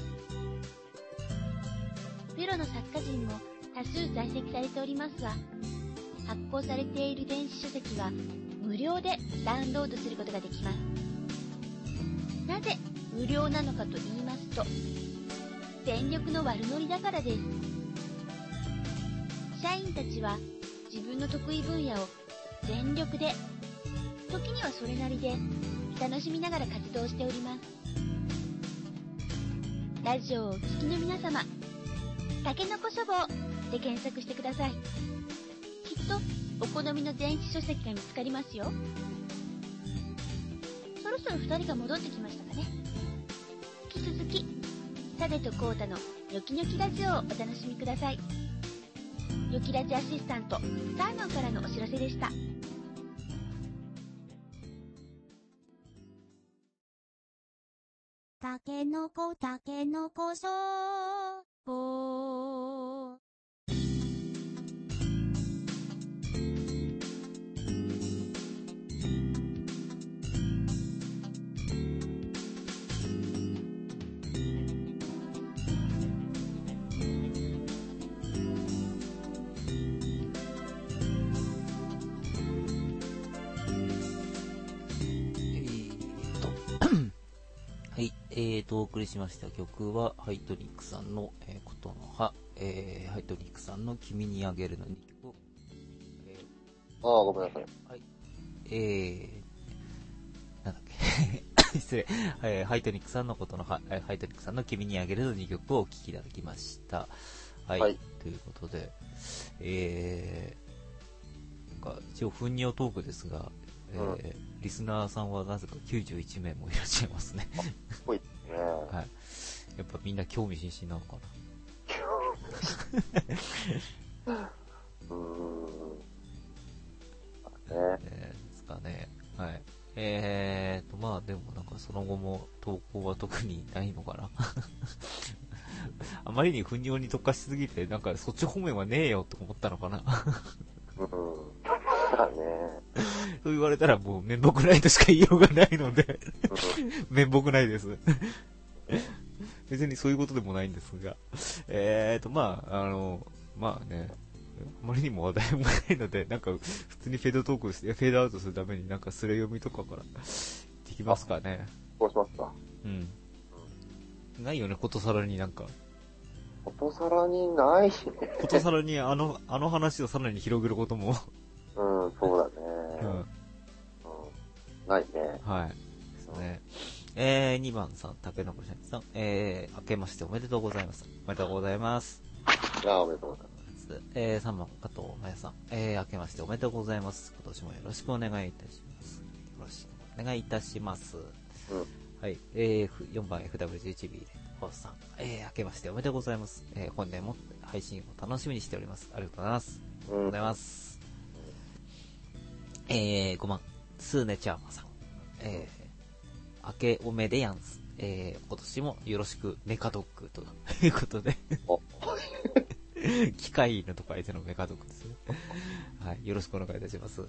プロの作家陣も多数在籍されておりますが、発行されている電子書籍は無料でダウンロードすることができます。なぜ無料なのかと言いますと、全力の悪ノリだからです。社員たちは自分の得意分野を全力で、時にはそれなりで楽しみながら活動しております。ラジオをお聞きの皆様、タケノコ書房で検索してください。きっとお好みの電子書籍が見つかりますよ。そろそろふたりが戻ってきましたかね。引き続きサデとコータのニョキニョキラジオをお楽しみください。ニョキラジアシスタントサーノンからのお知らせでした。 タケノコタケノコ書房えーと、お送りしました曲は、ハイトニックさんの、えー、ことの葉、えー、ハイトニックさんの君にあげるのにきょく、えー、ああ、ごめんなさい。 はい。えー、なんだっけ、失礼、えー、ハイトニックさんのことの葉、ハイトニックさんの君にあげるのにきょくをお聴きいただきました。はい。はい、ということで、えー、なんか、一応、糞尿トークですが、えーうん、リスナーさんはなぜかきゅうじゅういちめいもいらっしゃいますね。 すごいですね。 はい。やっぱみんな興味津々なのかな。うーん。ね。えー、ですかね。はい。えーと、まあでもなんかその後も投稿は特にないのかな。あまりに糞尿に特化しすぎて、なんかそっち方面はねえよと思ったのかな。 うん。だね。 そう言われたらもう面目ないとしか言いようがないので面目ないです別にそういうことでもないんですが、えーとまああのまあね、 あまりにも話題もないので、なんか普通にフェードトークして、フェードアウトするためになんかスレ読みとかからできますかね。 そうしますか。 うん。うん、ないよね、ことさらになんか。 ことさらにないしね。 ことさらにあの、あの話をさらに広げることも。 うん、そうだね。うん。うん、ないね。 はい。ですね。えー、にばんさん、竹の子さん、えー、明けましておめでとうございます。おめでとうございます。 あ、おめでとうございます。 えー、さんばん、加藤真也さん、えー、明けましておめでとうございます。今年もよろしくお願いいたします。よろしくお願いいたします。うん。はい、えー、よんばん、エフダブリュージェイチビー レッドホースさん、えー、明けましておめでとうございます。えー、本年も配信を楽しみにしております。ありがとうございます。ありがとうございます。うん、えー、ごばん、スーネチャーマさん、えー、明けおめでやんす。えー、今年もよろしくメカドッグということで。機械のとこ相手のメカドッグですね。はい。よろしくお願いいたします。はい。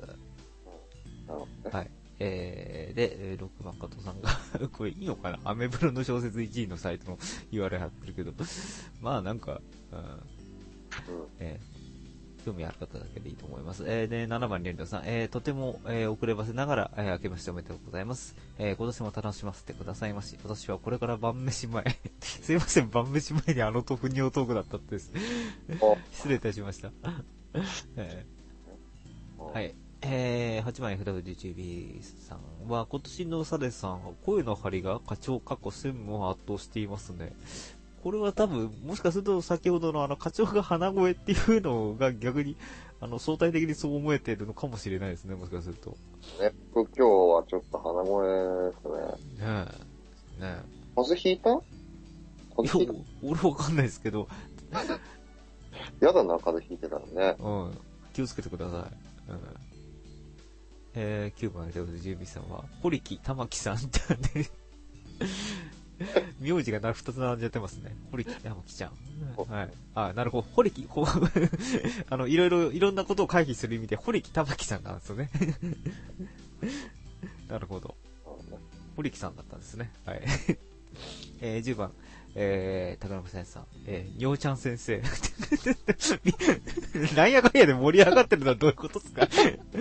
えー、で、ろくばん加藤さんが、これいいのかな、アメブロの小説いちいのサイトの ユーアールエル 貼ってるけど、まあなんか、うん、えー、興味ある方だけでいいと思います。えー、で、ななばんレンドさん、えー、とても、えー、遅ればせながら、えー、明けましておめでとうございます。えー、今年も楽しませてくださいまし。私はこれから晩飯前。すいません、晩飯前にあのと不尿トークだったってです。失礼いたしました。えー、はい。えー、はちばん エフダブリュージービー さんは、今年のサレさんは声の張りが課長過去専務を圧倒していますね。これは多分、もしかすると先ほどのあの課長が鼻声っていうのが逆に、あの、相対的にそう思えてるのかもしれないですね、もしかすると。 ね、今日はちょっと鼻声ですね。ねえ。ねえ。 風邪ひいた風邪ひいた？俺わかんないですけど。 やだな、風邪ひいてたらね。 うん。気をつけてください。うん。えー、きゅうばんでジェイビーさんは、堀木玉木さんってね、名字がふたつ並んじゃってますね。堀木玉木ちゃん。はい。あ、なるほど。堀木、ほあの、いろいろ、いろんなことを回避する意味で、堀木玉木さんなんですよね。なるほど。堀木さんだったんですね。はい。えー、じゅうばん、えー、高野先生さん、えー、にょうちゃん先生。なんやかんやで盛り上がってるのはどういうことですか？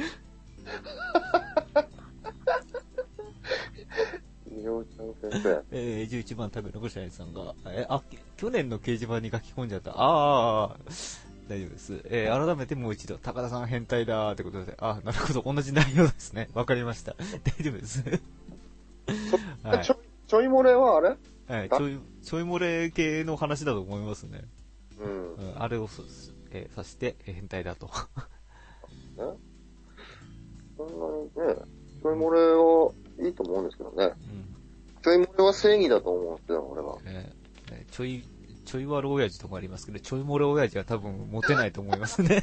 にょうちゃん先生。 えー、じゅういちばん、高野先生さんが、えー、あ、去年の掲示板に書き込んじゃった。あー、大丈夫です。えー、改めてもう一度、高田さん変態だーってことで、あ、なるほど、同じ内容ですね。わかりました。大丈夫です。 はい、ちょ、ちょい漏れはあれはい、ちょい、ちょい漏れ系の話だと思いますね。 うん。 うん、あれを、えー、さして、えー、変態だと。 ね、そんなにね、ちょい漏れはいいと思うんですけどね。うん、ちょい漏れは正義だと思うんですよ、俺は。 えーえー、ちょい、ちょい悪親父とかありますけど、ちょい漏れ親父は多分モテないと思いますね。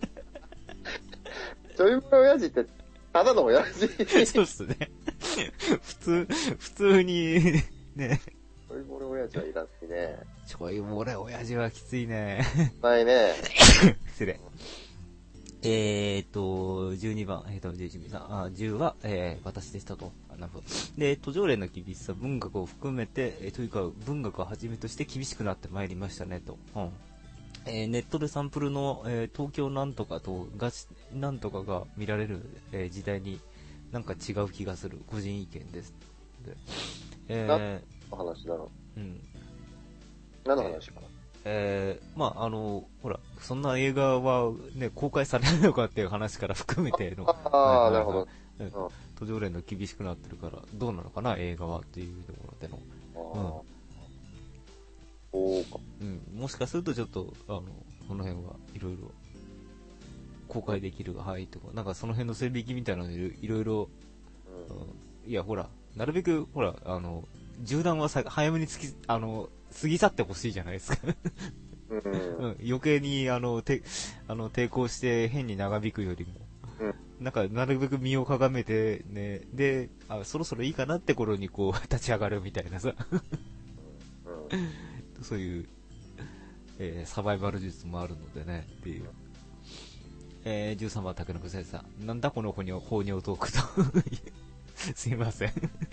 ちょい漏れ親父って、ただの親父。 そうっすね。普通、普通に、ね。 ちょい漏れ親父はいらんしね。 ちょい漏れ親父はきついね。 ないね。 失礼。えーと、じゅうにばん、えーと、じゅういちびさん、あ、じゅうは、えー、私でしたと。なるほど。で、途上例の厳しさ、文学を含めて、えー、というか、文学をはじめとして厳しくなってまいりましたね、と。うん。えー、ネットでサンプルの、えー、東京なんとかとガチなんとかが見られる、えー、時代になんか違う気がする個人意見です。で、えー、 何の話だろう。うん。何の話かな。 えー、まあ、あの、ほら、そんな映画はね、公開されるのかっていう話から含めての。 ああ、はいはいはい、なるほど。 うん。途上例の厳しくなってるから、どうなのかな、映画はっていうところでの。 うん。そうか。 うん。もしかするとちょっと、あの、この辺はいろいろ公開できる範囲とか、なんかその辺の線引きみたいなのいろいろ、うん、いや、ほら、なるべく、ほら、あの、銃弾はさ早めにつき、あの、過ぎ去ってほしいじゃないですか。うん、うん。余計に、あの、て、あの、抵抗して変に長引くよりも、うん、なんか、なるべく身をかがめて、ね、で、あ、そろそろいいかなって頃にこう、立ち上がるみたいなさ。うん、そういう、えー、サバイバル術もあるのでね、っていう。えー、じゅうさんばん、竹野先生さん。なんだこの放尿トークと。 すいません。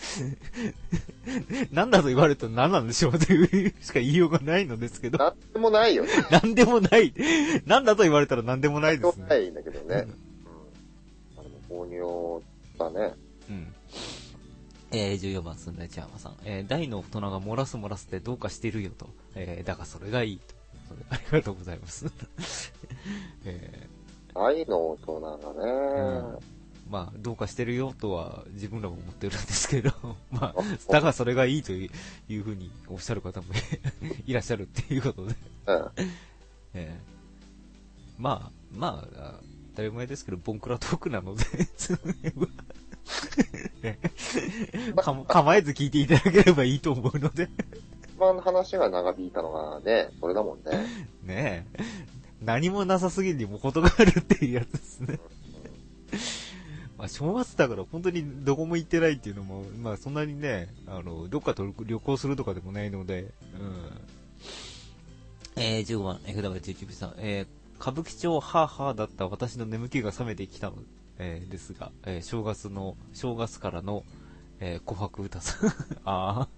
何だと言われると何なんでしょうというしか言いようがないのですけど。 なんでもないよね。 何でもない。何だと言われたら何でもないですね。 ないんだけどね。うん。うん、あでも、購入だね。 うん。えー、じゅうよんばん、すんだいちやまさん。えー、大の大人が漏らす漏らすってどうかしてるよと。えー、だがそれがいいと。それありがとうございます。えー、大の大人がね、 うん、まあ、どうかしてるよとは自分らも思ってるんですけど、まあ、だがそれがいいというふうにおっしゃる方もいらっしゃるっていうことで。うん、えー、まあ、まあ、当たり前ですけど、ボンクラトークなので、構えず聞いていただければいいと思うので。 一番話が長引いたのがね、それだもんね。 ねえ。何もなさすぎにも程があるっていうやつですね。まあ正月だから本当にどこも行ってないっていうのも、まあそんなにね、あの、どっかと旅行するとかでもないので、うん。えー、じゅうごばん、エフダブリューじゅうきゅう さん、えー、歌舞伎町ハーハーだった私の眠気が覚めてきたの、えー、ですが、えー、正月の、正月からの、えー、琥珀歌さん。ああ。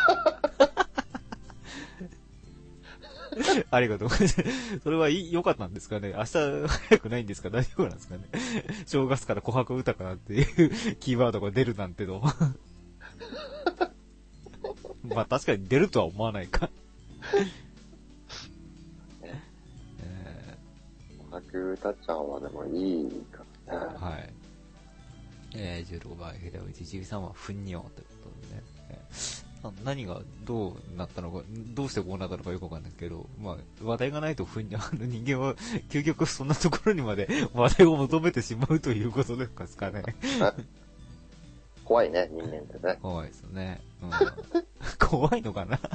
ありがとうございます。それはい良かったんですかね。明日早くないんですか？大丈夫なんですかね。正月から琥珀歌かなっていうキーワードが出るなんての。まあ確かに出るとは思わないか。 えー、琥珀歌ちゃんはでもいいからね。 はい。えー、じゅうろくばん、ヘダウイチジビさんはふんにょということでね。えー何がどうなったのか、どうしてこうなったのかよくわかんないけど、まあ、話題がないとふんにゃ、あの人間は究極そんなところにまで話題を求めてしまうということですかね。 怖いね、人間ってね。 怖いですね。うん、怖いのかな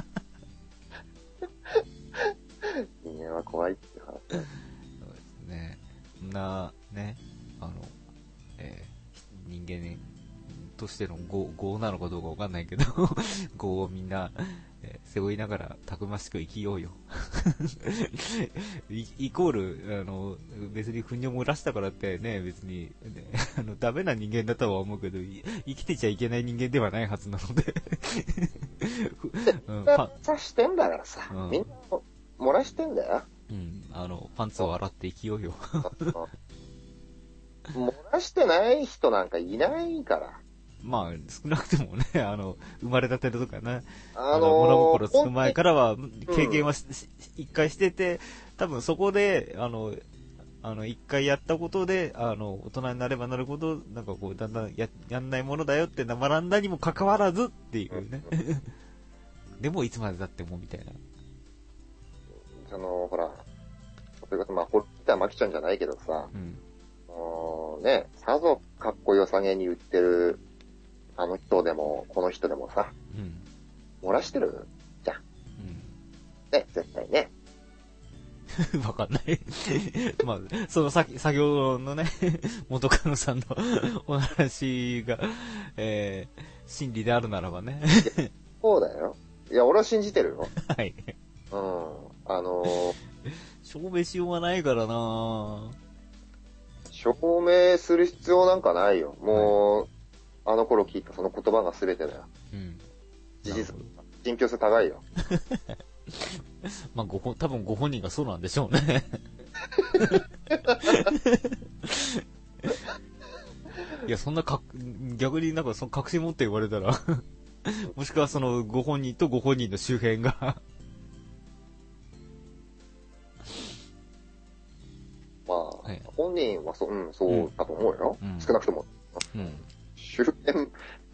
人間は怖いって話。そうですね。な、ね、あの、えー、人間ね、としての業、業なのかどうかわかんないけど、業をみんな、えー、背負いながらたくましく生きようよ。イ, イコール、あの、別に糞尿漏らしたからってね、別に、ね、あの、ダメな人間だとは思うけど、生きてちゃいけない人間ではないはずなので。 うん、パンツしてんだからさ、うん、みんな漏らしてんだよ。 うん、あの、パンツを洗って生きようよ。 漏らしてない人なんかいないから。 まあ、少なくてもね、あの、生まれたてのとかね、あの、物心つく前からは、経験は一、うん、回してて、多分そこで、あの、あの、一回やったことで、あの、大人になればなるほど、なんかこう、だんだんや、やんないものだよって学んだにもかかわらずっていうね。うん、でも、いつまでだっても、みたいな。 その、ほら、それこそ、まあ、堀田真希ちゃんじゃないけどさ、うん、もうね、さぞかっこよさげに言ってる、あの人でも、この人でもさ、うん、漏らしてるじゃん。うん、ね、絶対ね。 わかんない。まあ、その先、先ほどのね、元カノさんのお話が、えー、真理であるならばね。 そうだよ。いや、俺は信じてるよ。 はい。 うん。あのー、 証明しようがないからなぁ。 証明する必要なんかないよ。もう、はい、あの頃聞いたその言葉が全てだよ。うん。事実、信憑性高いよ。 まあ、ご本、多分ご本人がそうなんでしょうね。いや、そんなか、逆になんかその確信持って言われたら、もしくはそのご本人とご本人の周辺が、 まあ、はい、本人はそ、うん、そうだと思うよ。うん、少なくとも。うん。周辺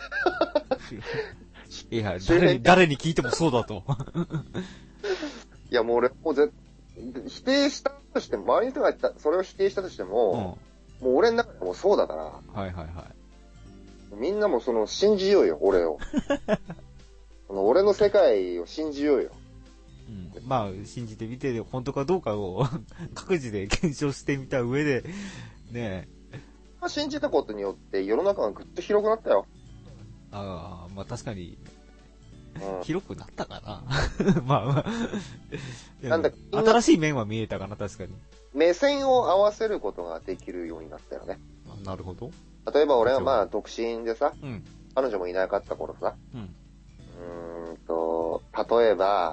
いや、誰に、誰に聞いてもそうだと。 いや、もう俺、もうぜ、否定したとしても、周りの人が言った、それを否定したとしても、うん、もう俺の中でもそうだから、 はいはいはい。 みんなもその、信じようよ、俺を。その俺の世界を信じようよ。 うん、まあ、信じてみて、本当かどうかを各自で検証してみた上で、ねえ。信じたことによって世の中がぐっと広くなったよ。 ああ、まあ確かに、 うん、 広くなったかなまあまあ。 なんだ、 新しい面は見えたかな、確かに。 目線を合わせることができるようになったよね。 あ、なるほど。 例えば俺はまあ、独身でさ、 うん、 彼女もいなかった頃さ、 うん、 うーんと、例えば、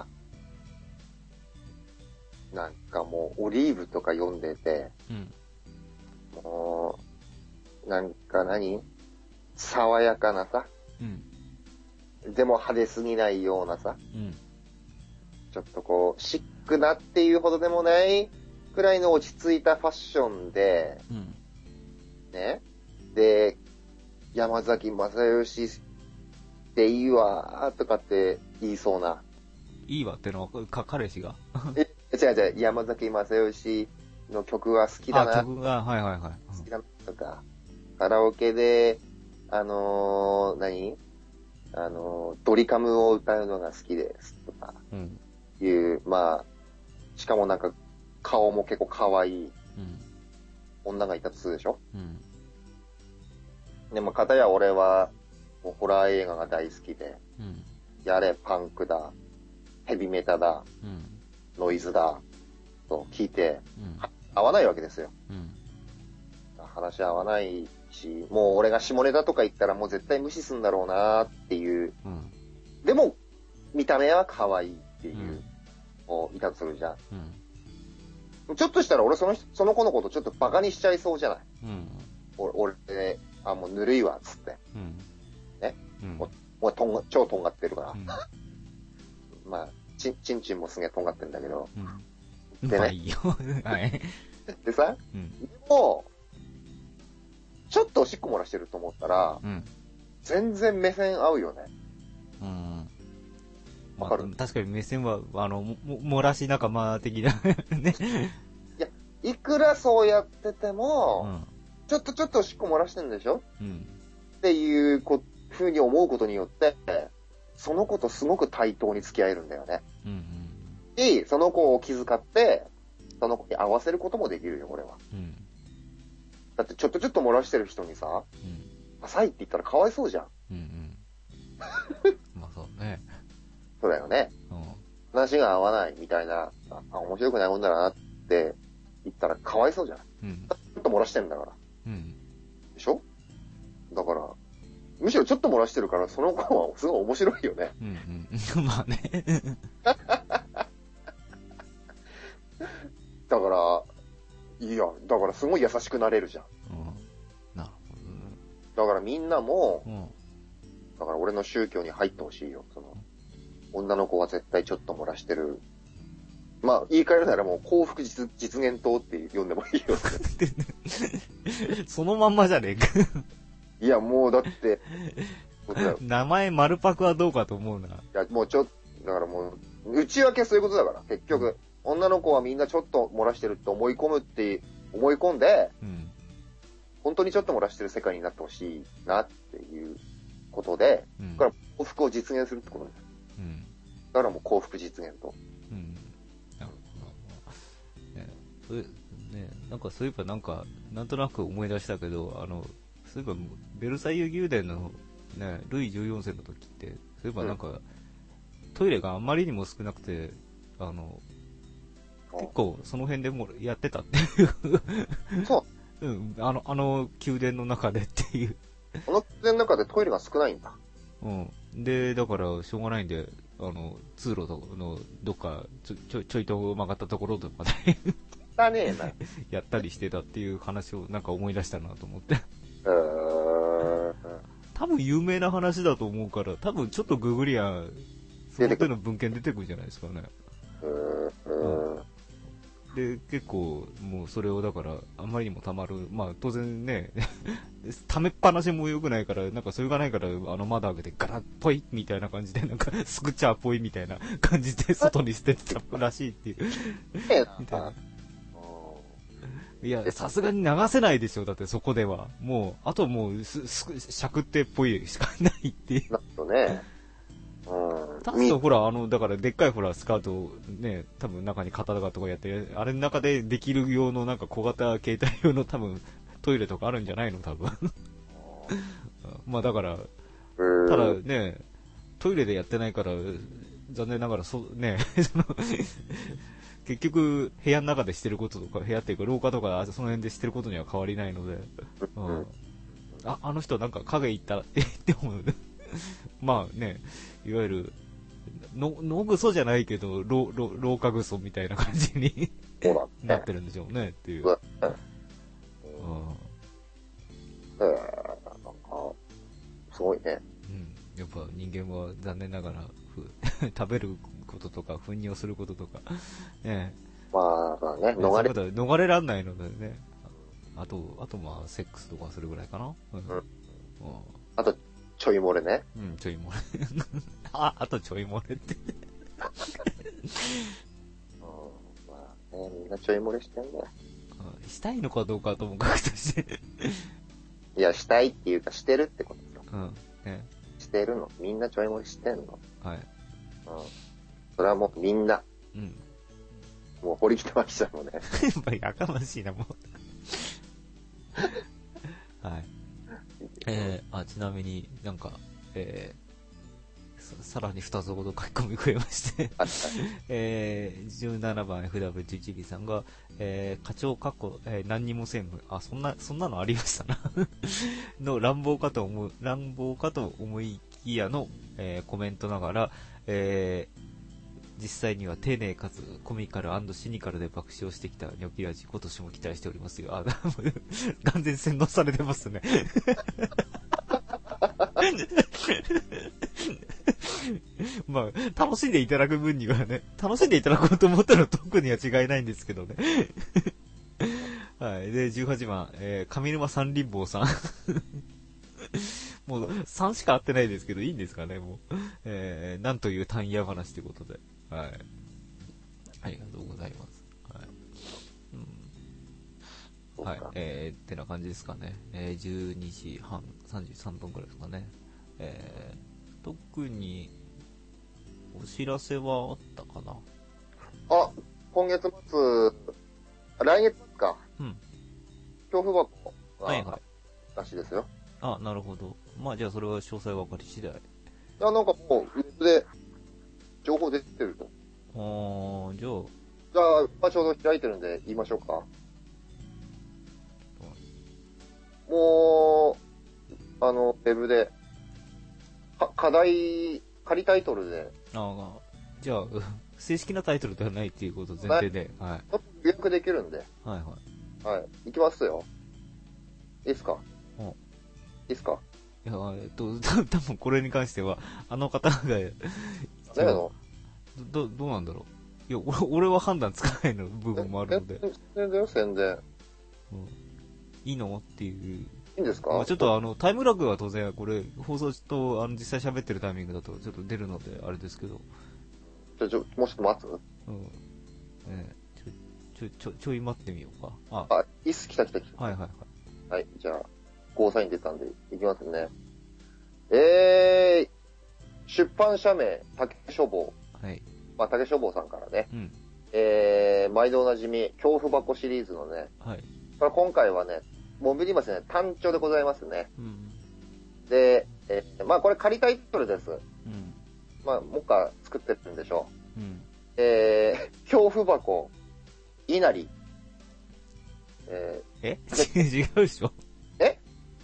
なんかもう、オリーブとか読んでて、 うん、 もう、なんか何爽やかなさ、うん、でも派手すぎないようなさ、うん、ちょっとこう、シックなっていうほどでもないくらいの落ち着いたファッションで、うん、ね、で、山崎正義っていいわーとかって言いそうな。 いいわってのは、か、彼氏がえ、違う違う、山崎正義の曲は好きだな。 あ、曲が、はいはいはい。 好きだなとか、カラオケで、あのー、何あのー、ドリカムを歌うのが好きですとか、いう、うん、まあ、しかもなんか、顔も結構可愛い女がいたとするでしょ、うん、でも、片や俺は、もうホラー映画が大好きで、うん、やれパンクだ、ヘビメタだ、うん、ノイズだ、と聞いて、うん、合わないわけですよ。うん、話合わないし、もう俺が下ネタとか言ったらもう絶対無視するんだろうなっていう。うん、でも、見た目は可愛いっていう、をいたとするじゃん。うん、ちょっとしたら俺その人、その子のことちょっとバカにしちゃいそうじゃない、うん、俺、俺、あ、もうぬるいわ、つって。うん、ね、うん、もう、もうとんが、超とんがってるから。うん、まあ、ちん、ちんちんもすげえとんがってんだけど。 うん、でね。まあいいよ。はい。 でさ、うん、でも、ちょっとおしっこ漏らしてると思ったら、うん、全然目線合うよね。うん。 わかる、まあ、確かに目線は、あの、も、漏らし仲間的なね。 いや、いくらそうやってても、うん、ちょっとちょっとおしっこ漏らしてるんでしょ、うん、っていうこ、ふうに思うことによって、その子とすごく対等に付き合えるんだよね。うんうん、で、その子を気遣って、その子に合わせることもできるよ、俺は。うん、だってちょっとちょっと漏らしてる人にさ、うん、浅いって言ったらかわいそうじゃん。うんうん、 まあそうね。 そうだよね。うん、話が合わないみたいな、あ、面白くないもんだなって言ったらかわいそうじゃん。うん、ちょっと漏らしてんだから。うん、でしょ？だから、むしろちょっと漏らしてるから、その子はすごい面白いよね。うんうん。まあね。だから、いや、だからすごい優しくなれるじゃん。うん、なるほどね。だからみんなも、うん、だから俺の宗教に入ってほしいよ。その、女の子は絶対ちょっと漏らしてる。まあ、言い換えるならもう幸福 実, 実現党って呼んでもいいよ。 そのまんまじゃねえか。 いや、もうだって、 名前丸パクはどうかと思うな。いや、もうちょっと、だからもう、内訳そういうことだから、結局。うん、女の子はみんなちょっと漏らしてるって思い込むって、思い込んで、うん、本当にちょっと漏らしてる世界になってほしいなっていうことで、うん、だから幸福を実現するってことです。うん、だからもう幸福実現と。うん。なるほど。ね、それ、ね、なんかそういえばなんか、なんとなく思い出したけど、あの、そういえば、ベルサイユ宮殿のね、ルイじゅうよんせいの時って、そういえばなんか、うん、トイレがあまりにも少なくて、あの、結構その辺でもやってたっていうそう。 うん、あの、あの宮殿の中でっていう。 この宮殿の中でトイレが少ないんだ。 うん。で、だからしょうがないんで、あの、通路のどっかちょ、ちょ、ちょいと曲がったところとかでだねえな。 やったりしてたっていう話をなんか思い出したなと思って。 うーん。 多分有名な話だと思うから、多分ちょっとググりや、その手の文献出てくるんじゃないですかね。うーん。で、結構、もうそれをだから、あんまりにもたまる。まあ当然ね、ためっぱなしも良くないから、なんかそれがないから、あの窓開けてガラッぽいみたいな感じで、なんかスクチャーっぽいみたいな感じで外に捨ててたらしいっていう。みたいな。いや、さすがに流せないでしょ、だってそこでは。もう、あともう、す、す、尺ってっぽいしかないっていう。 なるほどね。 うん。ただほら、あの、だからでっかいほら、スカートね、多分中に肩とかとかやって、あれの中でできる用のなんか小型携帯用の多分トイレとかあるんじゃないの多分。まあだから、ただね、 トイレでやってないから、残念ながら、そ、ね、その、結局、部屋の中でしてることとか、部屋っていうか廊下とか、その辺でしてることには変わりないので、うん、あ、あの人なんか影行ったら、え、でも、まあね、いわゆる、の、のぐそじゃないけど、ろ、ろ、廊下ぐそみたいな感じになってるんでしょうね、っていう。うん。 えー、なんか、すごいね。 うん。やっぱ人間は残念ながら、食べることとか、糞尿することとか、ね。 まあ、まあね、逃れ。 逃れらんないのでね。あと、あとまあ、セックスとかするぐらいかな。うん。うん、 あと、ちょい漏れね。 うん、ちょい漏れ。あ、あとちょい漏れって。うん、 まあね、みんなちょい漏れしてんだよ。 うん、したいのかどうかともかくとして。 いや、したいっていうか、してるってことですよ。 うん。ね。してるの。みんなちょい漏れしてんの。 はい。うん。 それはもうみんな。 うん。 もう掘り切ってましたもんね。 やかましいな、もう。はい。えー、あ、ちなみになんか、えー、さ, さらにふたつほど書き込みくれましてえー、じゅうななばん エフダブリューじゅういちビー さんが、えー、課長過去、えー、何にもせんむ、あ、そんな、そんなのありましたなの乱暴かと思う、乱暴かと思いきやの、えー、コメントながら、えー、実際には丁寧かつコミカル&シニカルで爆笑してきたニョキラジ、今年も期待しておりますよ。あ、完全に洗脳されてますね。まあ、楽しんでいただく分にはね、楽しんでいただこうと思ったら特には違いないんですけどね。はい。で、じゅうはちばん、えー、上沼三林坊さん。もうさんしか合ってないですけど、いいんですかね、もう。えー、なんという単野話ということで。はい。ありがとうございます。はい。うん、はい。えー、ってな感じですかね。えー、じゅうにじはん、さんじゅうさんぷんくらいですかね。えー、特に、お知らせはあったかな？ あ、今月末、来月末か。うん。恐怖箱が、はいはい。らしいですよ。 あ、なるほど。まあじゃあそれは詳細分かり次第。いや、なんかもう、ウェブで、情報出てると。 あー、じゃあ。 じゃあ、まあ、ちょうど開いてるんで言いましょうか。うん、もう、あの、ウェブで、か課題、仮タイトルで。 ああ、じゃあ、正式なタイトルではないっていうこと前提で。はい。 予約できるんで。 はいはい。 はい。行きますよ。いいっすか？うん。いいっすか？ いや、えっと、た多分これに関しては、あの方が、 何やの？ ど、どうなんだろう。いや、俺、俺は判断つかないの部分もあるので。 宣伝だよ、宣伝。 うん。いいのっていう。 いいんですか？ まあ、ちょっとあの、タイムラグは当然、これ、放送と、あの、実際喋ってるタイミングだと、ちょっと出るので、あれですけど。 じゃ、ちょ、もうちょっと待つ？うん。 ええ、ちょ、ちょ、ちょい待ってみようか。 あ、あ、いいっす、来た来た来た。 はいはいはい。 はい、じゃあ、ゴーサイン出たんで、いきますね。えー、出版社名、竹書房。 はい。 まあ、竹書房さんからね。 うん。 えー、毎度おなじみ、恐怖箱シリーズのね。 はい。 これ今回はね、もう見てますね、単調でございますね。 うん。 で、えー、まあ、これ仮タイトルです。 うん。 まあ、もっか作ってるんでしょう。うん。 えー、恐怖箱、稲荷。 えー、え違うでしょ？ え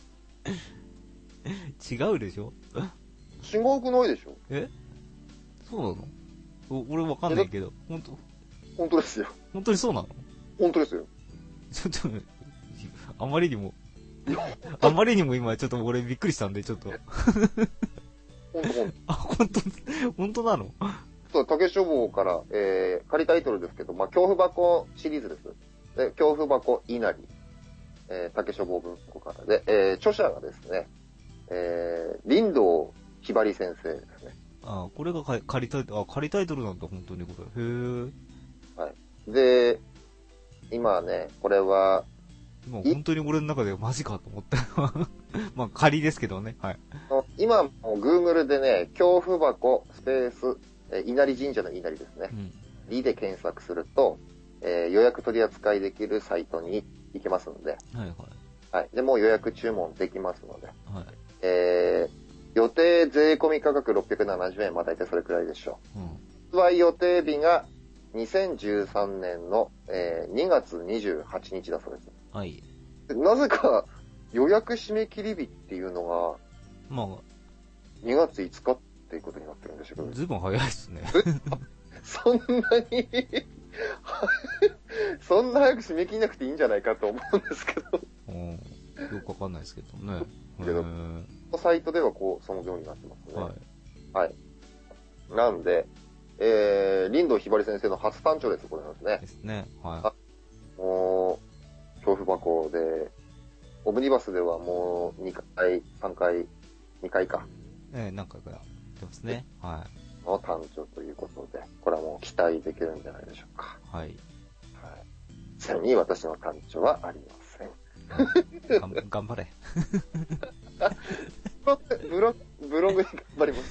違うでしょ？ 違うくないでしょ？ えそうなの？お俺わかんないけど。本当？ 本当ですよ。 本当にそうなの？ 本当ですよ。 ちょっと、あまりにも、あまりにも今ちょっと俺びっくりしたんで、ちょっと。 本当本当。 あ、本当、本当なの？ そう、竹書房から、えー、仮タイトルですけど、まあ、恐怖箱シリーズです。で、恐怖箱稲荷、えー、竹書房文庫からで、えー、著者がですね、えー、林道ひばり先生ですね。 あ、これが仮タイトル、あ、仮タイトルなんだ、本当にこれ。へー。 はい。で、今ね、これは、 もう本当に俺の中でマジかと思ったよ。まあ仮ですけどね。はい。 今、Google でね、恐怖箱スペース、えー、稲荷神社の稲荷ですね。うん。リで検索すると、えー、予約取り扱いできるサイトに行けますので。 はいはい。 はい。で、もう予約注文できますので。 はい。 えー、 予定税込み価格ろっぴゃくななじゅうえん、まあ大体それくらいでしょう。うん、発売予定日がにせんじゅうさんねんの、えー、にがつにじゅうはちにちだそうです。 はい。 なぜか予約締め切り日っていうのが、 まあ、 にがついつかっていうことになってるんでしょうけど。 ずいぶん早いですね。 そんなにそんな早く締め切んなくていいんじゃないかと思うんですけど。 うん。よくわかんないですけどね。 けど、サイトではこう、そのようになってますね。はい。はい。なんで、えー、林道ひばり先生の初単調です、これなんですね。 ですね。はい。 もう、恐怖箱で、オムニバスではもうにかい、さんかい、にかいか。 ええー、何回かやってますね。はい。 の単調ということで、これはもう期待できるんじゃないでしょうか。 はい。はい。 ちなみに私の単調はありません。 が頑張れ。 ブログ、ブログに頑張ります。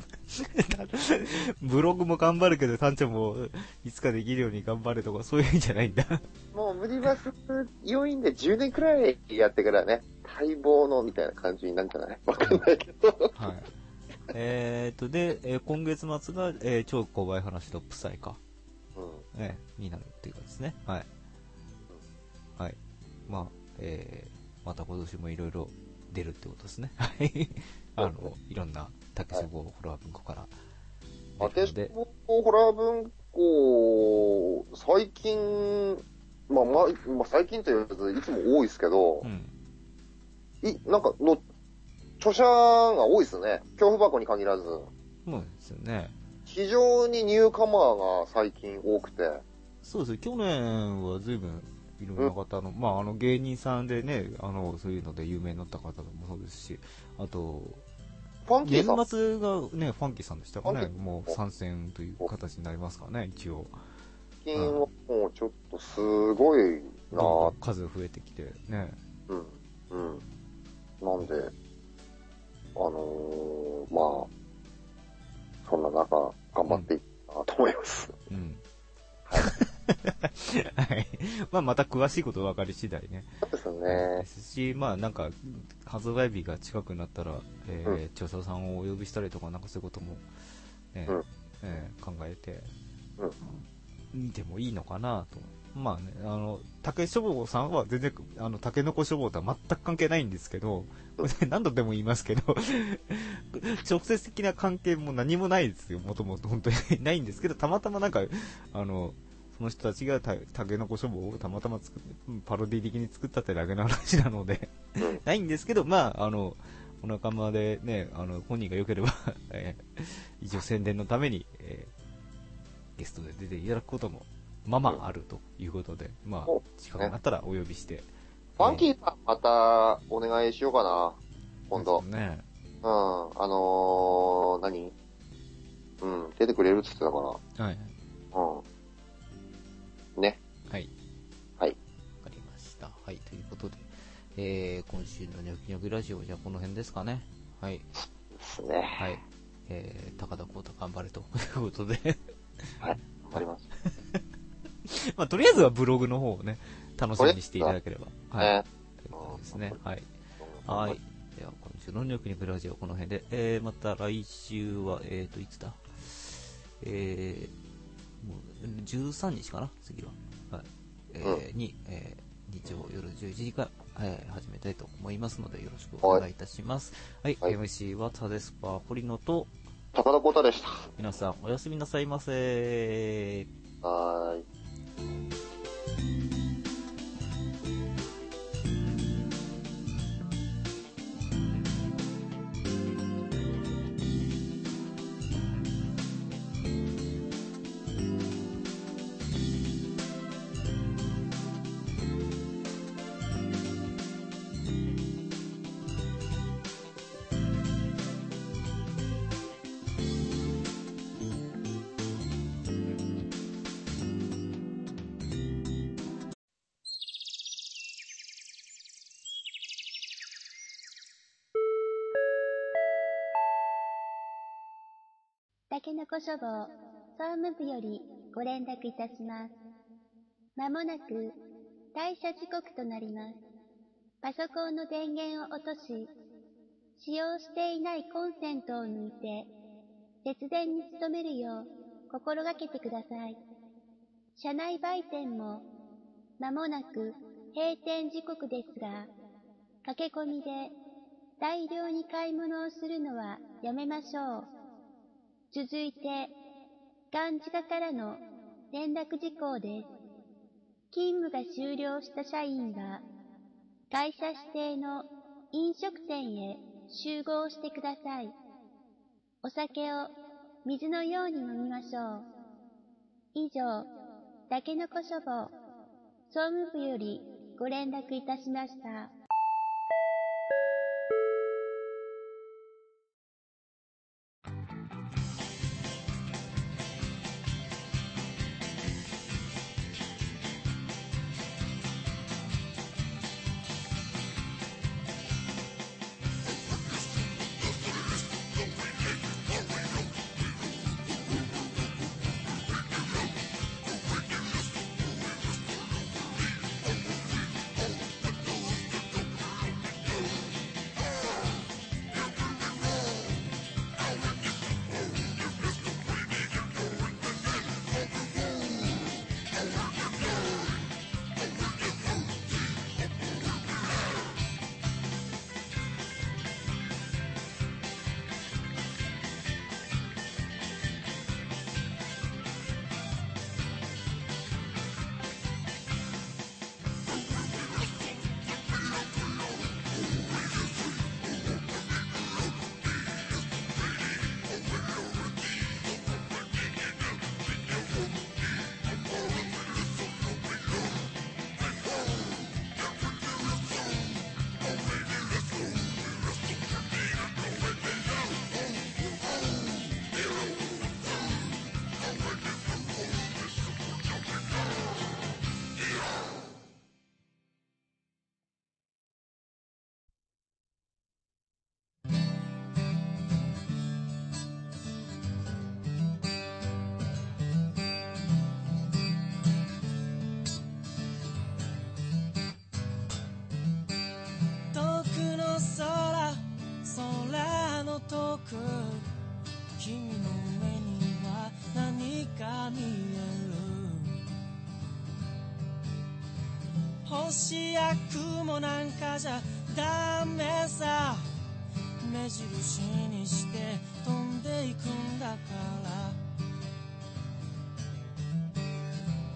ブログも頑張るけど、単調もいつかできるように頑張るとか、そういうんじゃないんだ。 もう無理バス要因でじゅうねんくらいやってからね、待望のみたいな感じになるんじゃないわかんないけど。はい。 えーと、で、えー、今月末が、えー、超購買話とプサイか。うん。えー、になるっていうかですね。はい。うん、はい。まあ、えー、また今年もいろいろ出るってことですね。はい。あの、いろんな竹書房ホラー文庫から。 竹書房ホラー文庫、最近、まあまあ、まあ、最近と言わずいつも多いですけど、うん、い、なんかの、著者が多いですね。恐怖箱に限らず。 そうですよね。 非常にニューカマーが最近多くて。 そうですね。去年は随分いろんな方の、うん、まああの芸人さんでね、あの、そういうので有名になった方もそうですし、あと、 ファンキーさん年末がね、ファンキーさんでしたかね。もう参戦という形になりますからね、一応。 最近はもうちょっとすごいなぁ。 数増えてきてね。 うん。うん。なんで、あのー、まあ、そんな中、頑張っていったなと思います。うん。うん、はい。 はい。まあ、また詳しいこと分かり次第ね。 そうですね。 ですし、まあ、なんか、発売日が近くなったら、えー、うん、著者さんをお呼びしたりとか、なんかそういうことも、えーうんえー、考えて、うん、見てもいいのかなと。まあね、あの、竹書房さんは全然、あの、竹の子書房とは全く関係ないんですけど、何度でも言いますけど、直接的な関係も何もないですよ、もともと本当にないんですけど、たまたまなんか、あの、その人たちがた竹の子書房をたまたま作っパロディ的に作ったってだけの話なので、ないんですけど、まあ、あの、お仲間でね、あの、本人が良ければ、えー、一応宣伝のために、えー、ゲストで出ていただくことも、まあまああるということで、まあ、近くなったらお呼びして。 ファンキーさんまたお願いしようかな、今度。ね。うん、あのー、何うん、出てくれるって言ってたから。はい。うん。ね。 はい。 はい。 わかりました。はい、ということで、えー、今週のニョキニョキラジオ、じゃあこの辺ですかね。はい。 ですね。 はい。えー、高田光太頑張れということで。 はい、頑張ります。 まあ、とりあえずはブログの方をね、楽しみにしていただければ。はい。ということですね。はい。はい。では、今週のニョキニョキラジオこの辺で、えー、また来週は、えーと、いつだえー、もう、じゅうさんにちかな次は。はい。えー、うん、に、えー、日曜夜じゅういちじから、えー、始めたいと思いますので、よろしくお願いいたします。はい。はい、エムシー はタデスパー堀野と、 高田光太でした。 皆さん、おやすみなさいませ。 はーい。 たけのこ書房、総務部よりご連絡いたします。まもなく退社時刻となります。パソコンの電源を落とし、 使用していないコンセントを抜いて、節電に努めるよう心がけてください。車内売店も間もなく閉店時刻ですが、駆け込みで大量に買い物をするのはやめましょう。続いて、がんじかからの連絡事項です。勤務が終了した社員は、会社指定の飲食店へ集合してください。お酒を水のように飲みましょう。以上、たけのこ書房、総務部よりご連絡いたしました。君の目には何か見える。星や雲なんかじゃダメさ、目印にして飛んでいくんだから。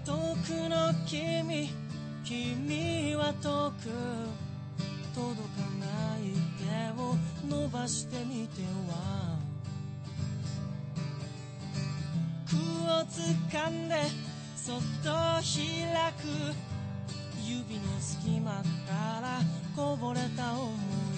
遠くの君、君は遠く届かない手を伸ばしてみては。空を掴んでそっと開く指の隙間からこぼれた想い。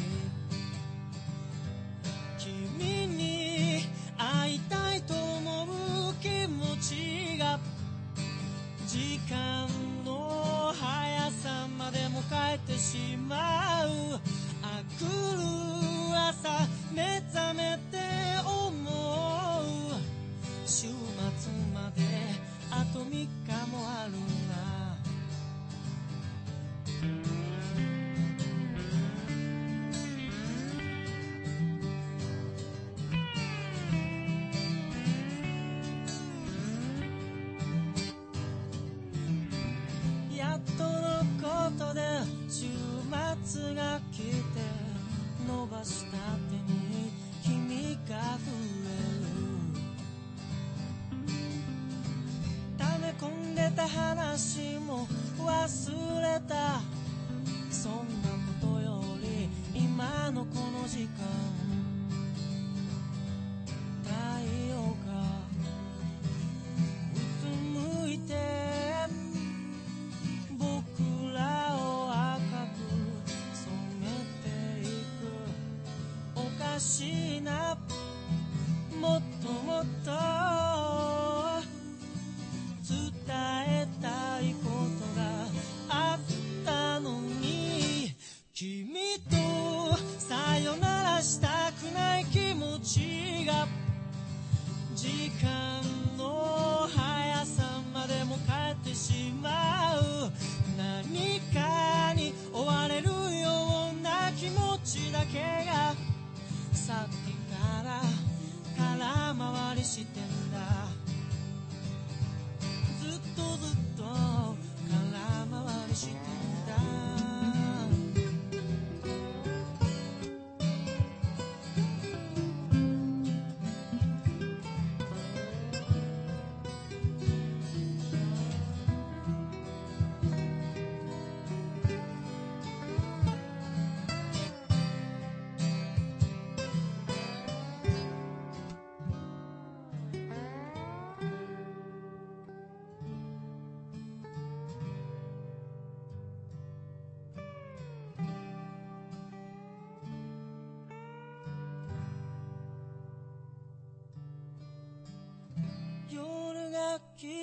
君に会いたいと思う気持ちが時間の速さまでも変えてしまう。あくる朝目覚めて思う。週末まであとみっかもあるな。やっとのことで週末が来て、伸ばした手に君が増える。溜め込んでた話も忘れた。そんなことより今のこの時間、太陽がうつむいて僕らを赤く染めていく。おかしいな、もっともっと伝えたいことがあったのに、君とさよならしたくない気持ちが時間の速さまでも変えてしまう。何かに追われるような気持ちだけが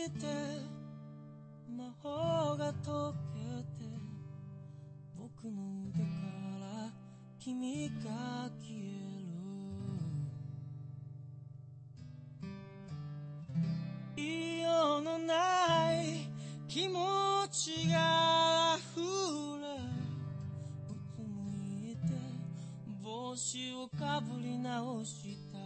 て魔法が解けて僕の腕から君が消える言いようのない気持ちが溢れうつむいて帽子をかぶり直した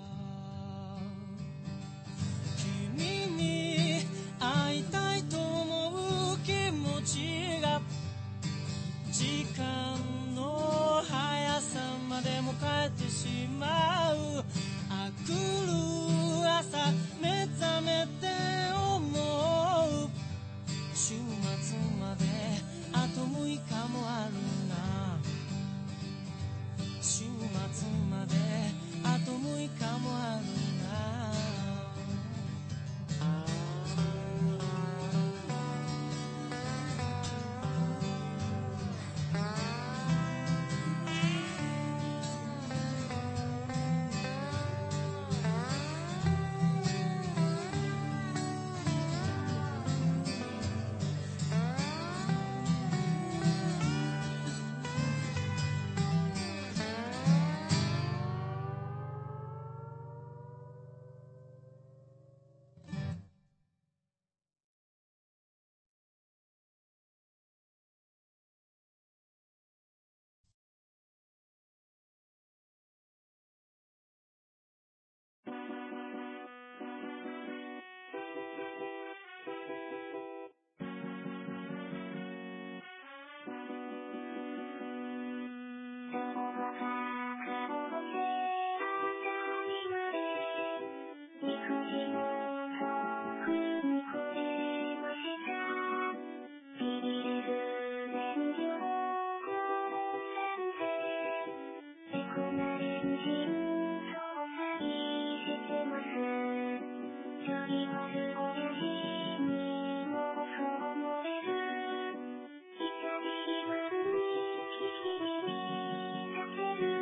君に会いたいと思う気持ちが時間の速さまでも変えてしまうあくる朝目覚めて思う週末まであとむいかもあるな週末まであとむいかもあるな 「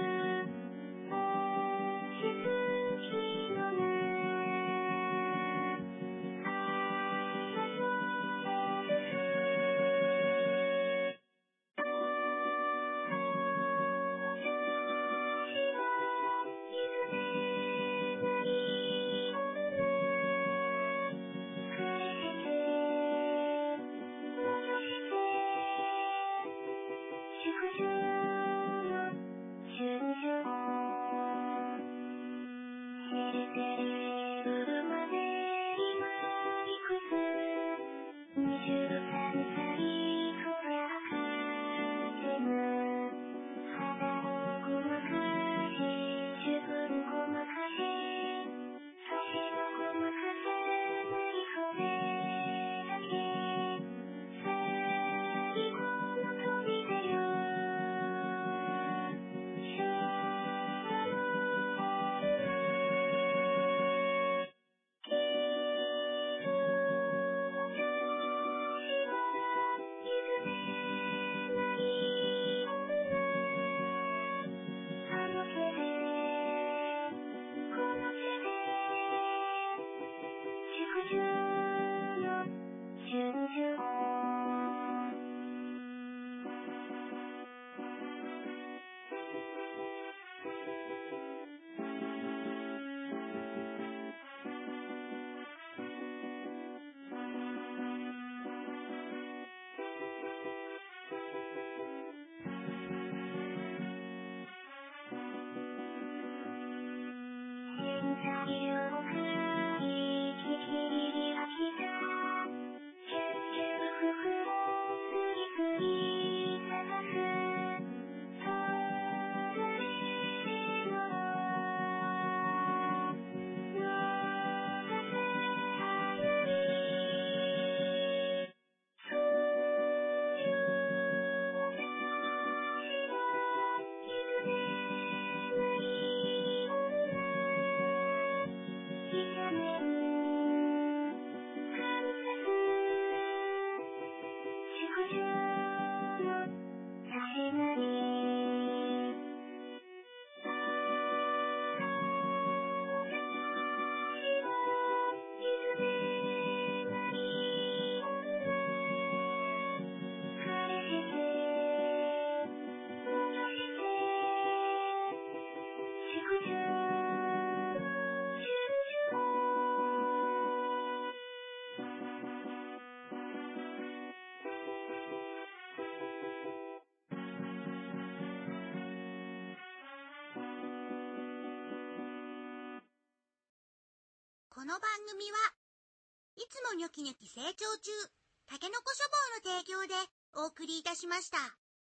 の番組はいつもニョキニョキ成長中、たけのこ書房の提供でお送りいたしました。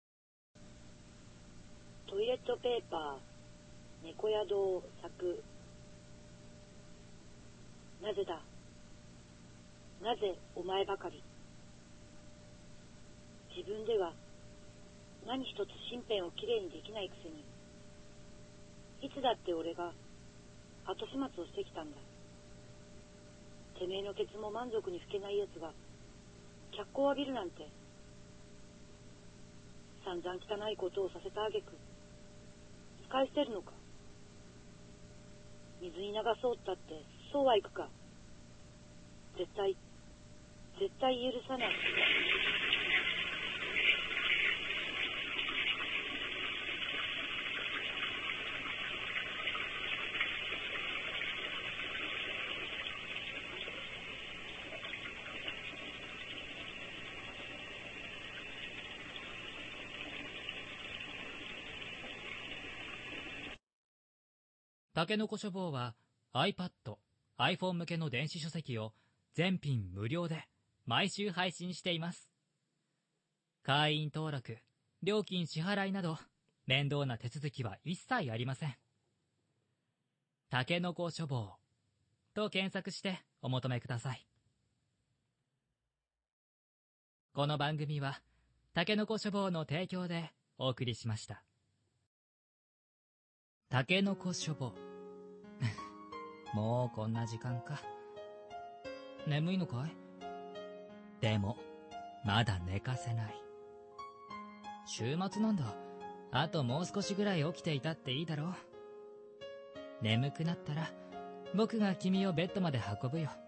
トイレットペーパー、猫宿作。なぜだ、なぜお前ばかり。自分では何一つ身辺をきれいにできないくせに、いつだって俺が後始末をしてきたんだ。てめえのケツも満足に拭けない奴が脚光を浴びるなんて、散々汚いことをさせたあげく使い捨てるのか。水に流そうったってそうはいくか。絶対絶対許さない。 たけのこ書房は iPad、iPhone 向けの電子書籍を全品無料で毎週配信しています。会員登録、料金支払いなど面倒な手続きは一切ありません。たけのこ書房と検索してお求めください。この番組はたけのこ書房の提供でお送りしました。たけのこ書房もうこんな時間か。眠いのかい？でもまだ寝かせない。週末なんだ。あともう少しぐらい起きていたっていいだろう。眠くなったら僕が君をベッドまで運ぶよ。